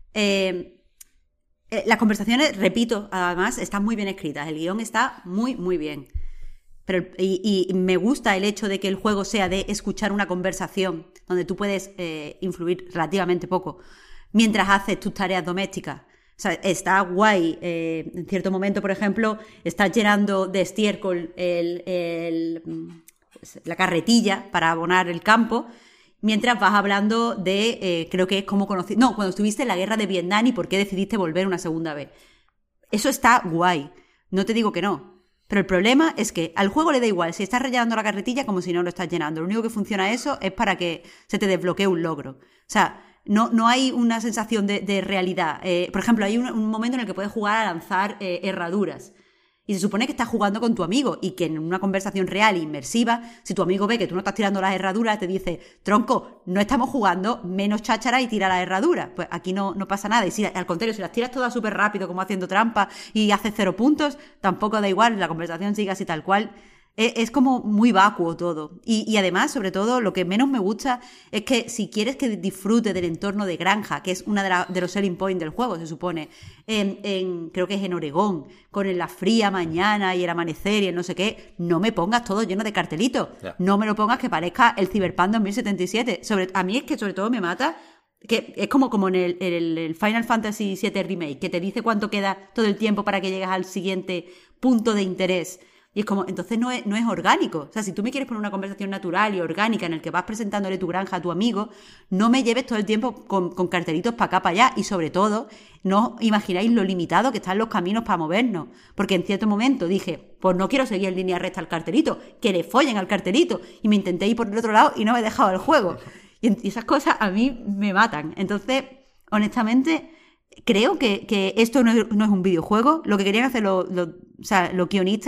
las conversaciones, repito, además, están muy bien escritas. El guión está muy, muy bien. Pero, y me gusta el hecho de que el juego sea de escuchar una conversación donde tú puedes influir relativamente poco mientras haces tus tareas domésticas. Está guay. En cierto momento, por ejemplo, estás llenando de estiércol la carretilla para abonar el campo, mientras vas hablando de, creo que es cómo conociste... No, cuando estuviste en la guerra de Vietnam y por qué decidiste volver una segunda vez. Eso está guay. No te digo que no. Pero el problema es que al juego le da igual si estás rellenando la carretilla como si no lo estás llenando. Lo único que funciona eso es para que se te desbloquee un logro. No hay una sensación de realidad. Por ejemplo, hay un momento en el que puedes jugar a lanzar herraduras. Y se supone que estás jugando con tu amigo y que en una conversación real e inmersiva, si tu amigo ve que tú no estás tirando las herraduras, te dice, tronco, no estamos jugando, menos cháchara y tira las herraduras. Pues aquí no pasa nada. Y si, al contrario, si las tiras todas súper rápido, como haciendo trampa y haces 0 puntos, tampoco da igual, la conversación sigue así tal cual. Es como muy vacuo todo. Y además, sobre todo, lo que menos me gusta es que si quieres que disfrute del entorno de granja, que es una de los selling points del juego, se supone, creo que es en Oregón, con la fría mañana y el amanecer y el no sé qué, no me pongas todo lleno de cartelitos. Yeah. No me lo pongas que parezca el Cyberpunk 2077. A mí es que sobre todo me mata... que es como en el Final Fantasy VII Remake, que te dice cuánto queda todo el tiempo para que llegues al siguiente punto de interés. Y es como, entonces no es orgánico. Si tú me quieres poner una conversación natural y orgánica en el que vas presentándole tu granja a tu amigo, no me lleves todo el tiempo con cartelitos para acá, para allá. Y sobre todo, no imagináis lo limitado que están los caminos para movernos. Porque en cierto momento dije, pues no quiero seguir en línea recta al cartelito, que le follen al cartelito. Y me intenté ir por el otro lado y no me he dejado el juego. Y esas cosas a mí me matan. Entonces, honestamente... Creo que esto no es un videojuego. Lo que querían hacer los guionistas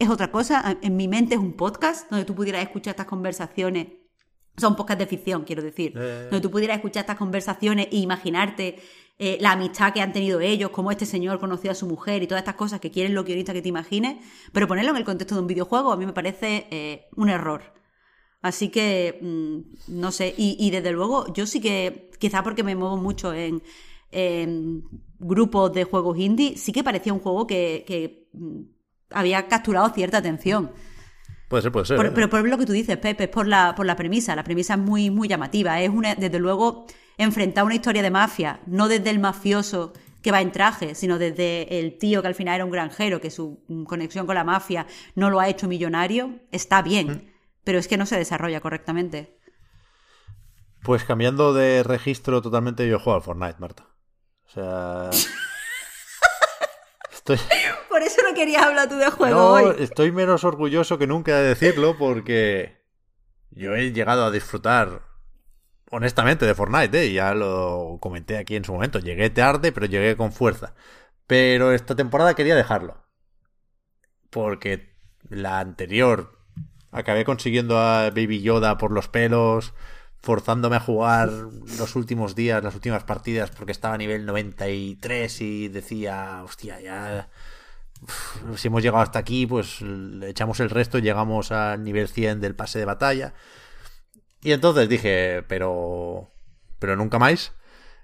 es otra cosa. En mi mente es un podcast donde tú pudieras escuchar estas conversaciones. Son podcasts de ficción, quiero decir. Donde tú pudieras escuchar estas conversaciones e imaginarte la amistad que han tenido ellos, cómo este señor conoció a su mujer y todas estas cosas que quieren los guionistas que te imagines. Pero ponerlo en el contexto de un videojuego a mí me parece un error. Así que, no sé. Y desde luego, yo sí que, quizá porque me muevo mucho en grupos de juegos indie, sí que parecía un juego que había capturado cierta atención. Puede ser. Pero por lo que tú dices, Pepe, es por la premisa. La premisa es muy, muy llamativa. Es desde luego, enfrentar una historia de mafia, no desde el mafioso que va en traje, sino desde el tío que al final era un granjero, que su conexión con la mafia no lo ha hecho millonario. Está bien, pero es que no se desarrolla correctamente. Pues cambiando de registro totalmente, yo juego al Fortnite, Marta. O sea... Por eso no querías hablar tú de juego no, hoy. Estoy menos orgulloso que nunca de decirlo porque yo he llegado a disfrutar honestamente de Fortnite, y ya lo comenté aquí en su momento. Llegué tarde, pero llegué con fuerza. Pero esta temporada quería dejarlo. Porque la anterior acabé consiguiendo a Baby Yoda por los pelos, forzándome a jugar los últimos días, las últimas partidas, porque estaba a nivel 93 y decía, hostia, ya... si hemos llegado hasta aquí, pues le echamos el resto y llegamos al nivel 100 del pase de batalla. Y entonces dije, pero nunca más.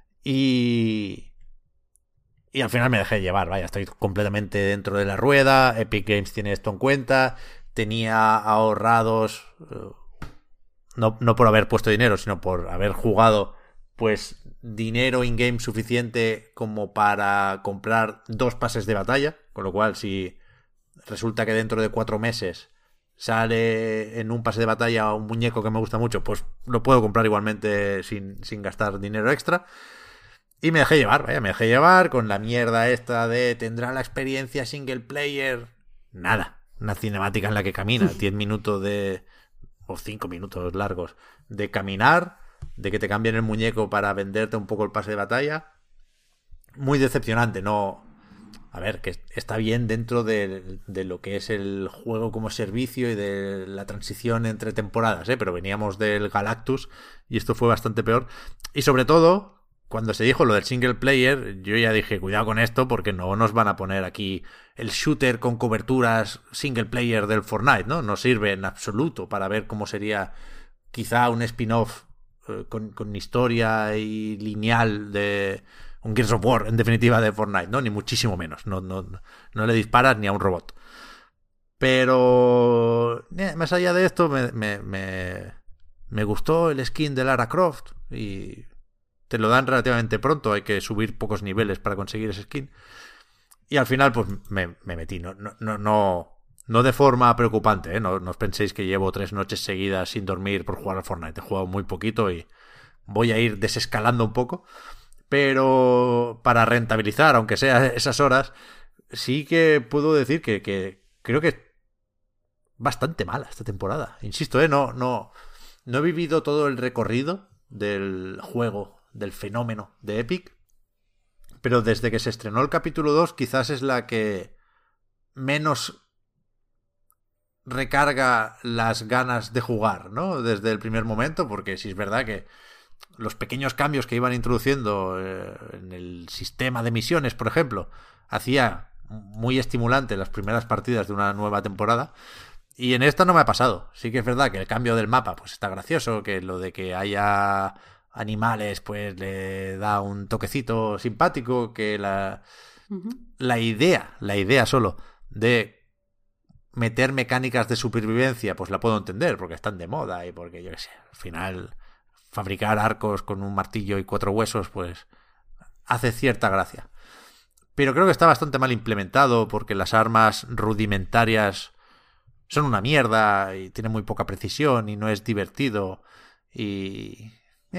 Y al final me dejé llevar, vaya, estoy completamente dentro de la rueda. Epic Games tiene esto en cuenta. Tenía ahorrados, no por haber puesto dinero, sino por haber jugado, pues dinero in-game suficiente como para comprar 2 pases de batalla. Con lo cual, si resulta que dentro de 4 meses sale en un pase de batalla un muñeco que me gusta mucho, pues lo puedo comprar igualmente sin gastar dinero extra. Y me dejé llevar, vaya, me dejé llevar con la mierda esta de tendrá la experiencia single player. Nada, una cinemática en la que camina 10 minutos o 5 minutos largos de caminar, de que te cambien el muñeco para venderte un poco el pase de batalla. Muy decepcionante, no... A ver, que está bien dentro de lo que es el juego como servicio y de la transición entre temporadas, pero veníamos del Galactus y esto fue bastante peor. Y sobre todo, cuando se dijo lo del single player, yo ya dije, cuidado con esto porque no nos van a poner aquí el shooter con coberturas single player del Fortnite, ¿no? No sirve en absoluto para ver cómo sería quizá un spin-off con historia y lineal de... un Gears of War, en definitiva, de Fortnite, ¿no? Ni muchísimo menos. No le disparas ni a un robot. Pero... más allá de esto, me gustó el skin de Lara Croft. Y te lo dan relativamente pronto. Hay que subir pocos niveles para conseguir ese skin. Y al final, pues, me metí. No de forma preocupante, ¿eh? No os penséis que llevo 3 noches seguidas sin dormir por jugar al Fortnite. He jugado muy poquito y voy a ir desescalando un poco. Pero para rentabilizar, aunque sea esas horas, sí que puedo decir que creo que es bastante mala esta temporada. Insisto, no he vivido todo el recorrido del juego, del fenómeno de Epic, pero desde que se estrenó el capítulo 2 quizás es la que menos recarga las ganas de jugar, ¿no? Desde el primer momento, porque sí es verdad que los pequeños cambios que iban introduciendo en el sistema de misiones, por ejemplo, hacía muy estimulante las primeras partidas de una nueva temporada. Y en esta no me ha pasado. Sí que es verdad que el cambio del mapa pues está gracioso, que lo de que haya animales pues le da un toquecito simpático, que la idea solo de meter mecánicas de supervivencia pues la puedo entender, porque están de moda y porque yo qué sé, al final... fabricar arcos con un martillo y 4 huesos, pues hace cierta gracia. Pero creo que está bastante mal implementado porque las armas rudimentarias son una mierda y tienen muy poca precisión y no es divertido. Y...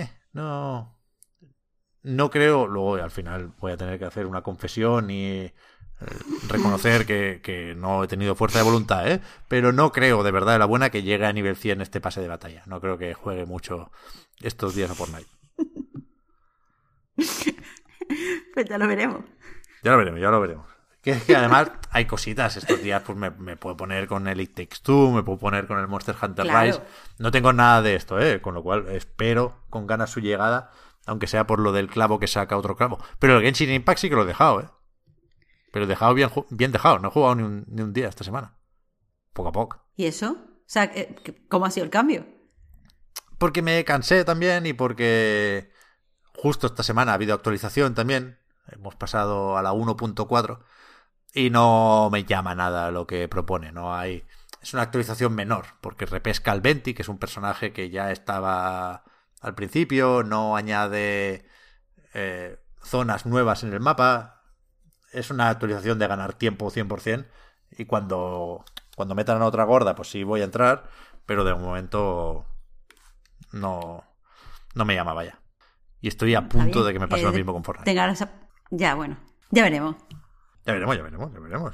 no creo... Luego al final voy a tener que hacer una confesión y reconocer que no he tenido fuerza de voluntad, pero no creo de verdad de la buena que llegue a nivel 100 este pase de batalla. No creo que juegue mucho estos días a Fortnite. Pues ya lo veremos. Ya lo veremos. Que es que además hay cositas estos días, pues me puedo poner con el It Takes Two, me puedo poner con el Monster Hunter Rise. No tengo nada de esto, con lo cual espero con ganas su llegada, aunque sea por lo del clavo que saca otro clavo. Pero el Genshin Impact sí que lo he dejado, Pero he dejado bien dejado, no he jugado ni un día esta semana. Poco a poco. ¿Y eso? O sea, ¿cómo ha sido el cambio? Porque me cansé también y porque justo esta semana ha habido actualización también. Hemos pasado a la 1.4 y no me llama nada lo que propone. No hay. Es una actualización menor porque repesca al Venti, que es un personaje que ya estaba al principio, no añade zonas nuevas en el mapa. Es una actualización de ganar tiempo 100% y cuando metan a otra gorda, pues sí voy a entrar, pero de momento no me llama, vaya. Y estoy a punto de que me pase lo mismo con Fortnite. Ya, bueno, ya veremos. Ya veremos.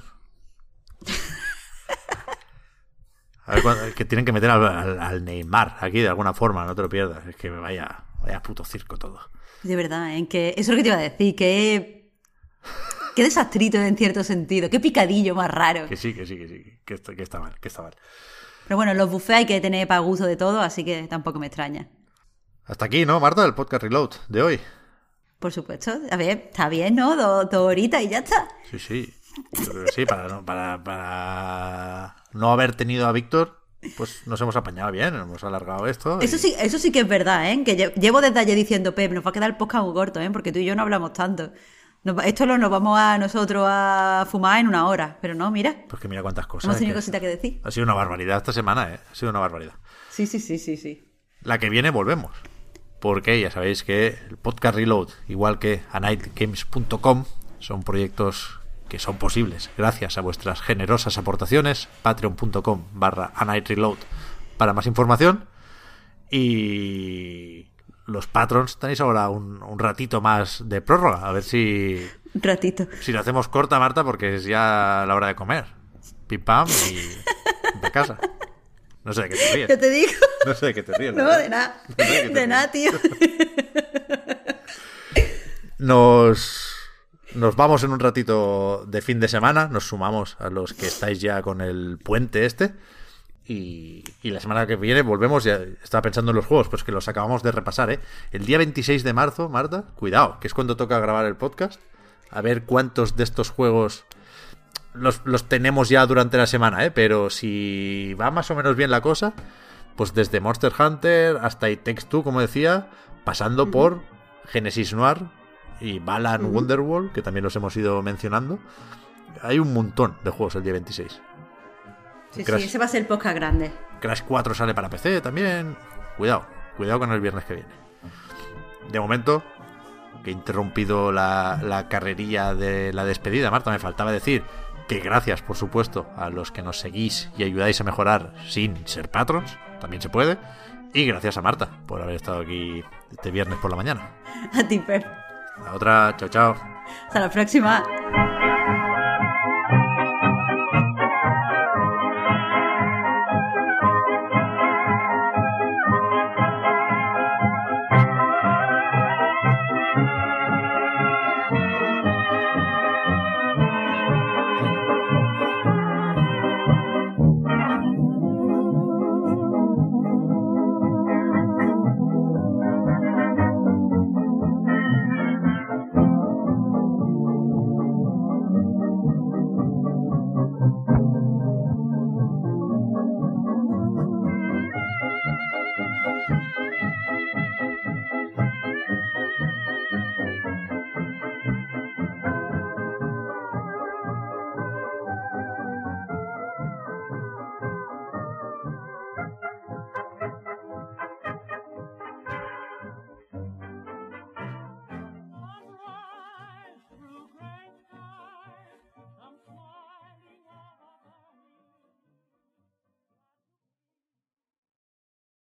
A ver, que tienen que meter al Neymar aquí de alguna forma, no te lo pierdas. Es que vaya puto circo todo. De verdad, que eso es lo que te iba a decir, Qué desastrito en cierto sentido. Qué picadillo más raro. Que sí. Que está mal. Pero bueno, los buffets hay que tener para gusto de todo, así que tampoco me extraña. Hasta aquí, ¿no, Marta? El podcast Reload de hoy. Por supuesto. A ver, está bien, ¿no? 2 horitas y ya está. Sí. Yo creo que sí, para no haber tenido a Víctor, pues nos hemos apañado bien, hemos alargado esto. Eso sí que es verdad, Que llevo desde ayer diciendo, Pep, nos va a quedar el podcast muy corto, Porque tú y yo no hablamos tanto. Esto nos vamos a nosotros a fumar en 1 hora, pero no, mira. Pues que mira cuántas cosas. Hemos tenido cositas que decir. Ha sido una barbaridad esta semana, Ha sido una barbaridad. Sí. La que viene volvemos. Porque ya sabéis que el podcast Reload, igual que anightgames.com, son proyectos que son posibles gracias a vuestras generosas aportaciones. Patreon.com/anightreload para más información. Y los patrons tenéis ahora un ratito más de prórroga. A ver si... Un ratito. Si lo hacemos corta, Marta, porque es ya la hora de comer. Pim pam y de casa. No sé de qué te ríes. Yo te digo. No sé de qué te ríes. No, de nada. De nada, tío. Nos vamos en un ratito de fin de semana. Nos sumamos a los que estáis ya con el puente este. Y la semana que viene volvemos. Ya estaba pensando en los juegos, pues que los acabamos de repasar, El día 26 de marzo, Marta, cuidado, que es cuando toca grabar el podcast. A ver cuántos de estos juegos los tenemos ya durante la semana, pero si va más o menos bien la cosa, pues desde Monster Hunter hasta It Takes Two, como decía, pasando por Genesis Noir y Balan Wonderworld, que también los hemos ido mencionando. Hay un montón de juegos el día 26. Sí, ese va a ser el podcast grande. Crash 4 sale para PC también. Cuidado con el viernes que viene. De momento, que he interrumpido la carrerilla de la despedida, Marta, me faltaba decir que gracias, por supuesto, a los que nos seguís y ayudáis a mejorar sin ser patrons, también se puede. Y gracias a Marta por haber estado aquí este viernes por la mañana. A ti, Fer. La otra, chao. Hasta la próxima.